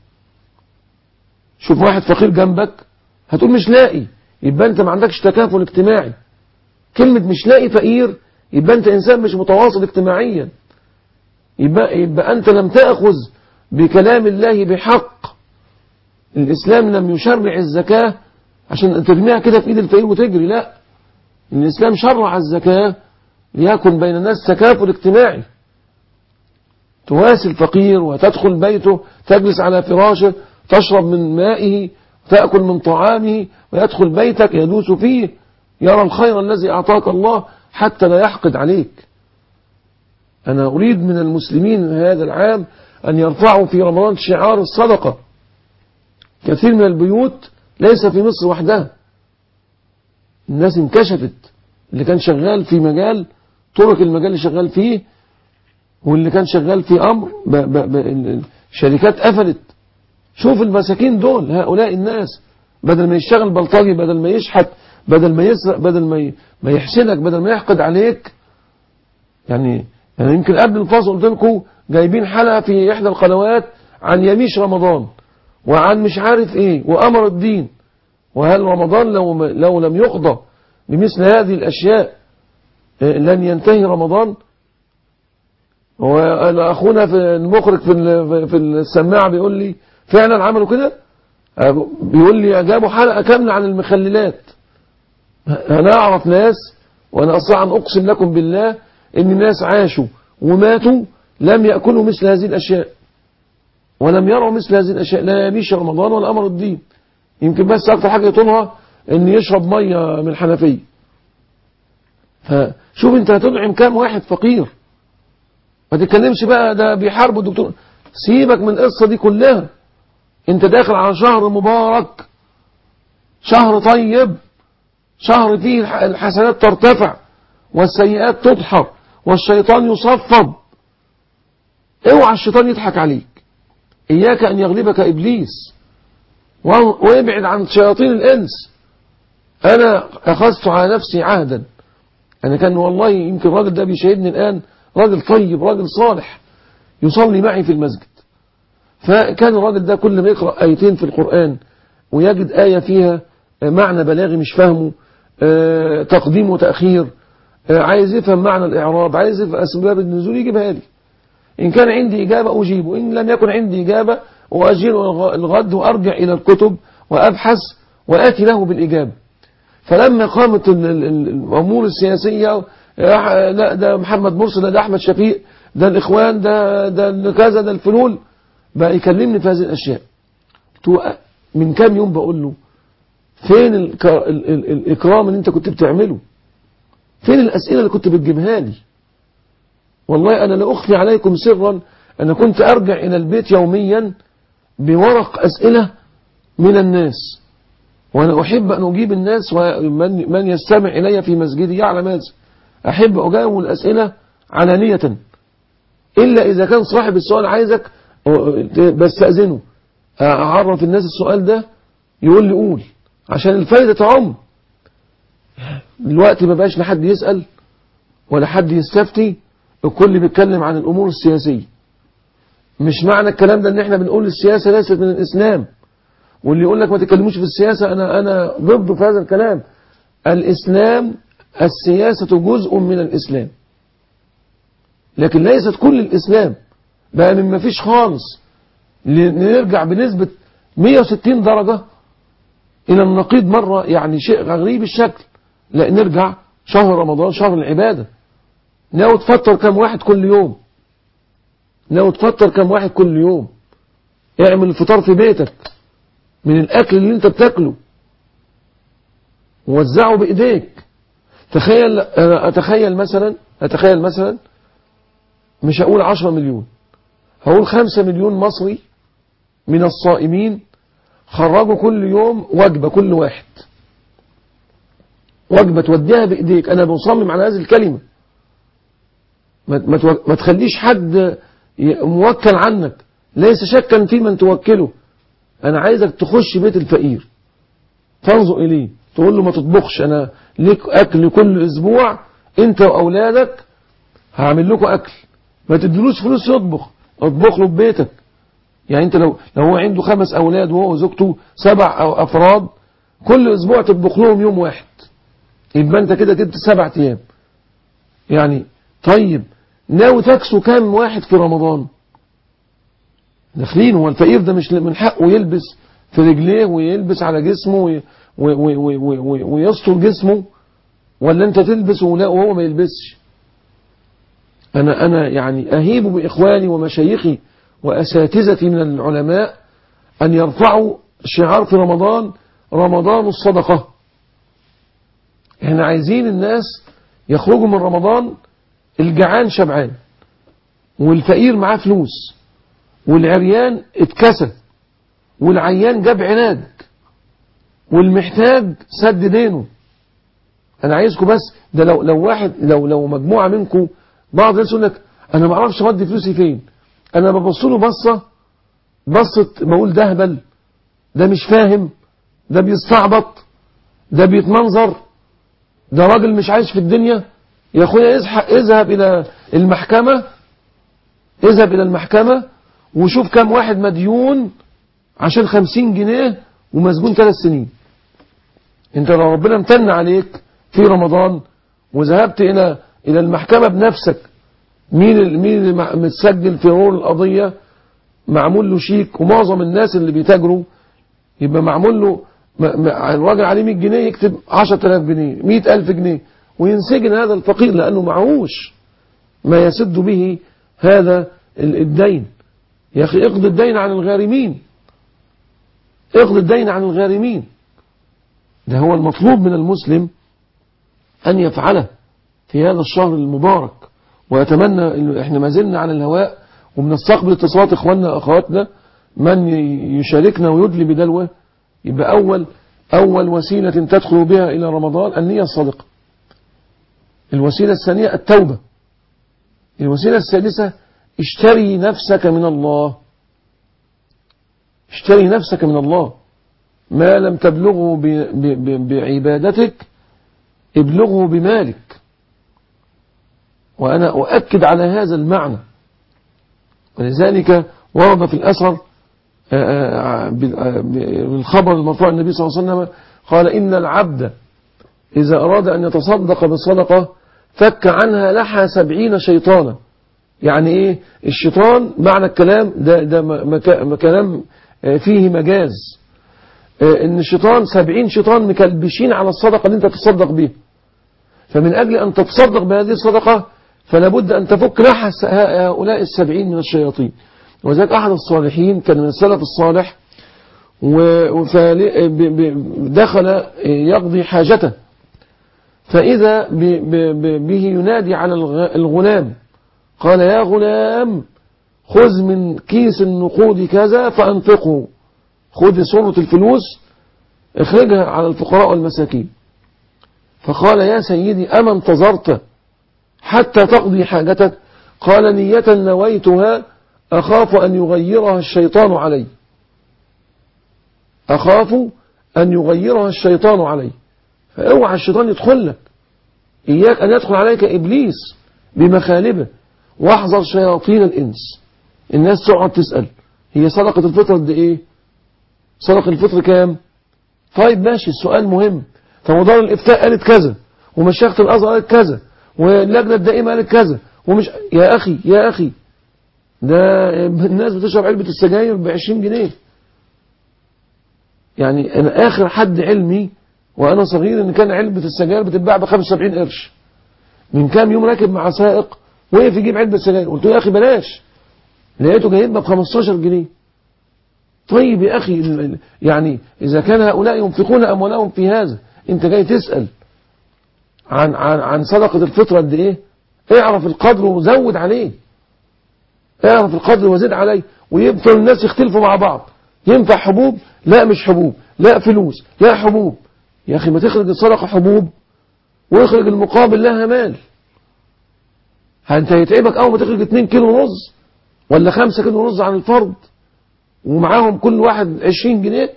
شوف واحد فقير جنبك هتقول مش لاقي، يبقى انت ما عندكش تكافل اجتماعي. كلمة مش لاقي فقير يبقى انت انسان مش متواصل اجتماعيا، يبقى انت لم تأخذ بكلام الله بحق. الإسلام لم يشرع الزكاة عشان ترميها كده في ايد الفقير وتجري، لا، الإسلام شرع الزكاة ليكن بين الناس تكافل اجتماعي. تواسي الفقير وتدخل بيته، تجلس على فراشه، تشرب من مائه، تأكل من طعامه، ويدخل بيتك يدوس فيه، يرى الخير الذي أعطاك الله حتى لا يحقد عليك. أنا أريد من المسلمين هذا العام أن يرفعوا في رمضان شعار الصدقة. كثير من البيوت ليس في مصر وحدها، الناس انكشفت، اللي كان شغال في مجال ترك المجال اللي شغال فيه، واللي كان شغال في أمر الشركات قفلت. شوف المساكين دول، هؤلاء الناس بدل ما يشتغل بلطجي، بدل ما يشحت، بدل ما يسرق، بدل ما يحسدك، بدل ما يحقد عليك. يعني يمكن قبل الفاصل قلت لكم جايبين حلقة في إحدى القنوات عن يميش رمضان وعن مش عارف ايه وأمر الدين. وهل رمضان لو لم يقضى بمثل هذه الأشياء لن ينتهي رمضان؟ وأخونا في المخرج في السماعة بيقول لي فعلا عملوا كده، بيقول لي جابوا حلقة كاملة عن المخللات. أنا أعرف ناس، وأنا أستطيع أن أقسم لكم بالله إن الناس عاشوا وماتوا لم يأكلوا مثل هذه الأشياء ولم يروا مثل هذه الأشياء، لا يميش رمضان ولا أمر الدين. يمكن بس أكثر حاجة يطولها إن يشرب مية من الحنفية. فشوف أنت هتدعم كام واحد فقير. ما تتكلمش بقى ده بيحاربوا الدكتور، سيبك من القصة دي كلها. أنت داخل على شهر مبارك، شهر طيب، شهر فيه الحسنات ترتفع والسيئات تدحر والشيطان يصفد. اوعى الشيطان يضحك عليك، إياك أن يغلبك إبليس، وابعد عن شياطين الإنس. أنا أخذت على نفسي عهدا، أنا كان والله يمكن الراجل ده بيشاهدني الآن، راجل طيب، راجل صالح، يصلي معي في المسجد. فكان الراجل ده كل ما يقرأ آيتين في القرآن ويجد آية فيها معنى بلاغي مش فاهمه، تقديم وتأخير، عايز يفهم معنى الإعراب، عايز يفهم أسباب النزول، يجيبها لي. إن كان عندي إجابة أجيبه، إن لم يكن عندي إجابة وأجيل الغد وأرجع إلى الكتب وأبحث وآتي له بالإجابة. فلما قامت الأمور السياسية، لا ده محمد مرسي، ده أحمد شفيق، ده الإخوان، ده كذا، ده الفلول، بقى يكلمني في هذه الأشياء. من كام يوم بقول له فين الإكرام اللي أنت كنت بتعمله؟ فين الأسئلة اللي كنت بتجيبها لي؟ والله أنا لا أخفي عليكم سرا، أنا كنت أرجع إلى البيت يوميا بورق أسئلة من الناس، وأنا أحب أن أجيب الناس، ومن يستمع إلي في مسجدي يعلم هذا، أحب أجاوب الأسئلة علانية، إلا إذا كان صاحب السؤال عايزك بس أذنه أعرف الناس السؤال ده، يقول لي قول عشان الفايدة تعم. دلوقتي ما بقاش لحد يسأل ولا حد يستفتي، الكل بيتكلم عن الأمور السياسية. مش معنى الكلام ده ان احنا بنقول السياسة ليست من الإسلام، واللي يقول لك ما تتكلموش في السياسة أنا ضده في هذا الكلام. الإسلام، السياسة جزء من الإسلام، لكن ليست كل الإسلام. بقى من ما فيش خالص نرجع بنسبة 160 درجة إلى النقيض مرة، يعني شيء غريب الشكل. لا، نرجع شهر رمضان شهر العبادة. ناوي تفطر كم واحد كل يوم؟ ناوي تفطر كم واحد كل يوم؟ اعمل الفطار في بيتك من الأكل اللي انت بتاكله، ووزعه بإيديك. أتخيل مثلا مش هقول 10 مليون، هقول 5 مليون مصري من الصائمين خرجوا كل يوم وجبة، كل واحد وجبة توديها بإيديك. أنا بصمم على هذه الكلمة. ما تخليش حد موكل عنك، ليس شكا في من توكله. أنا عايزك تخش بيت الفقير تنظر إليه، تقول له ما تطبخش، أنا ليك أكل كل أسبوع أنت وأولادك، هعمل لكم أكل. ما تدلوش فلوس يطبخ، اطبخ له ببيتك. يعني أنت لو هو عنده 5 أولاد وهو وزوجته 7 أفراد، كل أسبوع تطبخ لهم يوم واحد، يبقى أنت كده جبت 7 أيام. يعني طيب ناوي تكسو كام واحد في رمضان داخلين؟ هو الفقير ده مش من حقه يلبس في رجليه ويلبس على جسمه ويستر جسمه، ولا انت تلبس وهو ما يلبسش؟ انا يعني اهيب باخواني ومشايخي واساتذتي من العلماء ان يرفعوا شعار في رمضان الصدقة. احنا عايزين الناس يخرجوا من رمضان الجعان شبعان، والفقير معاه فلوس، والعريان اتكسى، والعيان جاب علاج، والمحتاج سد دينه. انا عايزكم بس ده لو مجموعة منكم، بعض الناس يقول لك انا ما اعرفش اودي فلوسي فين، انا ببص له بصة بقول ده هبل، ده مش فاهم، ده بيستعبط، ده بيتمنظر، ده راجل مش عايش في الدنيا. يا اخويا اذهب الى المحكمة وشوف كم واحد مديون عشان 50 جنيه ومسجون 3 سنين. انت لو ربنا امتن عليك في رمضان وذهبت الى المحكمة بنفسك، مين اللي متسجل في رول القضية، معمول له شيك، ومعظم الناس اللي بيتاجروا يبقى معمول له الراجل عليه 100 جنيه يكتب 10,000 جنيه 100,000 جنيه، وينسجن هذا الفقير لأنه معهوش ما يسد به هذا الدين. يا أخي اقضي الدين عن الغارمين، اقضي الدين عن الغارمين. ده هو المطلوب من المسلم أن يفعله في هذا الشهر المبارك. وأتمنى إن احنا ما زلنا على الهواء وبنستقبل اتصالات إخواننا وأخواتنا، من يشاركنا ويدلي بدلوه. يبقى أول وسيلة تدخل بها إلى رمضان النية الصادقة. الوسيلة الثانية التوبة. الوسيلة الثالثة اشتري نفسك من الله. اشتري نفسك من الله. ما لم تبلغه بعبادتك ابلغه بمالك. وأنا أؤكد على هذا المعنى، ولذلك ورد في الأثر بالخبر المرفوع النبي صلى الله عليه وسلم قال إن العبد إذا أراد أن يتصدق بالصدقة فك عنها لحى 70 شيطانا. يعني إيه الشيطان؟ معنى الكلام ده كلام فيه مجاز، إن الشيطان 70 شيطان مكلبشين على الصدقة اللي أنت تتصدق بها. فمن أجل أن تتصدق بهذه الصدقة فلا بد أن تفك لحى هؤلاء 70 من الشياطين. وذلك أحد الصالحين كان من السلف الصالح، ودخل يقضي حاجته، فإذا به ينادي على الغلام، قال يا غلام خذ من كيس النقود كذا فأنفقه، خذ صورة الفلوس اخرجها على الفقراء والمساكين. فقال يا سيدي أما انتظرت حتى تقضي حاجتك؟ قال نية نويتها أخاف أن يغيرها الشيطان علي، أخاف أن يغيرها الشيطان علي. فاوعى الشيطان يدخل لك، إياك أن يدخل عليك إبليس بمخالبه، واحذر شياطين الإنس. الناس تقعد تسأل هي صدقة الفطر قد إيه؟ صدقة الفطر كام؟ طيب ماشي، السؤال مهم. فمدار الإفتاء قالت كذا، ومشيخة الأزهر قالت كذا، واللجنة الدائمة قالت كذا، ومش يا أخي ده الناس بتشرب علبة السجاير ب20 جنيه. يعني أنا آخر حد علمي وأنا صغير إن كان علبة السجاير بتتباع ب75 قرش. من كام يوم راكب مع سائق وقف يجيب علبة سجاير، قلت له يا أخي بلاش، لقيته جايبها ب15 جنيه. طيب يا أخي، يعني إذا كان هؤلاء ينفقون أموالهم في هذا، أنت جاي تسأل عن صدقة الفطر قد إيه؟ اعرف القدر وزود عليه، اعرف القدر وزد عليه، ويبطل الناس يختلفوا مع بعض. ينفع حبوب؟ لا مش حبوب. لا فلوس؟ لا حبوب. يا أخي ما تخرج الصدقة حبوب ويخرج المقابل لها مال. أنت هيتعبك أول ما تخرج 2 كيلو رز ولا 5 كيلو رز عن الفرد ومعاهم كل واحد 20 جنيه.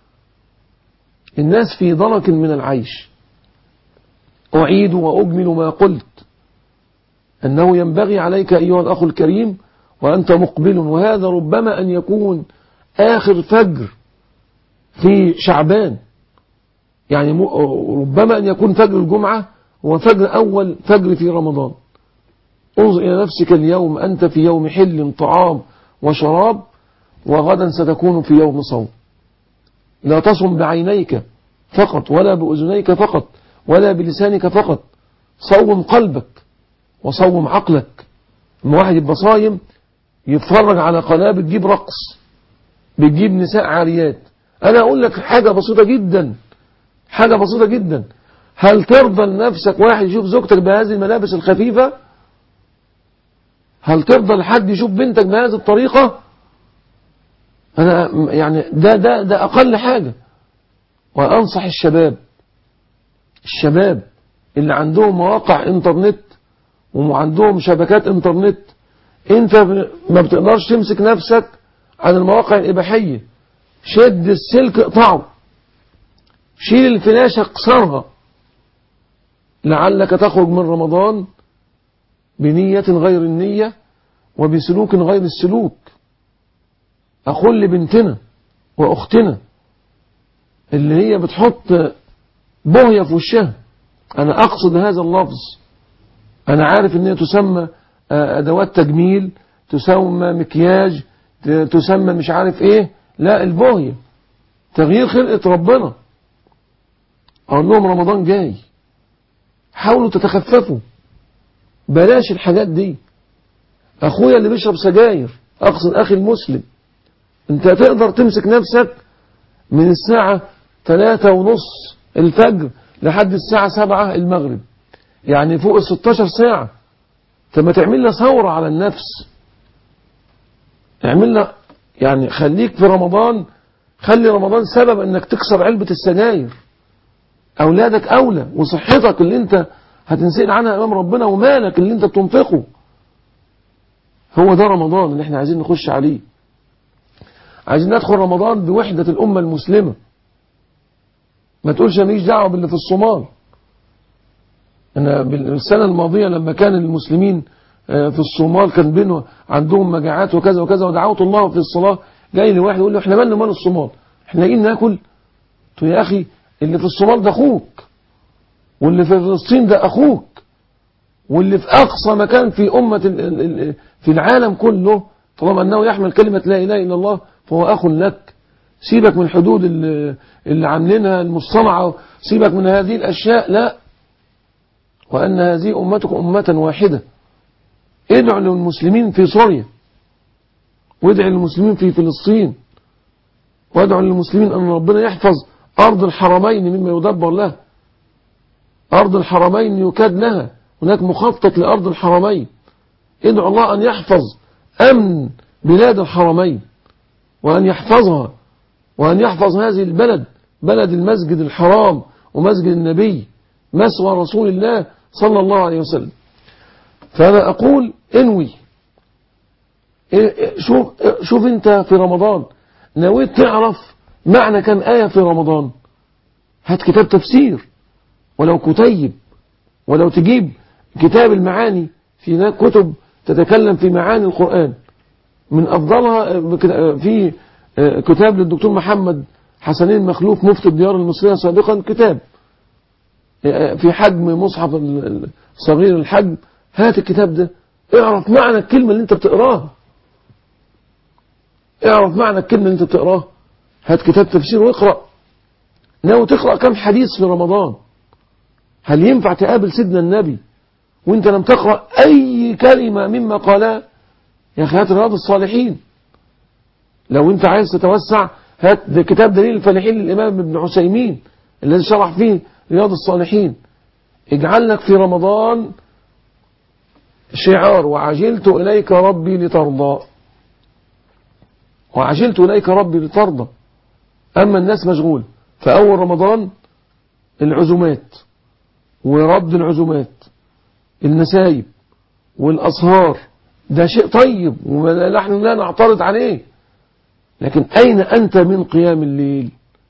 الناس في ضنك من العيش. أعيد وأجمل ما قلت، أنه ينبغي عليك أيها الأخ الكريم وأنت مقبل، وهذا ربما أن يكون آخر فجر في شعبان، يعني ربما أن يكون فجر الجمعة هو فجر أول فجر في رمضان. انظر إلى نفسك اليوم، أنت في يوم حل طعام وشراب، وغدا ستكون في يوم صوم. لا تصم بعينيك فقط ولا بأذنيك فقط ولا بلسانك فقط، صوم قلبك وصوم عقلك. لما واحد يبقى صايم يتفرج على قناة بتجيب رقص، بتجيب نساء عاريات. أنا أقول لك حاجة بسيطة جدا، حاجة بسيطة جدا. هل ترضى لنفسك واحد يشوف زوجتك بهذه الملابس الخفيفة؟ هل ترضى لحد يشوف بنتك بهذه الطريقة؟ أنا يعني ده أقل حاجة. وأنصح الشباب اللي عندهم مواقع انترنت وعندهم شبكات انترنت، انت ما بتقدرش تمسك نفسك عن المواقع الإباحية، شد السلك اقطعه، شيل الفلاشة اكسرها، لعلك تخرج من رمضان بنية غير النية وبسلوك غير السلوك. أقول لبنتنا وأختنا اللي هي بتحط بوهية في وشها، أنا أقصد هذا اللفظ، أنا عارف أنها تسمى أدوات تجميل، تسمى مكياج، تسمى مش عارف إيه. لا، البوهية تغيير خلقة ربنا. أقول لهم رمضان جاي، حاولوا تتخففوا، بلاش الحاجات دي. أخويا اللي بيشرب سجاير، أقصد أخي المسلم، أنت تقدر تمسك نفسك من الساعة 3:30 الفجر لحد الساعة 7 المغرب، يعني فوق 16 ساعة. فما تعمل لنا ثورة على النفس، اعمل لنا يعني، خليك في رمضان، خلي رمضان سبب انك تكسر علبة السجاير. اولادك اولى، وصحتك اللي انت هتنسئل عنها امام ربنا، ومالك اللي انت بتنفقه. هو ده رمضان اللي احنا عايزين نخش عليه. عايزين ندخل رمضان بوحدة الامة المسلمة. ما تقولش ماليش دعوة باللي في الصومال. أنا بالسنة الماضية لما كان المسلمين في الصومال كان بينه عندهم مجاعات وكذا وكذا، ودعوت الله في الصلاة، جاي لي واحد يقول له احنا مالنا مال الصومال، احنا جايين ناكل. قلت له يا أخي اللي في الصومال ده أخوك، واللي في فلسطين ده أخوك، واللي في أقصى مكان في أمة في العالم كله، طالما أنه يحمل كلمة لا إله إلا الله فهو أخ لك. سيبك من الحدود اللي عاملينها المصطنعة، سيبك من هذه الأشياء. لا، وأن هذه أمتكم أمة واحدة. ادعوا للمسلمين في سوريا، وادعوا للمسلمين في فلسطين، وادعوا للمسلمين أن ربنا يحفظ أرض الحرمين مما يدبر له. أرض الحرمين يكاد لها، هناك مخطط لأرض الحرمين. ادعوا الله أن يحفظ أمن بلاد الحرمين، وأن يحفظها، وأن يحفظ هذه البلد، بلد المسجد الحرام ومسجد النبي، مسوى رسول الله صلى الله عليه وسلم. فأنا أقول انوي. شوف انت في رمضان نويت تعرف معنى كم آية في رمضان، هات كتاب تفسير ولو كتيب، ولو تجيب كتاب المعاني، في كتب تتكلم في معاني القرآن، من أفضلها في كتاب للدكتور محمد حسنين مخلوف مفتي الديار المصرية سابقا، كتاب في حجم مصحف صغير الحجم. هات الكتاب ده، اعرف معنى الكلمة اللي انت بتقراها، اعرف معنى الكلمة اللي انت بتقراها. هات كتاب تفسير واقرأ ناوي تقرأ كم حديث في رمضان؟ هل ينفع تقابل سيدنا النبي وانت لم تقرأ أي كلمة مما قالها؟ يا أخي هات رياض الصالحين. لو انت عايز تتوسع هات كتاب دليل الفالحين للإمام ابن عثيمين الذي شرح فيه رياض الصالحين. اجعل لك في رمضان شعار: وعجلت إليك ربي لترضى. وعجلت إليك ربي لترضى. أما الناس مشغول فأول رمضان العزومات ورد العزومات، النسايب والأسهار، ده شيء طيب ونحن لا نعترض عليه، لكن أين أنت من قيام الليل؟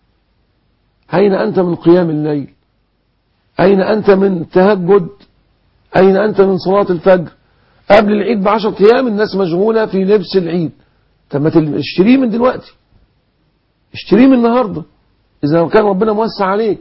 أين أنت من قيام الليل؟ أين أنت من التهجد؟ أين أنت من صلاة الفجر؟ قبل العيد ب10 أيام الناس مشغولة في لبس العيد. طب ما اشتريه من دلوقتي، اشتريه من النهاردة إذا كان ربنا موسع عليك.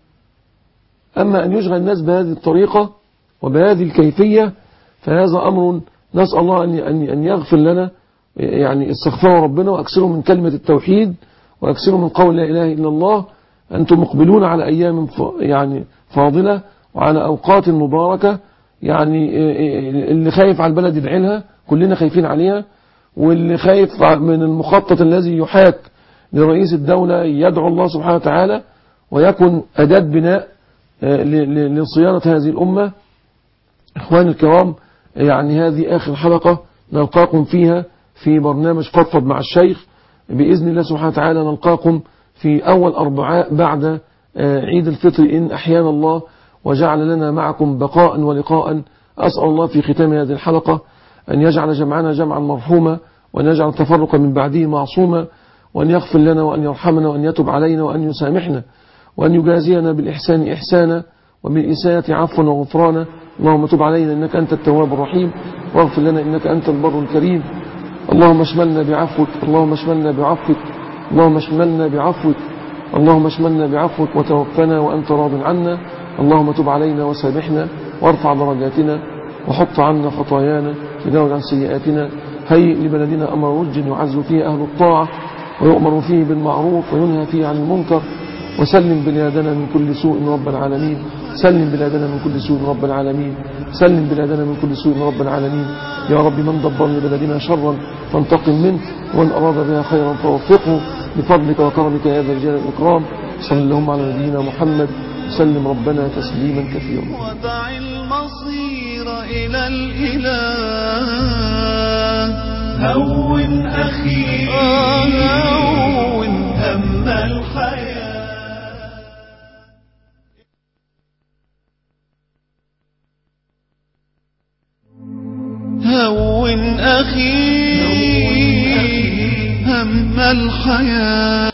أما أن يشغل الناس بهذه الطريقة وبهذه الكيفية فهذا أمر نسأل الله أن يغفر لنا. يعني استغفروا ربنا وأكثروا من كلمة التوحيد وأكثروا من قول لا إله إلا الله. أنتم مقبلون على أيام يعني فاضلة وعلى أوقات مباركة. يعني اللي خايف على البلد يدعي لها، كلنا خايفين عليها، واللي خايف من المخطط الذي يحاك لرئيس الدولة يدعو الله سبحانه وتعالى ويكون أداة بناء لصيانة هذه الأمة. إخواني الكرام، يعني هذه آخر حلقة نلقاكم فيها في برنامج فضفض مع الشيخ. بإذن الله سبحانه وتعالى نلقاكم في أول أربعاء بعد عيد الفطر إن أحيانا الله وجعل لنا معكم بقاء ولقاء. أسأل الله في ختام هذه الحلقة أن يجعل جمعنا جمعا مرحوما، وأن يجعل التفرق من بعده معصوما، وأن يغفر لنا وأن يرحمنا وأن يتب علينا وأن يسامحنا، وأن يجازينا بالإحسان إحسانا وبالإساءة عفوا وغفرانا. اللهم تب علينا إنك أنت التواب الرحيم، واغفر لنا إنك أنت البر الكريم. اللهم اشملنا بعفوك، اللهم اشملنا بعفوك، اللهم اشملنا بعفوك، اللهم اشملنا بعفوك، وتوفنا وأنت راض عنا. اللهم تب علينا وسامحنا وارفع درجاتنا وحط عنا خطايانا تجاوز عن سيئاتنا. هيئ لبلدنا أمر رج يعز فيه أهل الطاعة ويؤمر فيه بالمعروف وينهى فيه عن المنكر. وسلم بلادنا من كل سوء رب العالمين. سلم بلادنا من كل سوء رب العالمين. سلم بلادنا من كل سوء رب العالمين. يا رب من دبر لبلدنا شرا فانتقم منه، ومن أراد بها خيرا فوفقه بفضلك وكرمك يا ذا الجلال والإكرام. صلى اللهم على نبينا محمد وسلم ربنا تسليما كثيرا. ودع المصير إلى الإله. هون أخي هون هم الحياة. هون أخي هم الحياة.